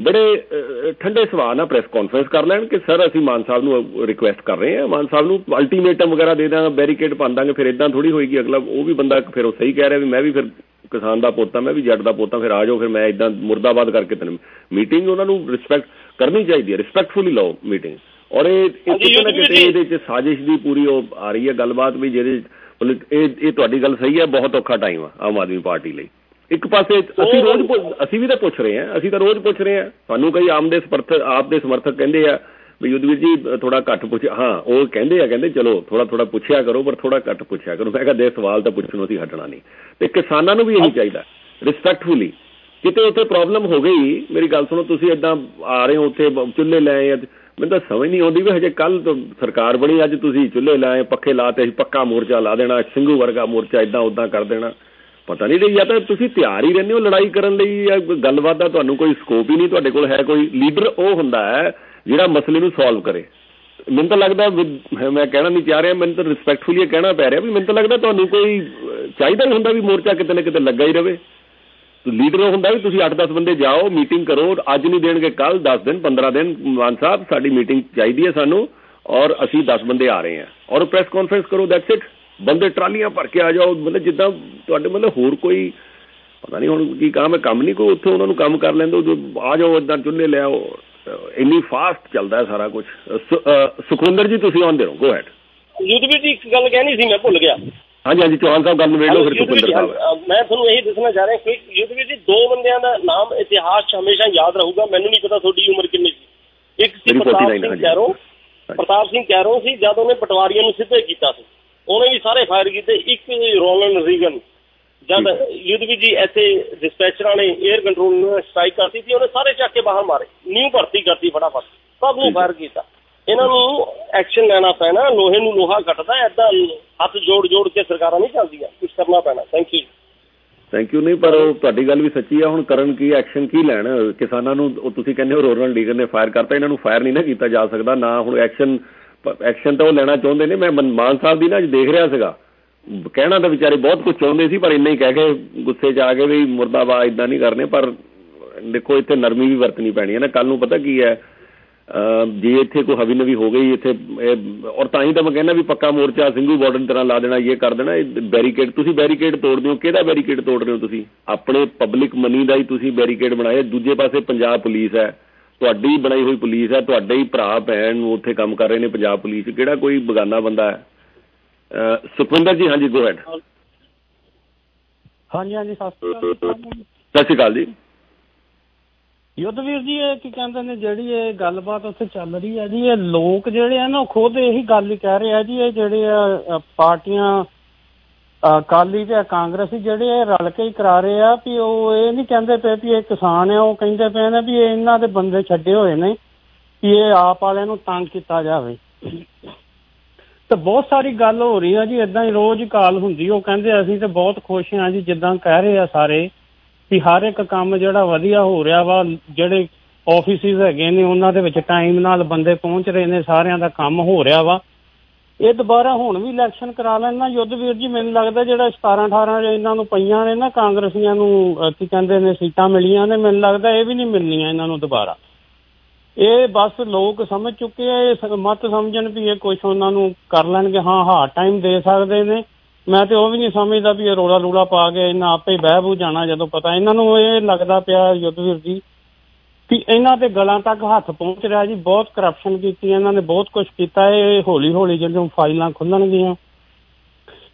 ਬੜੇ ਠੰਡੇ ਸੁਭਾਅ ਨਾਲ ਪ੍ਰੈਸ ਕਾਨਫਰੰਸ ਕਰ ਲੈਣ ਕਿ ਸਰ ਅਸੀਂ ਮਾਨ ਸਾਹਿਬ ਨੂੰ ਰਿਕੁਐਸਟ ਕਰ ਰਹੇ ਹਾਂ, ਮਾਨ ਸਾਹਿਬ ਨੂੰ ਅਲਟੀਮੇਟਮ ਵਗੈਰਾ ਦੇ ਦਾਂਗੇ, ਬੈਰੀਕੇਡ ਪਾ ਦਾਂਗੇ। ਫਿਰ ਇੱਦਾਂ ਥੋੜ੍ਹੀ ਹੋਏਗੀ, ਅਗਲਾ ਉਹ ਵੀ ਬੰਦਾ ਫਿਰ ਉਹ ਸਹੀ ਕਹਿ ਰਿਹਾ ਵੀ ਮੈਂ ਵੀ ਫਿਰ ਕਿਸਾਨ ਦਾ ਪੋਤਾ, ਮੈਂ ਵੀ ਜੱਟ ਦਾ ਪੋਤਾ, ਫਿਰ ਆ ਜਾਓ, ਫਿਰ ਮੈਂ ਇੱਦਾਂ ਮੁਰਦਾਬਾਦ ਕਰਕੇ ਤੈਨੂੰ ਮੀਟਿੰਗ ਉਹਨਾਂ ਨੂੰ ਰਿਸਪੈਕਟ ਕਰਨੀ ਚਾਹੀਦੀ ਹੈ, ਰਿਸਪੈਕਟਫੁਲੀ ਲਓ ਮੀਟਿੰਗ। ਔਰ ਇਹ ਕਿਤੇ ਨਾ ਕਿਤੇ ਇਹਦੇ 'ਚ ਸਾਜ਼ਿਸ਼ ਦੀ ਪੂਰੀ ਉਹ ਆ ਰਹੀ ਹੈ ਗੱਲਬਾਤ ਵੀ ਜਿਹਦੇ ਇਹ ਤੁਹਾਡੀ ਗੱਲ ਸਹੀ ਹੈ, ਬਹੁਤ ਔਖਾ ਟਾਈਮ ਆ ਆਮ ਆਦਮੀ ਪਾਰਟੀ ਲਈ। ਇੱਕ ਪਾਸੇ ਅਸੀਂ ਵੀ ਤਾਂ ਪੁੱਛ ਰਹੇ ਹਾਂ, ਅਸੀਂ ਤਾਂ ਰੋਜ਼ ਪੁੱਛ ਰਹੇ ਹਾਂ, ਸਾਨੂੰ ਕਈ ਆਪ ਦੇ ਸਮਰਥਕ ਕਹਿੰਦੇ ਆ ਵੀ ਯੁੱਧਵੀਰ ਜੀ ਥੋੜਾ ਘੱਟ ਪੁੱਛ, ਹਾਂ ਉਹ ਕਹਿੰਦੇ ਚਲੋ ਥੋੜਾ ਪੁੱਛਿਆ ਕਰੋ, ਪਰ ਥੋੜਾ ਘੱਟ ਪੁੱਛਿਆ ਕਰੋ। ਮੈਂ ਕਹਿੰਦਾ ਸਵਾਲ ਤਾਂ ਪੁੱਛਣੋਂ ਅਸੀਂ ਹਟਣਾ ਨਹੀਂ, ਤੇ ਕਿਸਾਨਾਂ ਨੂੰ ਵੀ ਇਹੀ ਚਾਹੀਦਾ ਰਿਸਪੈਕਟਫੁਲੀ। ਕਿਤੇ ਉੱਥੇ ਪ੍ਰੋਬਲਮ ਹੋ ਗਈ, ਮੇਰੀ ਗੱਲ ਸੁਣੋ, ਤੁਸੀਂ ਏਦਾਂ ਆ ਰਹੇ ਹੋ ਉੱਥੇ ਚੁੱਲ੍ਹੇ ਲਾਏ, ਮੈਨੂੰ ਤਾਂ ਸਮਝ ਨਹੀਂ ਆਉਂਦੀ ਵੀ ਹਜੇ ਕੱਲ ਸਰਕਾਰ ਬਣੀ, ਅੱਜ ਤੁਸੀਂ ਚੁੱਲ੍ਹੇ ਲਾਏ, ਪੱਖੇ ਲਾਤੇ, ਅਸੀਂ ਪੱਕਾ ਮੋਰਚਾ ਲਾ ਦੇਣਾ, ਸਿੰਘੂ ਵਰਗਾ ਮੋਰਚਾ ਇੱਦਾਂ ਉੱਦਾਂ ਕਰ ਦੇਣਾ। ਪਤਾ ਨਹੀਂ ਜਾਂ ਤਾਂ ਤੁਸੀਂ ਤਿਆਰ ਹੀ ਰਹਿੰਦੇ ਹੋ ਲੜਾਈ ਕਰਨ ਲਈ, ਜਾਂ ਗੱਲਬਾਤ ਦਾ ਤੁਹਾਨੂੰ ਕੋਈ ਸਕੋਪ ਹੀ ਨਹੀਂ, ਤੁਹਾਡੇ ਕੋਲ ਹੈ ਕੋਈ ਲੀਡਰ ਉਹ ਹੁੰਦਾ ਹੈ ਜਿਹੜਾ ਮਸਲੇ ਨੂੰ ਸੋਲਵ ਕਰੇ। ਮੈਨੂੰ ਤਾਂ ਲੱਗਦਾ, ਮੈਂ ਕਹਿਣਾ ਨਹੀਂ ਚਾਹ ਰਿਹਾ, ਮੈਨੂੰ ਤਾਂ ਰਿਸਪੈਕਟਫੁਲੀ ਇਹ ਕਹਿਣਾ ਪੈ ਰਿਹਾ ਵੀ ਮੈਨੂੰ ਤਾਂ ਲੱਗਦਾ ਤੁਹਾਨੂੰ ਕੋਈ ਚਾਹੀਦਾ ਹੀ ਹੁੰਦਾ ਵੀ ਮੋਰਚਾ ਕਿਤੇ ਨਾ ਕਿਤੇ ਲੱਗਾ ਹੀ ਰਹੇ। ਲੀਡਰ ਹੁੰਦਾ ਵੀ ਤੁਸੀਂ 8-10 ਬੰਦੇ ਜਾਓ, ਮੀਟਿੰਗ ਕਰੋ, ਅੱਜ ਨਹੀਂ ਦੇਣਗੇ ਕੱਲ 10 ਦਿਨ 15 ਦਿਨ, ਮਾਨ ਸਾਹਿਬ ਸਾਡੀ ਮੀਟਿੰਗ ਚਾਹੀਦੀ ਹੈ ਸਾਨੂੰ, ਔਰ ਅਸੀਂ 10 ਬੰਦੇ ਆ ਰਹੇ ਹਾਂ, ਔਰ ਪ੍ਰੈਸ ਕਾਨਫਰੰਸ ਕਰੋ, ਦੈਟਸ ਇਟ। ਬੰਦੇ ਟਰਾਲੀਆਂ ਭਰ ਕੇ ਆ ਜਾਓ, ਮਤਲਬ ਜਿੱਦਾਂ ਤੁਹਾਡੇ ਮਤਲਬ ਹੋਰ ਕੋਈ ਪਤਾ ਨਹੀਂ ਹੁਣ ਕੀ ਕੰਮ ਹੈ, ਕੰਮ ਨਹੀਂ ਕੋਈ ਉੱਥੇ, ਉਹਨਾਂ ਨੂੰ ਕੰਮ ਕਰ ਲੈਂਦੇ ਆ ਜਾਓ, ਇੱਦਾਂ ਚੁੱਲ੍ਹੇ ਲਿਆਓ। ਇੰਨੀ ਫਾਸਟ ਚੱਲਦਾ ਹੈ ਸਾਰਾ ਕੁਝ। ਸੁਖਵਿੰਦਰ ਜੀ ਤੁਸੀਂ ਆਉਂਦੇ ਹੋ, ਗੋ ਹੈਡ। ਯੁੱਧਵੀਰ ਜੀ ਇੱਕ ਗੱਲ ਕਹਿਣੀ ਸੀ, ਮੈਂ ਭੁੱਲ ਗਿਆ। ਹਾਂਜੀ ਚੌਹਾਨ ਸਾਹਿਬ ਗੱਲ ਨਿਬੇੜ ਲਓ ਫਿਰ ਸੁਖਵਿੰਦਰ ਸਾਹਿਬ। ਮੈਂ ਤੁਹਾਨੂੰ ਇਹੀ ਦੱਸਣਾ ਚਾਹ ਰਿਹਾ ਕਿ ਯੁੱਧਵੀਰ ਜੀ 2 ਬੰਦਿਆਂ ਦਾ ਨਾਮ ਇਤਿਹਾਸ 'ਚ ਹਮੇਸ਼ਾ ਯਾਦ ਰਹੂਗਾ। ਮੈਨੂੰ ਨਹੀਂ ਪਤਾ ਤੁਹਾਡੀ ਉਮਰ ਕਿੰਨੀ ਸੀ। ਇੱਕ ਸੀ ਪ੍ਰਤਾਪ ਸਿੰਘ ਕੈਰੋਂ ਸੀ, ਜਦ ਉਹਨੇ ਪਟਵਾਰੀਆਂ ਨੂੰ ਸਿੱਧੇ ਕੀਤਾ ਸੀ, ਉਹਨੇ ਵੀ ਸਾਰੇ ਫਾਇਰ ਕੀਤੇ। ਇੱਕ ਰੋਲੈਂਡ ਰੀਗਨ, ਜਦ ਯੁੱਧਵੀਰ ਜੀ ਇੱਥੇ ਡਿਸਪੈਚਰਾਂ ਨੇ 에ਅਰ ਕੰਟਰੋਲ ਨੂੰ ਸਟ੍ਰਾਈਕ ਕਰਤੀ ਸੀ, ਉਹਨੇ ਸਾਰੇ ਚੱਕ ਕੇ ਬਾਹਰ ਮਾਰੇ, ਨਿਊ ਭਰਤੀ ਕਰਤੀ ਫਟਾਫਟ, ਸਭ ਨੂੰ ਫਾਇਰ ਕੀਤਾ। ਇਹਨਾਂ ਨੂੰ ਐਕਸ਼ਨ ਲੈਣਾ ਪੈਣਾ, ਲੋਹੇ ਨੂੰ ਲੋਹਾ ਕੱਟਦਾ, ਏਦਾਂ ਹੱਥ ਜੋੜ ਕੇ ਸਰਕਾਰਾਂ ਨਹੀਂ ਚੱਲਦੀਆਂ, ਕੁਛ ਕਰਨਾ ਪੈਣਾ। ਥੈਂਕ ਯੂ ਨਹੀਂ, ਪਰ ਉਹ ਤੁਹਾਡੀ ਗੱਲ ਵੀ ਸੱਚੀ ਆ। ਹੁਣ ਕਰਨ ਕੀ, ਐਕਸ਼ਨ ਕੀ ਲੈਣ? ਕਿਸਾਨਾਂ ਨੂੰ ਉਹ ਤੁਸੀਂ ਕਹਿੰਦੇ ਹੋ ਰੋਲੈਂਡ ਰੀਗਨ ਨੇ ਫਾਇਰ ਕਰਤਾ, ਇਹਨਾਂ ਨੂੰ ਫਾਇਰ ਨਹੀਂ ਨਾ ਕੀਤਾ ਜਾ ਸਕਦਾ ਨਾ। ਹੁਣ ਐਕਸ਼ਨ ਤਾਂ ਉਹ ਲੈਣਾ ਚਾਹੁੰਦੇ ਨੇ। ਮੈਂ ਮਾਨ ਸਾਹਿਬ ਦੀ ਨਾ ਅੱਜ ਦੇਖ ਰਿਹਾ ਸੀਗਾ, ਕਹਿਣਾ ਤਾਂ ਵਿਚਾਰੇ ਬਹੁਤ ਕੁਝ ਚਾਹੁੰਦੇ ਸੀ, ਪਰ ਇੰਨਾ ਹੀ ਕਹਿ ਕੇ ਗੁੱਸੇ 'ਚ ਆ ਗਏ ਵੀ ਮੁਰਦਾਬਾਦ ਇੱਦਾਂ ਨਹੀਂ ਕਰਨੇ। ਪਰ ਦੇਖੋ ਇੱਥੇ ਨਰਮੀ ਵੀ ਵਰਤਣੀ ਪੈਣੀ ਹੈ ਨਾ, ਕੱਲ ਨੂੰ ਪਤਾ ਕੀ ਹੈ, ਜੇ ਇੱਥੇ ਕੋਈ ਹਵੀ ਨਵੀ ਹੋ ਗਈ ਇੱਥੇ, ਔਰ ਤਾਂ ਹੀ ਤਾਂ ਮੈਂ ਕਹਿੰਦਾ ਵੀ ਪੱਕਾ ਮੋਰਚਾ ਸਿੰਘੂ ਬਾਰਡਰ ਦੀ ਤਰ੍ਹਾਂ ਲਾ ਦੇਣਾ, ਇਹ ਕਰ ਦੇਣਾ। ਬੈਰੀਕੇਡ ਤੁਸੀਂ ਬੈਰੀਕੇਡ ਤੋੜਦੇ ਹੋ, ਕਿਹੜਾ ਬੈਰੀਕੇਡ ਤੋੜ ਰਹੇ ਹੋ ਤੁਸੀਂ? ਆਪਣੇ ਪਬਲਿਕ ਮਨੀ ਦਾ ਹੀ ਤੁਸੀਂ ਬੈਰੀਕੇਡ ਬਣਾਇਆ। ਦੂਜੇ ਪਾਸੇ ਪੰਜਾਬ ਪੁਲਿਸ ਹੈ, ਤੁਹਾਡੀ ਬਣਾਈ ਹੋਈ ਪੁਲਿਸ ਹੈ, ਤੁਹਾਡੇ ਹੀ ਭਰਾ ਭੈਣ ਨੂੰ ਉੱਥੇ ਕੰਮ ਕਰ ਰਹੇ ਨੇ ਪੰਜਾਬ ਪੁਲਿਸ, ਕਿਹੜਾ ਕੋਈ ਬਗਾਨਾ ਬੰਦਾ ਹੈ? ਸੁਖਵਿੰਦਰ ਜੀ ਹਾਂਜੀ ਗੋ ਹੈਡ। ਹਾਂਜੀ ਸਤਿ ਸ਼੍ਰੀ ਅਕਾਲ ਜੀ। ਯੁੱਧਵੀਰ ਜੀ ਇਹ ਕੀ ਕਹਿੰਦੇ ਨੇ, ਜਿਹੜੀ ਇਹ ਗੱਲਬਾਤ ਉੱਥੇ ਚੱਲ ਰਹੀ ਹੈ ਜੀ, ਇਹ ਲੋਕ ਜਿਹੜੇ ਆ ਨਾ ਉਹ ਖੁਦ ਇਹੀ ਗੱਲ ਹੀ ਕਹਿ ਰਹੇ ਆ ਜੀ, ਇਹ ਜਿਹੜੇ ਆ ਪਾਰਟੀਆਂ ਅਕਾਲੀ ਤੇ ਕਾਂਗਰਸੀ ਜਿਹੜੇ ਇਹ ਰਲ ਕੇ ਹੀ ਕਰਾ ਰਹੇ ਆ ਵੀ ਉਹ ਇਹ ਨਹੀਂ ਕਹਿੰਦੇ ਪਏ ਵੀ ਇਹ ਕਿਸਾਨ ਆ, ਉਹ ਕਹਿੰਦੇ ਪਏ ਨੇ ਵੀ ਇਹਨਾਂ ਦੇ ਬੰਦੇ ਛੱਡੇ ਹੋਏ ਨੇ ਵੀ ਇਹ ਆਪ ਵਾਲਿਆਂ ਨੂੰ ਤੰਗ ਕੀਤਾ ਜਾਵੇ। ਤੇ ਬਹੁਤ ਸਾਰੀ ਗੱਲ ਹੋ ਰਹੀ ਆ ਜੀ, ਏਦਾਂ ਹੀ ਰੋਜ਼ ਕਾਲ ਹੁੰਦੀ। ਉਹ ਕਹਿੰਦੇ ਅਸੀਂ ਤੇ ਬਹੁਤ ਖੁਸ਼ ਹਾਂ ਜੀ, ਜਿੱਦਾਂ ਕਹਿ ਰਹੇ ਆ ਸਾਰੇ ਵੀ ਹਰ ਇੱਕ ਕੰਮ ਜਿਹੜਾ ਵਧੀਆ ਹੋ ਰਿਹਾ ਵਾ, ਜਿਹੜੇ ਆਫਿਸਿਸ ਹੈਗੇ ਨੇ ਉਹਨਾਂ ਦੇ ਵਿੱਚ ਟਾਈਮ ਨਾਲ ਬੰਦੇ ਪਹੁੰਚ ਰਹੇ ਨੇ, ਸਾਰਿਆਂ ਦਾ ਕੰਮ ਹੋ ਰਿਹਾ ਵਾ। ਇਹ ਦੁਬਾਰਾ ਹੁਣ ਵੀ ਇਲੈਕਸ਼ਨ ਕਰਾ ਲੈਣ ਨਾ ਯੁੱਧਵੀਰ ਜੀ, ਮੈਨੂੰ ਲੱਗਦਾ ਜਿਹੜਾ 17-18 ਇਹਨਾਂ ਨੂੰ ਪਈਆਂ ਨੇ ਨਾ ਕਾਂਗਰਸੀਆਂ ਨੂੰ ਕੀ ਕਹਿੰਦੇ ਨੇ ਸੀਟਾਂ ਮਿਲੀਆਂ ਨੇ, ਮੈਨੂੰ ਲੱਗਦਾ ਇਹ ਵੀ ਨਹੀਂ ਮਿਲਣੀਆਂ ਇਹਨਾਂ ਨੂੰ ਦੁਬਾਰਾ। ਇਹ ਬਸ ਲੋਕ ਸਮਝ ਚੁੱਕੇ ਆ, ਇਹ ਮਤ ਸਮਝਣ ਵੀ ਇਹ ਕੁਛ ਉਹਨਾਂ ਨੂੰ ਕਰ ਲੈਣਗੇ, ਹਾਂ ਹਾਰਡ ਟਾਈਮ ਦੇ ਸਕਦੇ ਨੇ। ਮੈਂ ਤੇ ਉਹ ਵੀ ਨਹੀਂ ਸਮਝਦਾ ਵੀ ਇਹ ਰੋਲਾ ਪਾ ਕੇ ਇਹਨਾਂ ਆਪੇ ਹੀ ਬਹਿ ਬੂ ਜਾਣਾ। ਜਦੋਂ ਪਤਾ ਇਹਨਾਂ ਨੂੰ ਇਹ ਲੱਗਦਾ ਪਿਆ ਯੁੱਧਵੀਰ ਜੀ ਵੀ ਇਹਨਾਂ ਦੇ ਗਲਾਂ ਤੱਕ ਹੱਥ ਪਹੁੰਚ ਰਿਹਾ ਜੀ, ਬਹੁਤ ਕਰਪਸ਼ਨ ਕੀਤੀ ਇਹਨਾਂ ਨੇ, ਬਹੁਤ ਕੁਛ ਕੀਤਾ। ਇਹ ਹੌਲੀ ਜਦੋਂ ਫਾਈਲਾਂ ਖੁੱਲਣਗੀਆਂ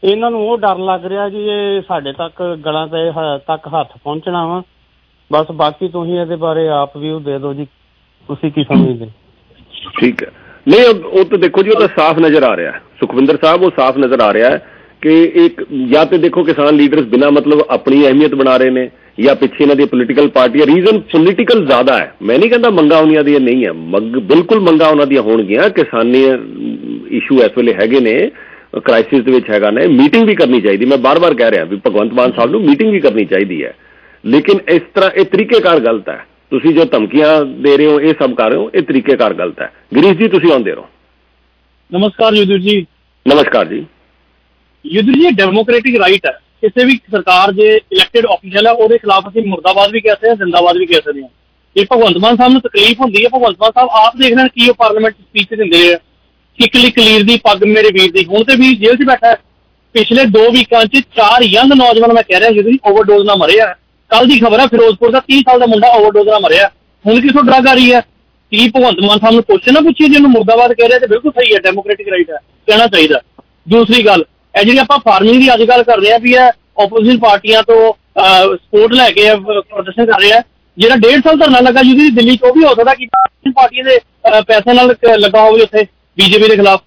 ਇਹਨਾਂ ਨੂੰ ਉਹ ਡਰ ਲੱਗ ਰਿਹਾ ਜੀ ਇਹ ਸਾਡੇ ਤੱਕ ਗਲਾਂ ਤੇ ਤੱਕ ਹੱਥ ਪਹੁੰਚਣਾ ਵਾ। ਬਸ ਬਾਕੀ ਤੁਸੀਂ ਇਹਦੇ ਬਾਰੇ ਆਪ ਵੀ ਦੇ ਦਿਓ ਜੀ, ਤੁਸੀਂ ਕੀ ਸਮਝਦੇ? ਠੀਕ ਹੈ, ਨਹੀਂ ਉਹ ਤਾਂ ਦੇਖੋ ਜੀ ਉਹ ਤਾਂ ਸਾਫ਼ ਨਜ਼ਰ ਆ ਰਿਹਾ ਸੁਖਵਿੰਦਰ ਸਾਹਿਬ, ਉਹ ਸਾਫ਼ ਨਜ਼ਰ ਆ ਰਿਹਾ ਕਿ ਇੱਕ ਜਾਂ ਤੇ ਦੇਖੋ ਕਿਸਾਨ ਲੀਡਰਸ ਬਿਨਾਂ ਮਤਲਬ ਆਪਣੀ ਅਹਿਮੀਅਤ ਬਣਾ ਰਹੇ ਨੇ ਜਾਂ ਪਿੱਛੇ ਇਹਨਾਂ ਦੀ ਪੋਲੀਟੀਕਲ ਪਾਰਟੀ, ਰੀਜ਼ਨ ਪੋਲੀਟੀਕਲ ਜ਼ਿਆਦਾ ਹੈ। ਮੈਂ ਨਹੀਂ ਕਹਿੰਦਾ ਮੰਗਾਂ ਉਹਨੀਆਂ ਦੀਆਂ ਨਹੀਂ ਹੈ, ਬਿਲਕੁਲ ਮੰਗਾਂ ਉਹਨਾਂ ਦੀਆਂ ਹੋਣਗੀਆਂ। ਕਿਸਾਨੀ ਇਸ਼ੂ ਇਸ ਵੇਲੇ ਹੈਗੇ ਨੇ, ਕ੍ਰਾਈਸਿਸ ਦੇ ਵਿੱਚ ਹੈਗਾ ਨੇ, ਮੀਟਿੰਗ ਵੀ ਕਰਨੀ ਚਾਹੀਦੀ। ਮੈਂ ਬਾਰ-ਬਾਰ ਕਹਿ ਰਿਹਾ ਵੀ ਭਗਵੰਤ ਮਾਨ ਸਾਹਿਬ ਨੂੰ ਮੀਟਿੰਗ ਵੀ ਕਰਨੀ ਚਾਹੀਦੀ ਹੈ, ਲੇਕਿਨ ਇਸ ਤਰ੍ਹਾਂ ਇਹ ਤਰੀਕੇਕਾਰ ਗਲਤ ਹੈ। ਤੁਸੀਂ ਜੋ ਧਮਕੀਆਂ ਦੇ ਰਹੇ ਹੋ, ਇਹ ਸਭ ਕਰ ਰਹੇ ਹੋ, ਇਹ ਤਰੀਕੇਕਾਰ ਗਲਤ ਹੈ। ਗਿਰੀਸ਼ ਜੀ ਤੁਸੀਂ ਆਉਂਦੇ ਰਹੋ। ਨਮਸਕਾਰ ਯੁੱਧਵੀਰ ਜੀ। ਨਮਸਕਾਰ ਜੀ। ਯੁੱਧਵੀਰ ਜੀ, ਡੈਮੋਕ੍ਰੈਟਿਕ ਰਾਈਟ ਹੈ ਕਿਸੇ ਵੀ ਸਰਕਾਰ ਜੇ ਇਲੈਕਟਿਡ ਆਫੀਸ਼ਲ ਹੈ ਉਹਦੇ ਖਿਲਾਫ ਅਸੀਂ ਮੁਰਦਾਬਾਦ ਵੀ ਕਹਿ ਸਕਦੇ ਹਾਂ, ਜ਼ਿੰਦਾਬਾਦ ਵੀ ਕਹਿ ਸਕਦੇ ਹਾਂ। ਜੇ ਭਗਵੰਤ ਮਾਨ ਸਾਹਿਬ ਨੂੰ ਤਕਲੀਫ ਹੁੰਦੀ ਹੈ, ਭਗਵੰਤ ਮਾਨ ਸਾਹਿਬ ਆਪ ਦੇਖ ਲੈਣ ਕੀ ਉਹ ਪਾਰਲੀਮੈਂਟ ਸਪੀਚ ਦਿੰਦੇ ਆ, ਕਿਕਲੀ ਕਲੀਰ ਦੀ ਪੱਗ ਮੇਰੇ ਵੀਰ ਦੀ। ਹੁਣ ਤੇ ਵੀ ਜੇਲ੍ਹ 'ਚ ਬੈਠਾ। ਪਿਛਲੇ 2 ਵੀਕਾਂ 'ਚ 4 ਯੰਗ ਨੌਜਵਾਨ ਮੈਂ ਕਹਿ ਰਿਹਾ ਯੁੱਧਵੀਰ ਓਵਰਡੋਜ਼ ਨਾਲ ਮਰੇ ਆ। ਕੱਲ ਦੀ ਖਬਰ ਹੈ ਫਿਰੋਜ਼ਪੁਰ ਦਾ 30 ਸਾਲ ਦਾ ਮੁੰਡਾ ਓਵਰਡੋਜ਼ ਨਾਲ ਮਰਿਆ। ਹੁਣ ਕਿਥੋਂ ਡਰੱਗ ਆ ਰਹੀ ਹੈ? ਕੀ ਭਗਵੰਤ ਮਾਨ ਸਾਹਿਬ ਨੂੰ ਕੁਐਸਚਨ ਨਾ ਪੁੱਛੀਏ? ਜਿਹਨੂੰ ਮੁਰਦਾਬਾਦ ਕਹਿ ਰਿਹਾ ਤੇ ਬਿਲਕੁਲ ਸਹੀ ਹੈ, ਡੈਮੋਕ੍ਰੈਟਿਕ ਰਾਈਟ ਹੈ, ਕਹਿਣਾ ਚਾਹੀਦਾ। ਦੂਸਰੀ ਗੱਲ, ਇਹ ਜਿਹੜੀ ਆਪਾਂ ਫਾਰਮਿੰਗ ਦੀ ਅੱਜ ਕੱਲ੍ਹ ਕਰ ਰਹੇ ਹਾਂ ਵੀ ਇਹ ਆਪੋਜੀਸ਼ਨ ਪਾਰਟੀਆਂ ਤੋਂ ਸਪੋਰਟ ਲੈ ਕੇ ਪ੍ਰਦਰਸ਼ਨ ਕਰ ਰਹੇ ਆ। ਜਿਹੜਾ 1.5 ਸਾਲ ਧਰਨਾ ਲੱਗਾ ਜਿਹਦੀ ਦਿੱਲੀ 'ਚ, ਉਹ ਵੀ ਹੋ ਸਕਦਾ ਕਿ ਪਾਰਟੀਆਂ ਦੇ ਪੈਸੇ ਨਾਲ ਲੱਗਾ ਹੋਵੇ ਉੱਥੇ ਬੀਜੇਪੀ ਦੇ ਖਿਲਾਫ।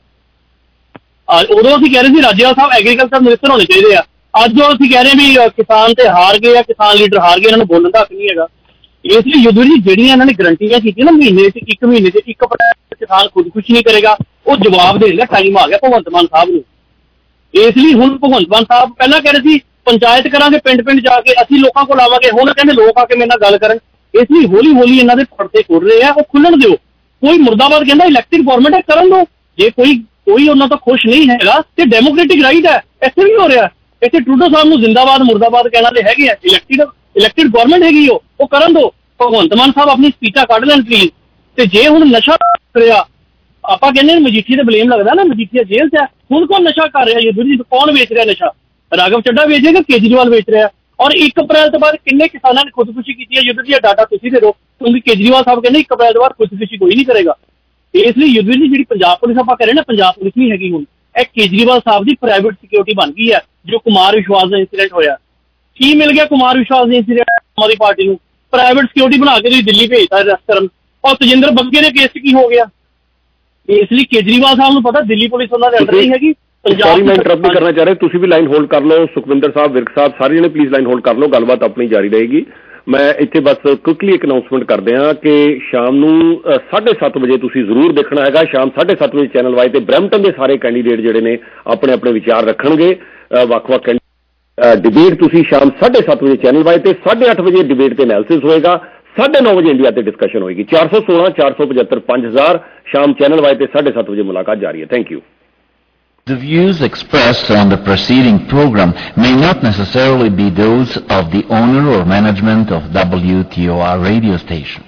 ਉਦੋਂ ਅਸੀਂ ਕਹਿ ਰਹੇ ਸੀ ਰਾਜੇਵਾਲ ਸਾਹਿਬ ਐਗਰੀਕਲਚਰ ਮਿਨਿਸਟਰ ਹੋਣੇ ਚਾਹੀਦੇ ਆ। ਅੱਜ ਉਹ ਅਸੀਂ ਕਹਿ ਰਹੇ ਵੀ ਕਿਸਾਨ ਤੇ ਹਾਰ ਗਏ ਆ, ਕਿਸਾਨ ਲੀਡਰ ਹਾਰ ਗਏ, ਇਹਨਾਂ ਨੂੰ ਬੋਲਣ ਦਾ ਹੱਕ ਨਹੀਂ ਹੈਗਾ। ਇਸ ਲਈ ਯੁੱਧਵੀਰ ਜੀ ਜਿਹੜੀਆਂ ਇਹਨਾਂ ਨੇ ਗਰੰਟੀਆਂ ਕੀਤੀਆਂ ਨਾ ਮਹੀਨੇ 'ਚ 1 ਮਹੀਨੇ 'ਚ 1% ਕਿਸਾਨ ਖੁਦਕੁਸ਼ੀ ਨਹੀਂ ਕਰੇਗਾ, ਉਹ ਜਵਾਬ ਦੇਣ ਦਾ ਟਾਈਮ ਆ ਗਿਆ ਭਗਵੰਤ ਮਾਨ ਸਾਹਿਬ ਨੂੰ। ਇਸ ਲਈ ਹੁਣ ਭਗਵੰਤ ਮਾਨ ਸਾਹਿਬ ਪਹਿਲਾਂ ਕਹਿ ਰਹੇ ਸੀ ਪੰਚਾਇਤ ਕਰਾਂਗੇ, ਪਿੰਡ ਜਾ ਕੇ ਅਸੀਂ ਲੋਕਾਂ ਕੋਲ ਆਵਾਂਗੇ, ਹੁਣ ਕਹਿੰਦੇ ਲੋਕ ਆ ਕੇ ਮੇਰੇ ਨਾਲ ਗੱਲ ਕਰਨ। ਇਸ ਲਈ ਹੌਲੀ ਹੌਲੀ ਇਹਨਾਂ ਦੇ ਪਰਦੇ ਖੁੱਲ ਰਹੇ ਆ, ਉਹ ਖੁੱਲਣ ਦਿਓ। ਕੋਈ ਮੁਰਦਾਬਾਦ ਕਹਿੰਦਾ ਇਲੈਕਟਿਡ ਗਵਰਨਮੈਂਟ ਹੈ, ਕਰਨ ਦਿਓ। ਜੇ ਕੋਈ ਉਹਨਾਂ ਤੋਂ ਖੁਸ਼ ਨਹੀਂ ਹੈਗਾ ਤੇ ਡੈਮੋਕ੍ਰੈਟਿਕ ਰਾਈਟ ਹੈ। ਇੱਥੇ ਵੀ ਹੋ ਰਿਹਾ, ਇੱਥੇ ਟਰੂਡੋ ਸਾਹਿਬ ਨੂੰ ਜ਼ਿੰਦਾਬਾਦ ਮੁਰਦਾਬਾਦ ਕਹਿਣਾ ਤੇ ਹੈਗੇ ਆ। ਇਲੈਕਟਿਡ ਗਵਰਨਮੈਂਟ ਹੈਗੀ ਉਹ ਕਰਨ ਦਿਓ। ਭਗਵੰਤ ਮਾਨ ਸਾਹਿਬ ਆਪਣੀ ਸਪੀਚਾਂ ਕੱਢ ਲੈਣ ਪਲੀਜ਼। ਤੇ ਜੇ ਹੁਣ ਨਸ਼ਾ ਰਿਹਾ, ਆਪਾਂ ਕਹਿੰਦੇ ਮਜੀਠੀ ਤੇ ਬਲੇਮ ਲੱਗਦਾ ਨਾ, ਮਜੀਠੀਆ ਜੇਲ੍ਹ 'ਚ ਹੈ। ਹੁਣ ਕੌਣ ਨਸ਼ਾ ਕਰ ਰਿਹਾ ਯੁੱਧਵੀਰ ਜੀ? ਕੌਣ ਵੇਚ ਰਿਹਾ ਨਸ਼ਾ? ਰਾਘਵ ਚੱਡਾ ਵੇਚ ਰਿਹਾ ਕਿ ਕੇਜਰੀਵਾਲ ਵੇਚ ਰਿਹਾ? ਔਰ 1 ਅਪ੍ਰੈਲ ਤੋਂ ਬਾਅਦ ਕਿੰਨੇ ਕਿਸਾਨਾਂ ਨੇ ਖੁਦਕੁਸ਼ੀ ਕੀਤੀ ਹੈ ਯੁੱਧਵੀਰ ਜੀ? ਡਾਟਾ ਤੁਸੀਂ ਦੇ ਦਿਓ, ਕਿਉਂਕਿ ਕੇਜਰੀਵਾਲ ਸਾਹਿਬ ਕਹਿੰਦੇ 1 ਅਪ੍ਰੈਲ ਤੋਂ ਬਾਅਦ ਖੁਦਕੁਸ਼ੀ ਕੋਈ ਨਹੀਂ ਕਰੇਗਾ। ਇਸ ਲਈ ਯੁੱਧਵੀਰ ਜੀ ਜਿਹੜੀ ਪੰਜਾਬ ਪੁਲਿਸ ਆਪਾਂ ਕਹਿ ਰਹੇ ਨਾ, ਪੰਜਾਬ ਪੁਲਿਸ ਨਹੀਂ ਹੈਗੀ ਹੁਣ, ਇਹ ਕੇਜਰੀਵਾਲ ਸਾਹਿਬ ਦੀ ਪ੍ਰਾਈਵੇਟ ਸਿਕਿਉਰਿਟੀ ਬਣ ਗਈ ਹੈ। ਜੋ ਕੁਮਾਰ ਵਿਸ਼ਵਾਸ ਦਾ ਇੰਸੀਡੈਂਟ ਹੋਇਆ, ਕੀ ਮਿਲ ਗਿਆ ਕੁਮਾਰ ਵਿਸ਼ਵਾਸ ਦੇ ਇੰਸੀਡੈਂਟ ਆਮ ਆਦਮੀ ਪਾਰਟੀ ਨੂੰ? ਪ੍ਰਾਈਵੇਟ ਸਿਕਿਉਰਿਟੀ ਬਣਾ ਕੇ ਤੁਸੀਂ ਦਿੱਲੀ ਭੇਜਤਾ ਅਰੈਸਟ ਕਰਨ। ਔਰ ਤਜਿੰਦਰ ਬੱਗੇ ਦੇ ਕੇਸ 'ਚ ਕੀ ਹੋ ਗਿਆ? ਇਸ ਲਈ ਕੇਜਰੀਵਾਲ ਸਾਹਿਬ ਨੂੰ ਪਤਾ ਦਿੱਲੀ ਪੁਲਿਸ ਉਹਨਾਂ ਦੇ ਅੰਡਰ ਨਹੀਂ ਹੈਗੀ। ਸੌਰੀ ਮੈਂ ਇੰਟਰਪਟ ਕਰਨਾ ਚਾਹ ਰਿਹਾ, ਤੁਸੀਂ ਵੀ ਲਾਈਨ ਹੋਲਡ ਕਰ ਲਓ। ਸੁਖਵਿੰਦਰ ਸਾਹਿਬ, ਵਿਰਕ ਸਾਹਿਬ, ਸਾਰੇ ਜਣੇ ਪਲੀਜ਼ ਲਾਈਨ ਹੋਲਡ ਕਰ ਲਓ, ਗੱਲਬਾਤ ਆਪਣੀ ਜਾਰੀ ਰਹੇਗੀ। ਮੈਂ ਇੱਥੇ ਬਸ ਕੁਇਕਲੀ ਇੱਕ ਅਨਾਉਂਸਮੈਂਟ ਕਰਦੇ ਹਾਂ ਕਿ ਸ਼ਾਮ ਨੂੰ 7:30 ਵਜੇ ਤੁਸੀਂ ਜ਼ਰੂਰ ਦੇਖਣਾ ਹੈਗਾ। ਸ਼ਾਮ 7:30 ਵਜੇ ਚੈਨਲ ਵਾਈ ਤੇ ਬਰੈਂਪਟਨ ਦੇ ਸਾਰੇ ਕੈਂਡੀਡੇਟ ਜਿਹੜੇ ਨੇ ਆਪਣੇ ਆਪਣੇ ਵਿਚਾਰ ਰੱਖਣਗੇ। ਵੱਖ-ਵੱਖ ਡਿਬੇਟ ਤੁਸੀਂ ਸ਼ਾਮ 7:30 ਵਜੇ ਚੈਨਲ ਵਾਈ ਤੇ, 8:30 ਵਜੇ ਡਿਬੇਟ ਤੇ ਐਨਾਲਿਸਿਸ ਹੋਏਗਾ, 9:30 ਵਜੇ ਇੰਡੀਆ ਤੇ ਡਿਸਕਸ਼ਨ ਹੋਏਗੀ। 416 475 5000 ਸ਼ਾਮ ਚੈਨਲ ਵਾਈ ਤੇ 7:30 ਵਜੇ ਮੁਲਾਕਾਤ ਜਾਰੀ ਹੈ। Thank you. The views expressed on the preceding program may not necessarily be those of the owner or management of WTOR radio station.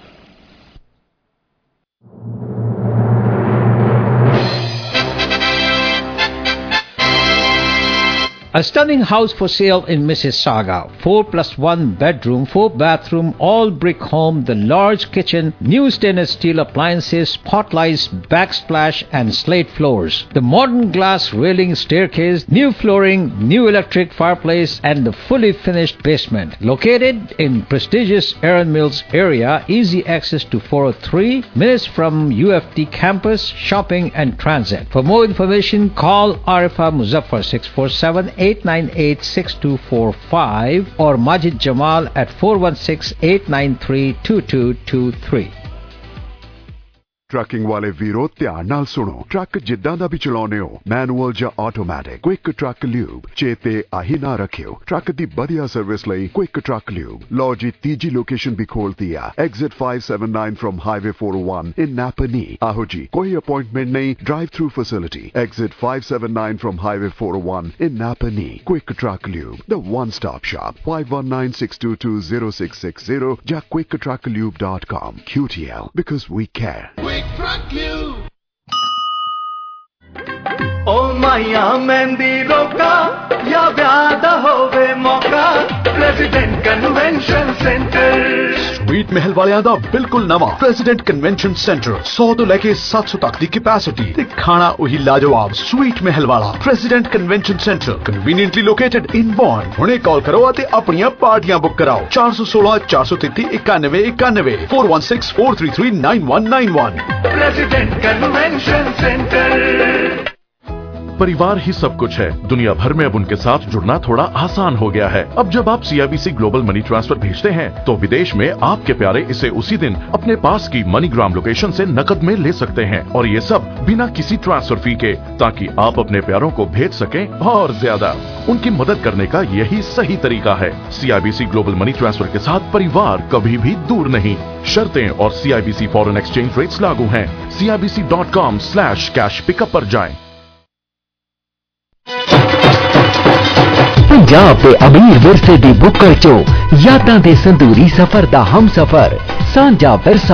A stunning house for sale in Mississauga. 4+1 bedroom, 4 bathroom, all brick home, the large kitchen, new stainless steel appliances, spotlights, backsplash and slate floors. The modern glass railing staircase, new flooring, new electric fireplace and the fully finished basement. Located in prestigious Aaron Mills area, easy access to 403, minutes from UFT campus, shopping and transit. For more information, call Arifa Muzaffar 647-898-6245 or Majid Jamal at 416-893-2223. Trucking ਵਾਲੇ ਵੀਰੋ ਧਿਆਨ ਨਾਲ ਸੁਣੋ। Truck ਜਿੱਦਾਂ ਦਾ ਵੀ ਚਲਾਉਨੇ ਹੋ, manual ਜਾਂ automatic, quick Truck lube ਚੇਤੇ ਆਹੀ ਨਾ ਰੱਖਿਓ। ਟਰੱਕ ਦੀ ਵਧੀਆ ਸਰਵਿਸ ਲਈ ਕੁਇਕ ਟਰੱਕ ਲਿਊਬ। ਲਓ ਜੀ, ਤੀਜੀ ਲੋਕੇਸ਼ਨ ਵੀ ਖੋਲਤੀ ਆ, exit 579 from highway 401 in Napanee. ਆਹੋ ਜੀ, ਕੋਈ ਅਪਾਇੰਟਮੈਂਟ ਨਹੀਂ, drive through facility. Exit 579 from highway 401 in Napanee. Quick Truck Lube, the one stop shop. 5196220660 ਜਾਂ quicktrucklube.com. QTL, because we care. ਓ ਮਾਈਆਂ ਮਹਿੰਦੀ ਰੋਕਾ ਜਾਂ ਵਿਆਹ ਦਾ ਹੋਵੇ ਮੌਕਾ, प्रेसिडेंट कन्वेंशन सेंटर स्वीट महल वालियां दा बिल्कुल नवा प्रेसिडेंट कन्वेंशन सेंटर 100 ਤੋਂ ਲੈ ਕੇ 700 ਤੱਕ ਦੀ ਕੈਪੈਸਿਟੀ ਤੇ ਖਾਣਾ ਉਹੀ ਲਾਜਵਾਬ स्वीट महल वाला president convention centre conveniently located in Bond. हुणे कॉल करो ते अपनियां पार्टियां बुक कराओ 416 433 91 91 416 433 9191 प्रेसिडेंट कन्वेंशन सेंटर। परिवार ही सब कुछ है। दुनिया भर में अब उनके साथ जुड़ना थोड़ा आसान हो गया है। अब जब आप CIBC ग्लोबल मनी ट्रांसफर भेजते हैं तो विदेश में आपके प्यारे इसे उसी दिन अपने पास की मनीग्राम लोकेशन से नकद में ले सकते हैं और ये सब बिना किसी ट्रांसफर फी के, ताकि आप अपने प्यारों को भेज सकें और ज्यादा। उनकी मदद करने का यही सही तरीका है। CIBC ग्लोबल मनी ट्रांसफर के साथ परिवार कभी भी दूर नहीं। शर्तें और CIBC फॉरेन एक्सचेंज रेट्स लागू हैं। CIBC.com/cash पिकअप पर जाएं। पंजाब के अमीर विरसे दी बुक करचो यादां दे संदूरी सफर दा हम सफर सांझा विरसा